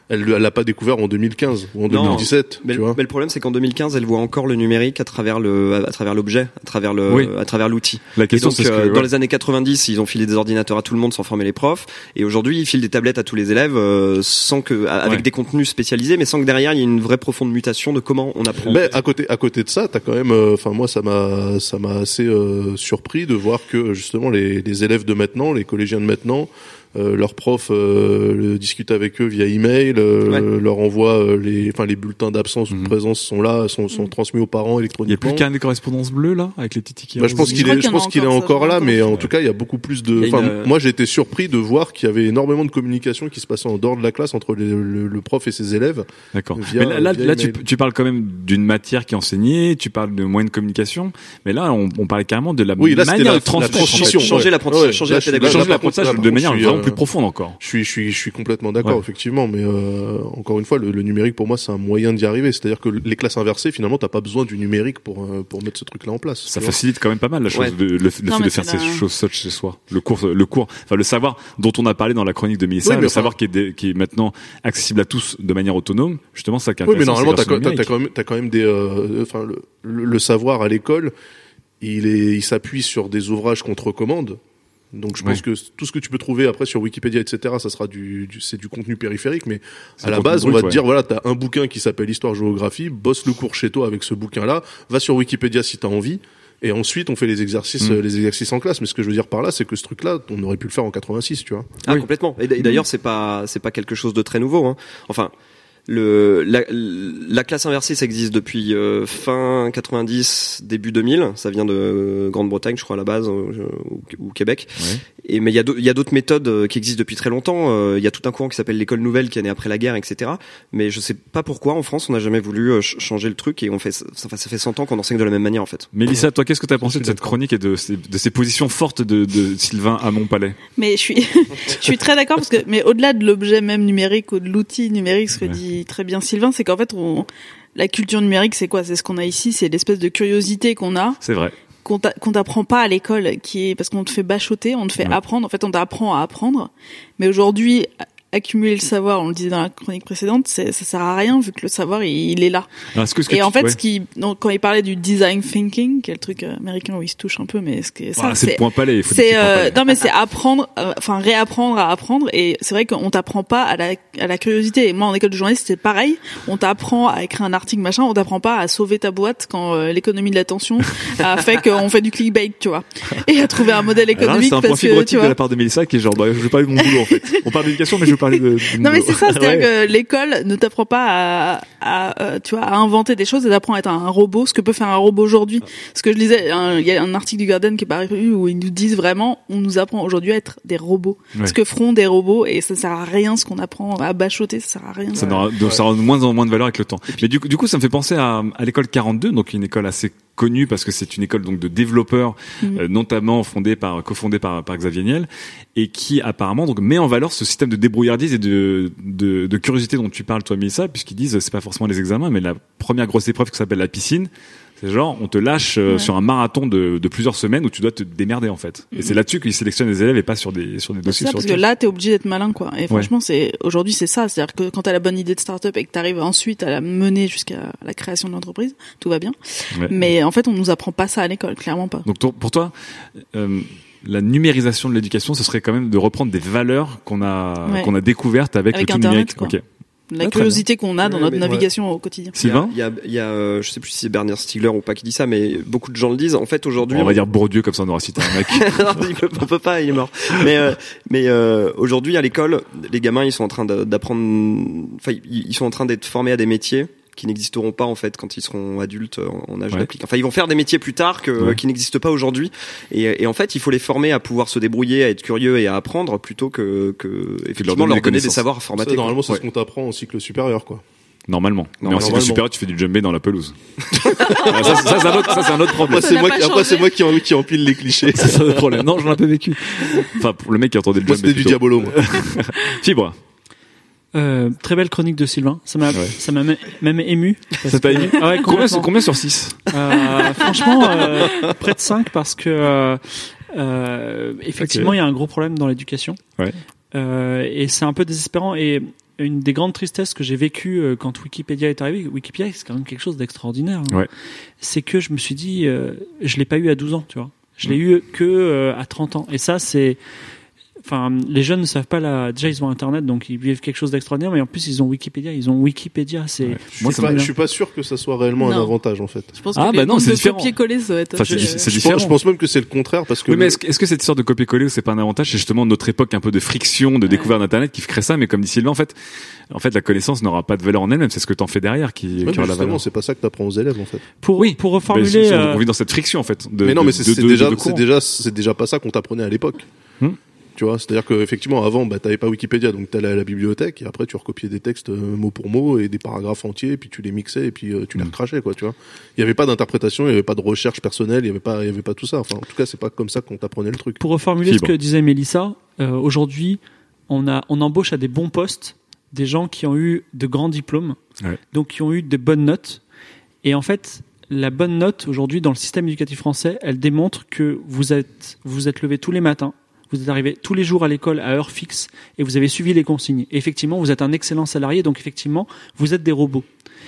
elle elle l'a pas découvert en deux mille quinze ou en Non, deux mille dix-sept. Mais, tu vois. mais le problème, c'est qu'en deux mille quinze, elle voit encore le numérique à travers le, à travers l'objet, à travers le, Oui. à travers l'outil. La question, Et donc, c'est ce que, euh, ouais. dans les années quatre-vingt-dix, ils ont filé des ordinateurs à tout le monde sans former les profs. Et aujourd'hui, ils filent des tablettes à tous les élèves, euh, sans que, avec Ouais. des contenus spécialisés, mais sans que derrière il y ait une vraie profonde mutation de comment on apprend. Mais à côté, à côté de ça, t'as quand même, enfin moi ça m'a, ça m'a assez euh, surpris de voir que justement les, les élèves de maintenant, les collégiens de maintenant, euh, leurs profs euh, discutent avec eux via email, euh, Ouais. leur envoient euh, les, enfin les bulletins d'absence ou de Mhm. présence sont là, sont, sont transmis aux parents Il y a électroniquement. plus qu'un des correspondances bleues là, avec les petits tickets. Bah, je pense roses. qu'il crois est, qu'il y je en a pense qu'il est encore, ça, encore je là, crois mais encore. en tout cas, il y a beaucoup plus Il de. y a Enfin, une, euh, moi, j'ai été surpris de voir qu'il y avait énormément de communication qui se passait en dehors de la classe entre les- le, le prof et ses élèves. D'accord. Via- Mais là, là, via là, tu, email. tu parles quand même d'une matière qui est enseignée, tu parles de moyens de communication, mais là, on, on parlait carrément de la Oui, là, c'était manière la- de transmettre. la transition. Changer ouais. l'apprentissage, Ouais, changer là, la je suis- pédagogie. là, Changer par contre, l'apprentissage là, de par contre, manière je suis, vraiment euh, plus profonde encore. Je suis, je suis, je suis complètement d'accord, Ouais. effectivement, mais euh, encore une fois, le, le numérique pour moi, c'est un moyen d'y arriver. C'est-à-dire que les classes inversées, finalement, t'as pas besoin du numérique pour euh, pour mettre ce truc-là en place. Ça tu vois. facilite quand même pas mal la chose, Ouais. de, le, le Non, fait mais de c'est faire ces la- choses seules chez soi. Le cours, le cours, enfin le savoir dont on a parlé dans la chronique de Mélissa, Oui, mais le enfin- savoir qui est, dé- qui est maintenant accessible à tous de manière autonome. Justement, ça qui est Oui, mais intéressant, normalement, t'as c'est la quand, t'as, version t'as quand même, t'as quand même des, euh, enfin, le, le, le savoir à l'école, il est, il s'appuie sur des ouvrages qu'on te recommande. Donc, je pense Ouais. que tout ce que tu peux trouver après sur Wikipédia, et cetera, ça sera du, du c'est du contenu périphérique, mais C'est à la le base, contenu on va brut, te ouais. dire, voilà, t'as un bouquin qui s'appelle Histoire-Géographie, bosse le cours chez toi avec ce bouquin-là, va sur Wikipédia si t'as envie. Et ensuite, on fait les exercices, Mm. euh, les exercices en classe. Mais ce que je veux dire par là, c'est que ce truc-là, on aurait pu le faire en quatre-vingt-six, tu vois. Ah, Oui. complètement. Et d- et d'ailleurs, c'est pas, c'est pas quelque chose de très nouveau, hein. Enfin, le, la, la classe inversée, ça existe depuis euh, fin quatre-vingt-dix, début deux mille. Ça vient de euh, Grande-Bretagne, je crois, à la base, euh, ou, ou Québec. Ouais. Et mais il y a d'au- il y a d'autres méthodes euh, qui existent depuis très longtemps. Euh, Il y a tout un courant qui s'appelle l'école nouvelle, qui est né après la guerre, et cetera. Mais je sais pas pourquoi en France, on n'a jamais voulu euh, ch- changer le truc et on fait, ça, ça fait cent ans qu'on enseigne de la même manière, en fait. Mélissa, toi, qu'est-ce que tu as pensé suis de cette d'accord. chronique et de ces, de ces positions fortes de, de Sylvain à Montpalais? Mais je suis, je suis très d'accord parce que, mais au-delà de l'objet même numérique ou de l'outil numérique, ce que Ouais. dit très bien Sylvain, c'est qu'en fait, on, la culture numérique, c'est quoi? C'est ce qu'on a ici, c'est l'espèce de curiosité qu'on a, C'est vrai. qu'on t'a- qu'on t'apprend pas à l'école, qui est parce qu'on te fait bachoter, on te fait Ouais. apprendre. En fait, on t'apprend à apprendre. Mais aujourd'hui, a- accumuler le savoir, on le disait dans la chronique précédente, c'est, ça sert à rien vu que le savoir, il, il est là. Alors, est-ce que, ce que Et tu- en fait, ouais. ce qui, donc, quand il parlait du design thinking, qui est le truc euh, américain où il se touche un peu, mais ce qui est ça, Voilà, c'est le point palais. Il faut des c'est petits points euh, palais. non mais c'est apprendre, euh, enfin réapprendre à apprendre. Et c'est vrai qu'on t'apprend pas à la à la curiosité. Et moi en école de journaliste c'est pareil. On t'apprend à écrire un article machin. On t'apprend pas à sauver ta boîte quand euh, l'économie de l'attention a fait qu'on fait du clickbait, tu vois. Et à trouver un modèle Alors là, économique c'est un point parce que tu fibrotique de vois. la part de Mélissa qui est genre, bah, je veux parler de mon boulot en fait. On parle d'éducation, mais je veux parler de. de mon Non mais boulot. c'est ça, c'est-à-dire Ouais. que l'école ne t'apprend pas à, à euh, tu vois, à inventer des choses, elle t'apprend à être un robot, ce que peut faire un robot aujourd'hui. Ce que je lisais, un- il y a un article du Guardian qui est paru où ils nous disent vraiment, on nous apprend aujourd'hui à être des robots. Ouais. Ce que feront des robots, et ça sert à rien, ce qu'on apprend à bachoter, ça sert à rien. Ça n'aura donc ça aura de moins en moins de valeur avec le temps. Mais du coup, du coup, ça me fait penser à, à l'école quarante-deux, donc une école assez connue parce que c'est une école donc de développeurs, Mhm. euh, notamment fondée par, cofondée par, par Xavier Niel, et qui apparemment donc met en valeur ce système de débrouillardise et de, de, de curiosité dont tu parles toi, Mélissa, puisqu'ils disent c'est pas forcément les examens, mais la première grosse épreuve qui s'appelle la piscine. C'est genre, on te lâche euh, Ouais. sur un marathon de, de plusieurs semaines où tu dois te démerder en fait. Et Mhm. c'est là-dessus qu'ils sélectionnent les élèves et pas sur des sur des C'est dossiers ça, sur parce que lesquels- là, t'es obligé d'être malin, quoi. Et franchement, c'est aujourd'hui, c'est ça. C'est-à-dire que quand t'as la bonne idée de start-up et que t'arrives ensuite à la mener jusqu'à la création de l'entreprise, tout va bien. Ouais. Mais en fait, on nous apprend pas ça à l'école, clairement pas. Donc toi- pour toi, euh, la numérisation de l'éducation, ce serait quand même de reprendre des valeurs qu'on a Ouais. qu'on a découvertes avec, Avec le tout Internet, numérique. quoi. Ok. La Ah, très curiosité qu'on a dans Ouais, notre mais- navigation au quotidien. Sylvain, Il y a, il y a, euh, je sais plus si c'est Bernard Stiegler ou pas qui dit ça, mais beaucoup de gens le disent. En fait, aujourd'hui, on va dire Bourdieu comme ça on aura cité un mec. Non, il peut- on peut pas, il est mort. Mais euh, mais euh, aujourd'hui à l'école, les gamins ils sont en train de- d'apprendre, enfin ils, ils sont en train d'être formés à des métiers qui n'existeront pas en fait quand ils seront adultes en, en âge Ouais. d'appliquer. Enfin ils vont faire des métiers plus tard que Ouais. qui n'existent pas aujourd'hui. Et, et en fait il faut les former à pouvoir se débrouiller, à être curieux et à apprendre plutôt que que effectivement donner leur des donner des connaissances. savoirs Ça, formatés. quoi. normalement, c'est Ouais. ce qu'on t'apprend en cycle supérieur, quoi. Normalement. Mais en Normalement. cycle supérieur, tu fais du djembé dans la pelouse. Ah, ça, ça, c'est un autre, ça, c'est un autre problème. Après, c'est n'a moi, pas qui, après, changé. c'est moi qui, en- qui empile les clichés. Ça, c'est un autre problème. Non, j'en ai un peu vécu. Enfin, pour le mec qui entendait le Moi, djembé. c'était du plutôt. diabolo, moi. Fibre. Euh, très belle chronique de Sylvain. Ça m'a, Ouais. ça m'a même ému. parce Ça t'a que- ému Ah ouais, Combien, complètement. combien sur six? Euh, franchement, euh, près de cinq parce que euh, euh, effectivement, Ok. il y a un gros problème dans l'éducation. Ouais. Euh, et c'est un peu désespérant. Et une des grandes tristesses que j'ai vécues euh, quand Wikipédia est arrivé. Wikipédia, c'est quand même quelque chose d'extraordinaire. Hein. Ouais. C'est que je me suis dit, euh, je l'ai pas eu à douze ans, tu vois. Je l'ai mmh. eu que euh, à trente ans. Et ça, c'est, enfin, les jeunes ne savent pas la. Déjà, ils ont Internet, donc ils vivent quelque chose d'extraordinaire. Mais en plus, ils ont Wikipédia. Ils ont Wikipédia. C'est. Ouais. Je, Moi, suis pas, je suis pas sûr que ça soit réellement non. un avantage, en fait. Je pense que ah bah non, c'est différent. Copier-coller, ça va être. Enfin, c'est, c'est je différent. Pense, je pense même que c'est le contraire, parce que. Oui, mais est-ce, est-ce que cette histoire de copier-coller, c'est pas un avantage? C'est justement notre époque un peu de friction, de ouais. découverte d'Internet qui crée ça. Mais comme dit Sylvain, en fait, en fait, la connaissance n'aura pas de valeur en elle-même. C'est ce que t'en fais derrière qui, ouais, qui aura la valeur. C'est pas ça que t'apprends aux élèves, en fait. Pour oui, pour reformuler. Mais, euh... On vit dans cette friction, en fait. De, mais non, de, mais c'est, de, c'est de, déjà, de c'est déjà, c'est déjà pas ça qu'on t'apprenait à l'époque. Hmm. Tu vois, c'est-à-dire que effectivement avant, bah t'avais pas Wikipédia, donc t'allais à la bibliothèque et après tu recopiais des textes euh, mot pour mot et des paragraphes entiers, et puis tu les mixais et puis euh, tu les recrachais, quoi, tu vois. Il y avait pas d'interprétation, il y avait pas de recherche personnelle, il y avait pas, il y avait pas tout ça. Enfin, en tout cas, c'est pas comme ça qu'on t'apprenait le truc. Pour reformuler Fibre. ce que disait Mélissa, euh, aujourd'hui, on a, on embauche à des bons postes des gens qui ont eu de grands diplômes, ouais. donc qui ont eu de bonnes notes, et en fait. La bonne note aujourd'hui dans le système éducatif français, elle démontre que vous êtes vous êtes levé tous les matins, vous êtes arrivé tous les jours à l'école à heure fixe et vous avez suivi les consignes. Et effectivement, vous êtes un excellent salarié, donc effectivement, vous êtes des robots.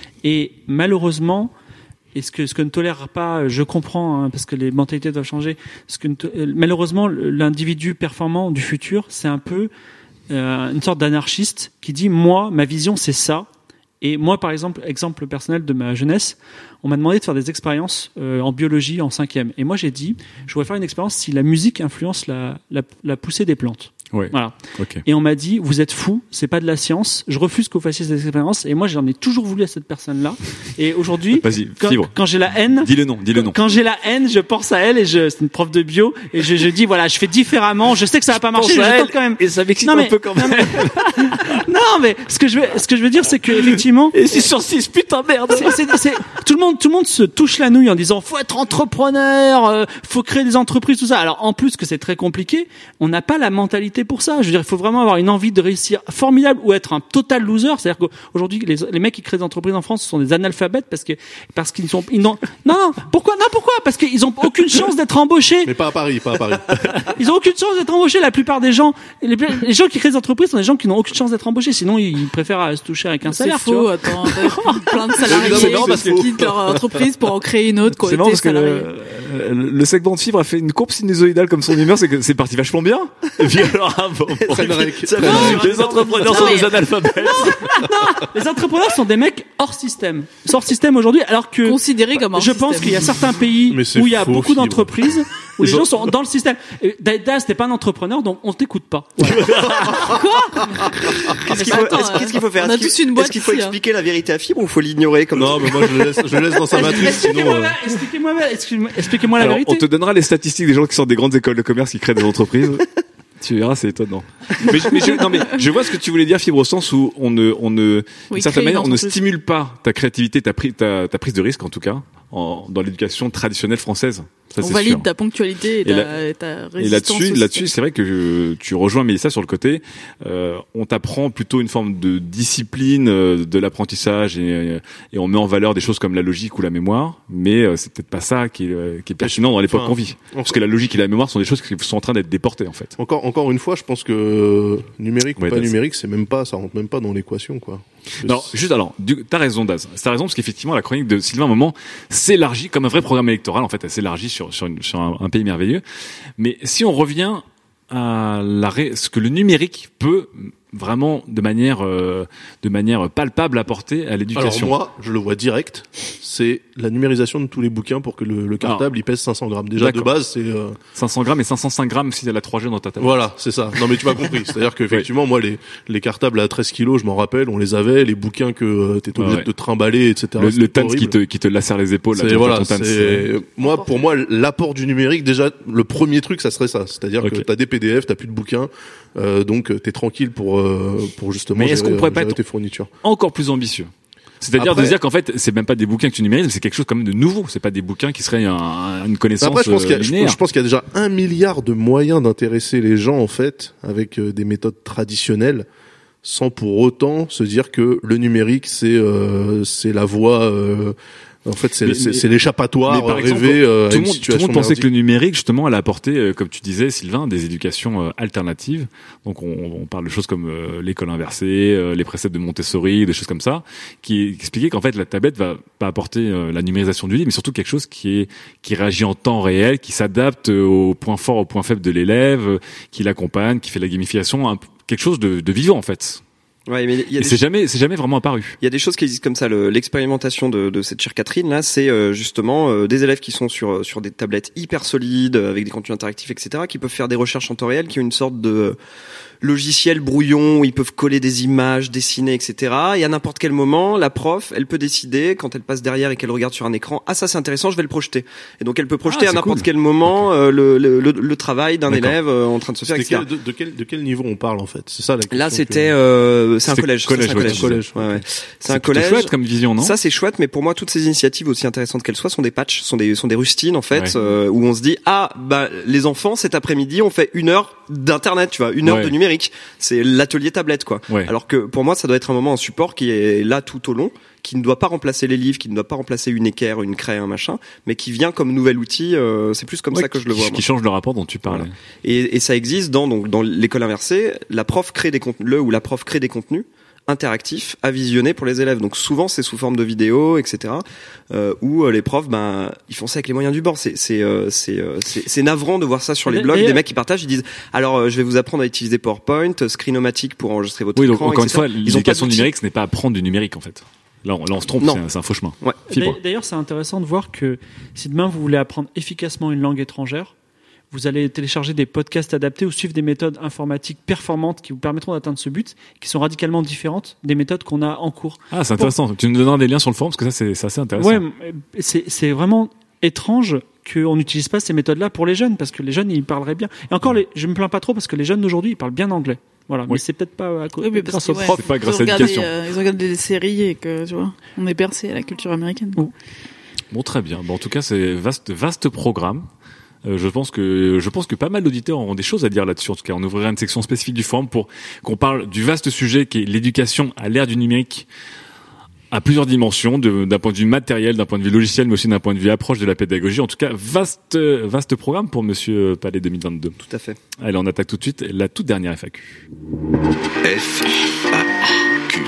Et malheureusement, et ce que ce que ne tolère pas, je comprends, hein, parce que les mentalités doivent changer. Ce que ne, malheureusement, l'individu performant du futur, c'est un peu euh, une sorte d'anarchiste qui dit moi, ma vision, c'est ça. Et moi, par exemple, exemple personnel de ma jeunesse, on m'a demandé de faire des expériences euh, en biologie en cinquième. Et moi, j'ai dit, je voudrais faire une expérience si la musique influence la, la, la poussée des plantes. Ouais. Voilà. Okay. Et on m'a dit, vous êtes fou, c'est pas de la science. Je refuse que vous fassiez cette expérience. Et moi, j'en ai toujours voulu à cette personne-là. Et aujourd'hui, quand, quand j'ai la haine, dis le nom, dis le nom. Quand j'ai la haine, je pense à elle et je, c'est une prof de bio et je, je dis voilà, je fais différemment. Je sais que ça va pas marcher, mais je tente quand même. Et ça m'excite un peu quand même. Non mais, non, mais ce que je veux, ce que je veux dire, c'est que effectivement. Et six sur six, putain merde. C'est, c'est, c'est, tout le monde, tout le monde se touche la nouille en disant faut être entrepreneur, euh, faut créer des entreprises, tout ça. Alors en plus que c'est très compliqué, on n'a pas la mentalité pour ça. Je veux dire, il faut vraiment avoir une envie de réussir formidable ou être un total loser. C'est-à-dire qu'aujourd'hui, les, les mecs qui créent des entreprises en France sont des analphabètes parce que parce qu'ils sont ils n'ont non, non pourquoi non pourquoi parce qu'ils ont aucune chance d'être embauchés. Mais pas à Paris, pas à Paris. Ils ont aucune chance d'être embauchés. La plupart des gens, les, les gens qui créent des entreprises sont des gens qui n'ont aucune chance d'être embauchés. Sinon, ils préfèrent se toucher avec un c'est salaire. C'est faux. Attends, plein de salariés qui quittent leur entreprise pour en créer une autre. C'est marrant parce que le, le, le segment de Fibre a fait une courbe sinusoïdale comme son humeur, c'est que c'est parti vachement bien. Et puis alors, ah, bon, bon, ça non, les entrepreneurs sont des analphabètes. Non, non, les entrepreneurs sont des mecs hors système. Hors système aujourd'hui, alors que considérés comme hors je système. pense qu'il y a certains pays où il y a beaucoup Fibre. d'entreprises où les gens sont dans le système. Daz, t'es pas un entrepreneur, donc on t'écoute pas. Voilà. Quoi Qu'est-ce qu'il faut, attends, est-ce, qu'est-ce qu'il faut faire? On a est-ce tous une boîte. Est-ce qu'il faut ici, expliquer hein. la vérité à Fibre ou faut l'ignorer comme non, mais moi je le laisse, je le laisse dans sa matrice. Expliquez-moi, sinon, euh... expliquez-moi, expliquez-moi, expliquez-moi la Alors, vérité. On te donnera les statistiques des gens qui sortent des grandes écoles de commerce qui créent des entreprises. Tu verras, c'est étonnant. Mais, mais je, non, mais je vois ce que tu voulais dire, Fibre, au sens où on ne, on ne, oui, d'une certaine manière, on ne stimule pas ta créativité, ta, pri, ta, ta prise de risque, en tout cas, en, dans l'éducation traditionnelle française. Ça, on c'est valide sûr. ta ponctualité et, et, ta, la, et ta résistance. Et là-dessus, là-dessus, c'est vrai que je, tu rejoins Mélissa sur le côté. Euh, on t'apprend plutôt une forme de discipline euh, de l'apprentissage et, et on met en valeur des choses comme la logique ou la mémoire. Mais euh, c'est peut-être pas ça qui est, qui est pertinent dans l'époque enfin, qu'on vit. Parce que la logique et la mémoire sont des choses qui sont en train d'être déportées, en fait. Encore, encore une fois, je pense que numérique ouais, ou pas numérique, c'est même pas, ça rentre même pas dans l'équation, quoi. Non, juste alors, du, t'as raison, Daz. T'as raison parce qu'effectivement, la chronique de Sylvain, à un moment, s'élargit comme un vrai programme électoral. En fait, elle s'élargit sur sur, une, sur un, un pays merveilleux. Mais si on revient à la, ce que le numérique peut vraiment de manière euh, de manière palpable apporter à l'éducation. Alors moi, je le vois direct, c'est la numérisation de tous les bouquins pour que le, le cartable Alors, il pèse cinq cents grammes. Déjà d'accord. De base, c'est euh... cinq cents grammes et cinq cent cinq grammes si t'as la trois G dans ta tablette. Voilà, c'est ça. Non mais tu m'as compris. C'est-à-dire qu'effectivement, oui. moi les les cartables à treize kilos, je m'en rappelle, on les avait, les bouquins que euh, t'étais obligé ah ouais. de te trimballer, et cetera. Le, le T A N S qui te qui te lacère les épaules. C'est, là, voilà, ton c'est... c'est moi pour moi l'apport du numérique déjà le premier truc ça serait ça. C'est-à-dire okay. que t'as des P D F, t'as plus de bouquins, euh, donc t'es tranquille pour euh, pour justement. Mais est-ce gérer, qu'on pourrait pas tes être fournitures. Encore plus ambitieux? C'est-à-dire Après, de dire qu'en fait, c'est même pas des bouquins que tu numérises, mais c'est quelque chose quand même de nouveau. C'est pas des bouquins qui seraient un, une connaissance Après, je pense, qu'il y a, linéaire. je pense qu'il y a déjà un milliard de moyens d'intéresser les gens, en fait, avec euh, des méthodes traditionnelles, sans pour autant se dire que le numérique, c'est, euh, c'est la voie, euh, En fait, c'est, Mais- c'est, mais- c'est l'échappatoire mais par rêvé exemple, euh, à tout, une le monde, tout le situation monde pensait merdique. que le numérique, justement, allait apporter, euh, comme tu disais, Sylvain, des éducations euh, alternatives. Donc, on, on parle de choses comme euh, l'école inversée, euh, les préceptes de Montessori, des choses comme ça, qui, qui expliquaient qu'en fait, la tablette va pas apporter euh, la numérisation du livre, mais surtout quelque chose qui est qui réagit en temps réel, qui s'adapte euh, aux points forts, aux points faibles de l'élève, euh, qui l'accompagne, qui fait la gamification, un- quelque chose de, de vivant, en fait. Ouais, mais il y a Et des c'est jamais, c'est jamais vraiment apparu. Il y a des choses qui existent comme ça. Le- l'expérimentation de, de cette chère Catherine là, c'est euh, justement euh, des élèves qui sont sur sur des tablettes hyper solides avec des contenus interactifs, et cetera, qui peuvent faire des recherches en temps réel, qui ont une sorte de logiciel brouillon où ils peuvent coller des images, dessiner, et cetera. Et à n'importe quel moment, la prof, elle peut décider quand elle passe derrière et qu'elle regarde sur un écran, ah ça c'est intéressant, je vais le projeter. Et donc elle peut projeter Ah, à c'est n'importe cool. quel moment euh, le, le, le, le travail d'un D'accord. élève euh, en train de se faire, C'était et cetera. quel- de, de quel, de quel niveau on parle en fait? C'est ça la question. Là, que- c'était euh, c'est un C'était collège. collège, c'est un ouais, collège. tu disais. collège. Ouais, ouais. C'est C'est un plutôt collège. chouette comme vision, non? Ça, c'est chouette, mais pour moi, toutes ces initiatives, aussi intéressantes qu'elles soient, sont des patchs, sont des sont des rustines en fait, Ouais. euh, où on se dit ah bah les enfants cet après-midi, on fait une heure d'internet, tu vois, une heure Ouais. de numérique. C'est l'atelier tablette quoi. Ouais. Alors que pour moi, ça doit être un moment, un support qui est là tout au long, qui ne doit pas remplacer les livres, qui ne doit pas remplacer une équerre, une craie, un machin, mais qui vient comme nouvel outil. euh, c'est plus comme Ouais, ça que je le qui- vois. Qui moi. change le rapport dont tu parlais. Et, et ça existe dans donc dans l'école inversée, la prof crée des contenus, le ou la prof crée des contenus interactifs à visionner pour les élèves. Donc souvent c'est sous forme de vidéos, et cetera. Euh, où euh, les profs, ben ils font ça avec les moyens du bord. C'est c'est euh, c'est euh, c'est c'est navrant de voir ça sur les blogs. D'ailleurs- Des mecs qui partagent, ils disent alors euh, je vais vous apprendre à utiliser PowerPoint, Screenomatic pour enregistrer votre Oui, donc écran. encore et une cetera. fois, Ils ont pas l'éducation d'outils. numérique, ce n'est pas apprendre du numérique en fait. Là, on, là, on se trompe, Non. c'est un, c'est un faux chemin. Ouais. Fibre. D'ailleurs, c'est intéressant de voir que si demain vous voulez apprendre efficacement une langue étrangère, vous allez télécharger des podcasts adaptés ou suivre des méthodes informatiques performantes qui vous permettront d'atteindre ce but, qui sont radicalement différentes des méthodes qu'on a en cours. Ah, c'est intéressant. Tu nous donneras des liens sur le forum parce que ça, c'est c'est assez intéressant. Ouais, c'est c'est vraiment étrange qu'on n'utilise pas ces méthodes-là pour les jeunes, parce que les jeunes, ils parleraient bien. Et encore, les, je me plains pas trop, parce que les jeunes d'aujourd'hui, ils parlent bien anglais. Voilà, mais Oui. c'est peut-être pas à cause, Oui, mais parce grâce que, aux ouais, profs. C'est pas ils grâce ont à regardé, l'éducation. euh, ils ont regardé des séries et que, tu vois, on est bercé à la culture américaine. Bon, très bien. Bon, en tout cas, c'est vaste, vaste programme. Euh, je pense que je pense que pas mal d'auditeurs auront des choses à dire là-dessus. En tout cas, on ouvrira une section spécifique du forum pour qu'on parle du vaste sujet qui est l'éducation à l'ère du numérique à plusieurs dimensions, de- d'un point de vue matériel, d'un point de vue logiciel, mais aussi d'un point de vue approche de la pédagogie. En tout cas, vaste vaste programme pour Monsieur Palais deux mille vingt-deux. Tout à fait. Allez, on attaque tout de suite la toute dernière F A Q. F A Q.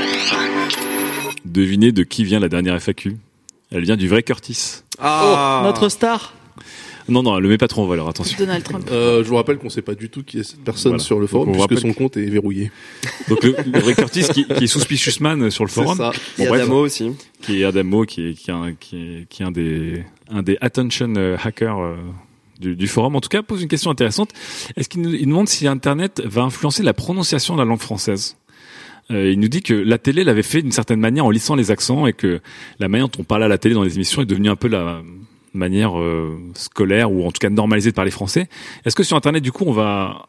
Devinez de qui vient la dernière F A Q. Elle vient du vrai Curtis. Ah, Oh, notre star. Non, non, le mets pas trop en valeur, attention. Donald Trump. Euh, je vous rappelle qu'on sait pas du tout qui est cette personne Voilà. sur le forum Donc, on puisque rappelle son compte est verrouillé. Donc le, le vrai Curtis qui, qui est Suspicious Man sur le C'est forum. ça. Il y a bref. Adamo aussi. Qui est Adamo, qui est, qui est, un, qui est, qui est un des, un des attention euh, hackers euh, du, du forum. En tout cas, pose une question intéressante. Est-ce qu'il nous il demande si Internet va influencer la prononciation de la langue française? Euh, il nous dit que la télé l'avait fait d'une certaine manière en lissant les accents et que la manière dont on parlait à la télé dans les émissions est devenue un peu la manière euh, scolaire ou en tout cas normalisée de parler français. Est-ce que sur Internet, du coup, on va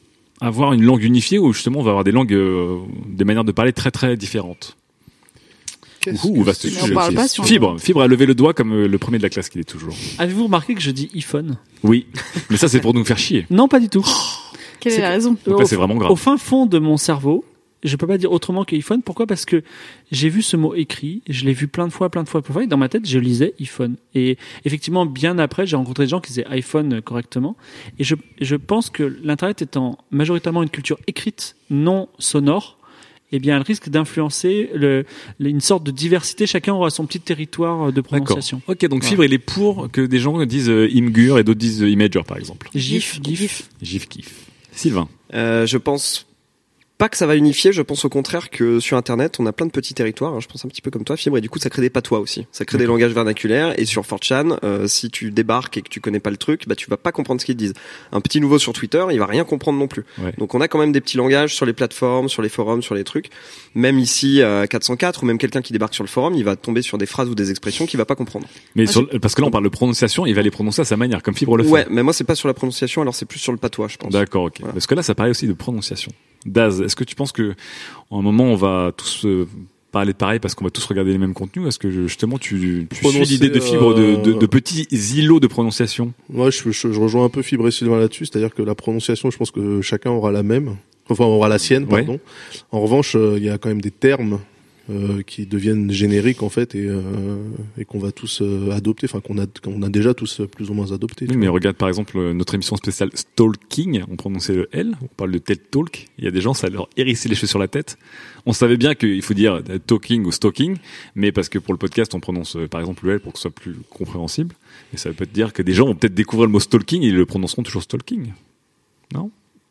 avoir une langue unifiée ou justement on va avoir des langues, euh, des manières de parler très très différentes? Qu'est-ce Ouh, que vaste c'est Mais sujet. on parle pas sur Fibre, Fibre a levé le doigt comme euh, le premier de la classe qu'il est toujours. Avez-vous remarqué que je dis iPhone? Oui, mais ça c'est pour nous faire chier. Non, pas du tout. Quelle est C'est la que- raison? Donc là, c'est vraiment grave. Au fin fond de mon cerveau, je peux pas dire autrement que iPhone. Pourquoi? Parce que j'ai vu ce mot écrit, je l'ai vu plein de fois, plein de fois, plein de fois, et dans ma tête, je lisais iPhone. Et effectivement, bien après, j'ai rencontré des gens qui disaient iPhone correctement. Et je, je pense que l'Internet étant majoritairement une culture écrite, non sonore, eh bien, elle risque d'influencer le, le- une sorte de diversité. Chacun aura son petit territoire de D'accord. prononciation. Ok, donc Voilà. Fibre, il est pour que des gens disent euh, Imgur et d'autres disent euh, Imager, par exemple. GIF, GIF. Gif kiff. Sylvain. Euh, je pense pas que ça va unifier, je pense au contraire que sur Internet, on a plein de petits territoires, hein, je pense un petit peu comme toi, Fibre, et du coup, ça crée des patois aussi. Ça crée des langages vernaculaires, et sur four chan, euh, si tu débarques et que tu connais pas le truc, bah, tu vas pas comprendre ce qu'ils te disent. Un petit nouveau sur Twitter, il va rien comprendre non plus. Ouais. Donc, on a quand même des petits langages sur les plateformes, sur les forums, sur les trucs. Même ici, à quatre cent quatre, ou même quelqu'un qui débarque sur le forum, il va tomber sur des phrases ou des expressions qu'il va pas comprendre. Mais Ah, sur, parce que là, on parle de prononciation, il va les prononcer à sa manière, comme Fibre le fait. Ouais, mais moi, c'est pas sur la prononciation, alors c'est plus sur le patois, je pense. D'accord, ok. Voilà. Parce que là, ça parlait aussi de prononciation. Daz, est-ce que tu penses que, à un moment, on va tous euh, parler de pareil parce qu'on va tous regarder les mêmes contenus? Est-ce que justement, tu, tu suis Prononcer, l'idée de Fibre de, de, euh, de petits îlots de prononciation? Moi, je, je, je rejoins un peu Fibre et Sylvain là-dessus, c'est-à-dire que la prononciation, je pense que chacun aura la même, enfin aura la sienne, Ouais. pardon. En revanche, euh, il y a quand même des termes euh, qui deviennent génériques en fait et, euh, et qu'on va tous euh, adopter, enfin qu'on a qu'on a déjà tous plus ou moins adopté. Oui, mais regarde par exemple notre émission spéciale Stalking, on prononçait le L, on parle de TED Talk, il y a des gens ça leur hérissait les cheveux sur la tête. On savait bien qu'il faut dire talking ou stalking, mais parce que pour le podcast on prononce euh, par exemple le L pour que ce soit plus compréhensible, et ça veut peut-être dire que des gens vont peut-être découvrir le mot stalking et ils le prononceront toujours stalking. Non?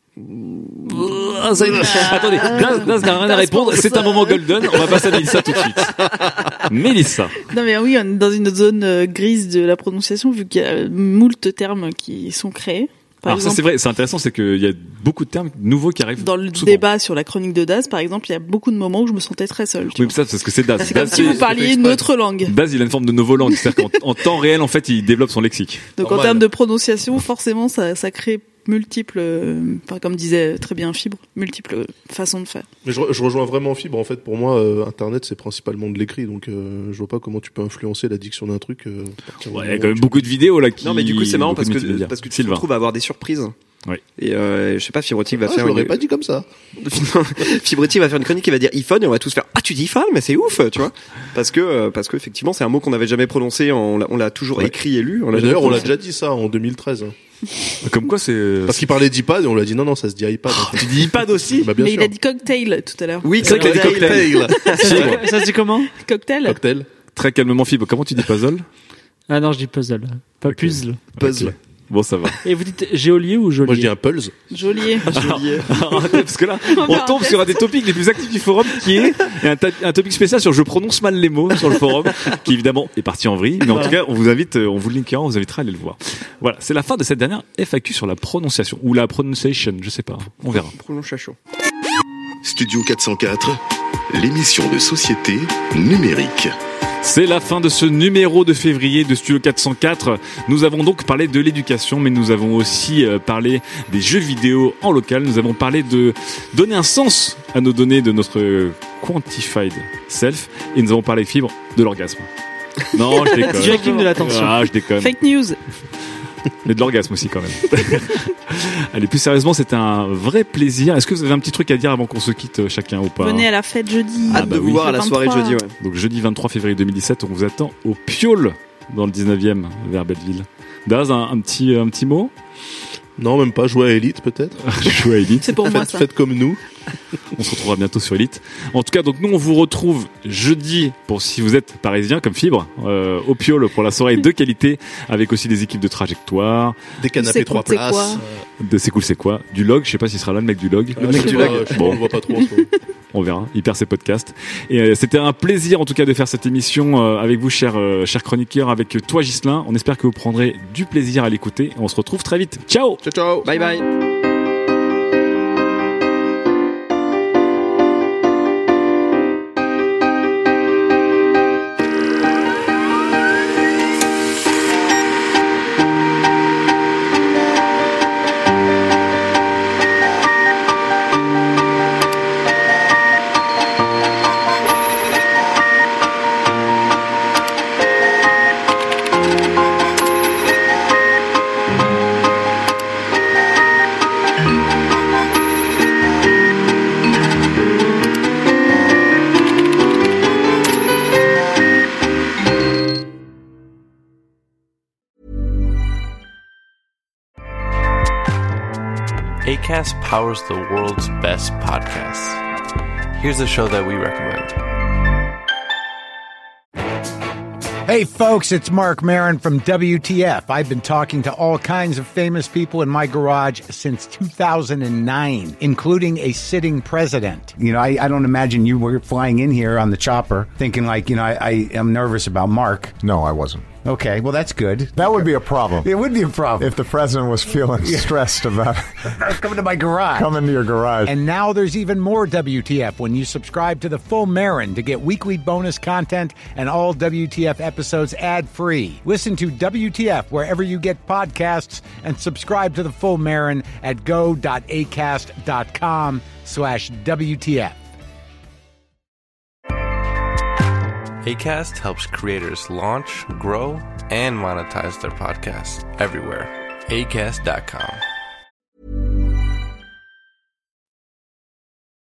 Ah, ça y est. Attendez, Daz, Daz n'a rien à répondre, c'est un moment golden, on va passer à Mélissa tout de suite. Mélissa. Non mais oui, on est dans une zone euh, grise de la prononciation vu qu'il y a moult termes qui sont créés. Par Alors exemple, ça c'est vrai, c'est intéressant, c'est qu'il y a beaucoup de termes nouveaux qui arrivent. dans le souvent. débat sur la chronique de Daz, par exemple, il y a beaucoup de moments où je me sentais très seule. tu Oui, mais ça, c'est parce que c'est Daz. C'est comme Daz, si vous parliez une autre langue. Daz, il a une forme de novolangue, c'est-à-dire qu'en en temps réel, en fait, il développe son lexique. Donc Normal. en termes de prononciation, forcément, ça, ça crée multiples, euh, enfin, comme disait très bien Fibre, multiples façons de faire. Mais je, je rejoins vraiment Fibre. En fait, pour moi, euh, Internet, c'est principalement de l'écrit. Donc, euh, je vois pas comment tu peux influencer la diction d'un truc. Euh, à partir du Ouais, il y a moment quand où même tu- beaucoup de vidéos là qui. Non, mais du coup, c'est marrant beaucoup parce de que, multimédia. parce que tu te Sylvain. retrouves à avoir des surprises. Oui. Et euh, je sais pas, Fibrotique va Ah, faire je l'aurais une... pas dit comme ça. Fibrotique va faire une chronique qui va dire iPhone et on va tous faire ah tu dis iPhone mais c'est ouf, tu vois, parce que euh, parce que effectivement c'est un mot qu'on n'avait jamais prononcé, on l'a, on l'a toujours Ouais. écrit et lu. On l'a Mais jamais d'ailleurs, on l'a prononcé. déjà dit ça en deux mille treize. Comme quoi, c'est. Parce qu'il parlait d'iPad et on lui a dit non, non, ça se dit iPad. en fait. Tu dis iPad aussi? Bah, bien Mais sûr. il a dit cocktail tout à l'heure. Oui, C'est vrai qu'il a dit cocktail. Fibre. Ça se dit comment? Cocktail. Cocktail. Très calmement, Fibre. Comment tu dis puzzle? Ah non, je dis puzzle, pas Ok. puzzle. Puzzle. Ok. Bon, ça va. Et vous dites géolier ou geôlier? Moi, je dis un pulse. Joli. Parce que là, On on va tombe en sur un des topics les plus actifs du forum qui est et un, ta- un topic spécial sur je prononce mal les mots sur le forum, qui évidemment est parti en vrille. Mais en tout cas, on vous invite, euh, on vous le linkera, on vous invitera à aller le voir. Voilà, c'est la fin de cette dernière F A Q sur la prononciation ou la pronunciation, je sais pas, on verra. Prononciation. Studio quatre cent quatre, l'émission de société numérique. C'est la fin de ce numéro de février de Studio quatre cent quatre. Nous avons donc parlé de l'éducation, mais nous avons aussi euh, parlé des jeux vidéo en local. Nous avons parlé de donner un sens à nos données de notre quantified self. Et nous avons parlé, Fibre, de l'orgasme. Non, je déconne. Tracking de l'attention. Ah, je déconne. Fake news. Mais de l'orgasme aussi quand même. Allez, plus sérieusement, c'était un vrai plaisir. Est-ce que vous avez un petit truc à dire avant qu'on se quitte euh, chacun ou pas? Venez à la fête jeudi. Hâte bah de oui. vous voir à la Le soirée de vingt-trois. jeudi, ouais. Donc jeudi vingt-trois février deux mille dix-sept, on vous attend au Piole dans le dix-neuvième vers Belleville. Daz, un, un petit un petit mot? Non, même pas. Jouer à Elite, peut-être. Jouer à Elite. C'est pour moi Faites, ça. faites comme nous. On se retrouvera bientôt sur Elite. En tout cas, donc nous on vous retrouve jeudi pour si vous êtes parisien comme Fibre euh, au Piole pour la soirée de qualité avec aussi des équipes de trajectoire, Des canapés C'est trois cool, c'est places. quoi de c'est cool c'est quoi, du log. Je sais pas s'il sera là le mec du log. Le mec du log. Bon, Bon. on le voit pas trop. en ce moment. On verra. Il perd ses podcasts. Et euh, c'était un plaisir en tout cas de faire cette émission euh, avec vous, chers euh, chers chroniqueurs, avec toi Ghislain. On espère que vous prendrez du plaisir à l'écouter. Et on se retrouve très vite. Ciao. Ciao, ciao. Bye bye. Acast powers the world's best podcasts. Here's a show that we recommend. Hey folks, it's Mark Maron from W T F. I've been talking to all kinds of famous people in my garage since two thousand nine, including a sitting president. You know, I, I don't imagine you were flying in here on the chopper thinking like, you know, I, I am nervous about Mark. No, I wasn't. Okay, well, that's good. That would be a problem. It would be a problem. If the president was feeling stressed about coming to my garage. coming to your garage. And now there's even more W T F when you subscribe to the full Marin to get weekly bonus content and all W T F episodes ad-free. Listen to W T F wherever you get podcasts and subscribe to the full Marin at go.acast.com slash WTF. Acast helps creators launch, grow, and monetize their podcasts everywhere. acast dot com.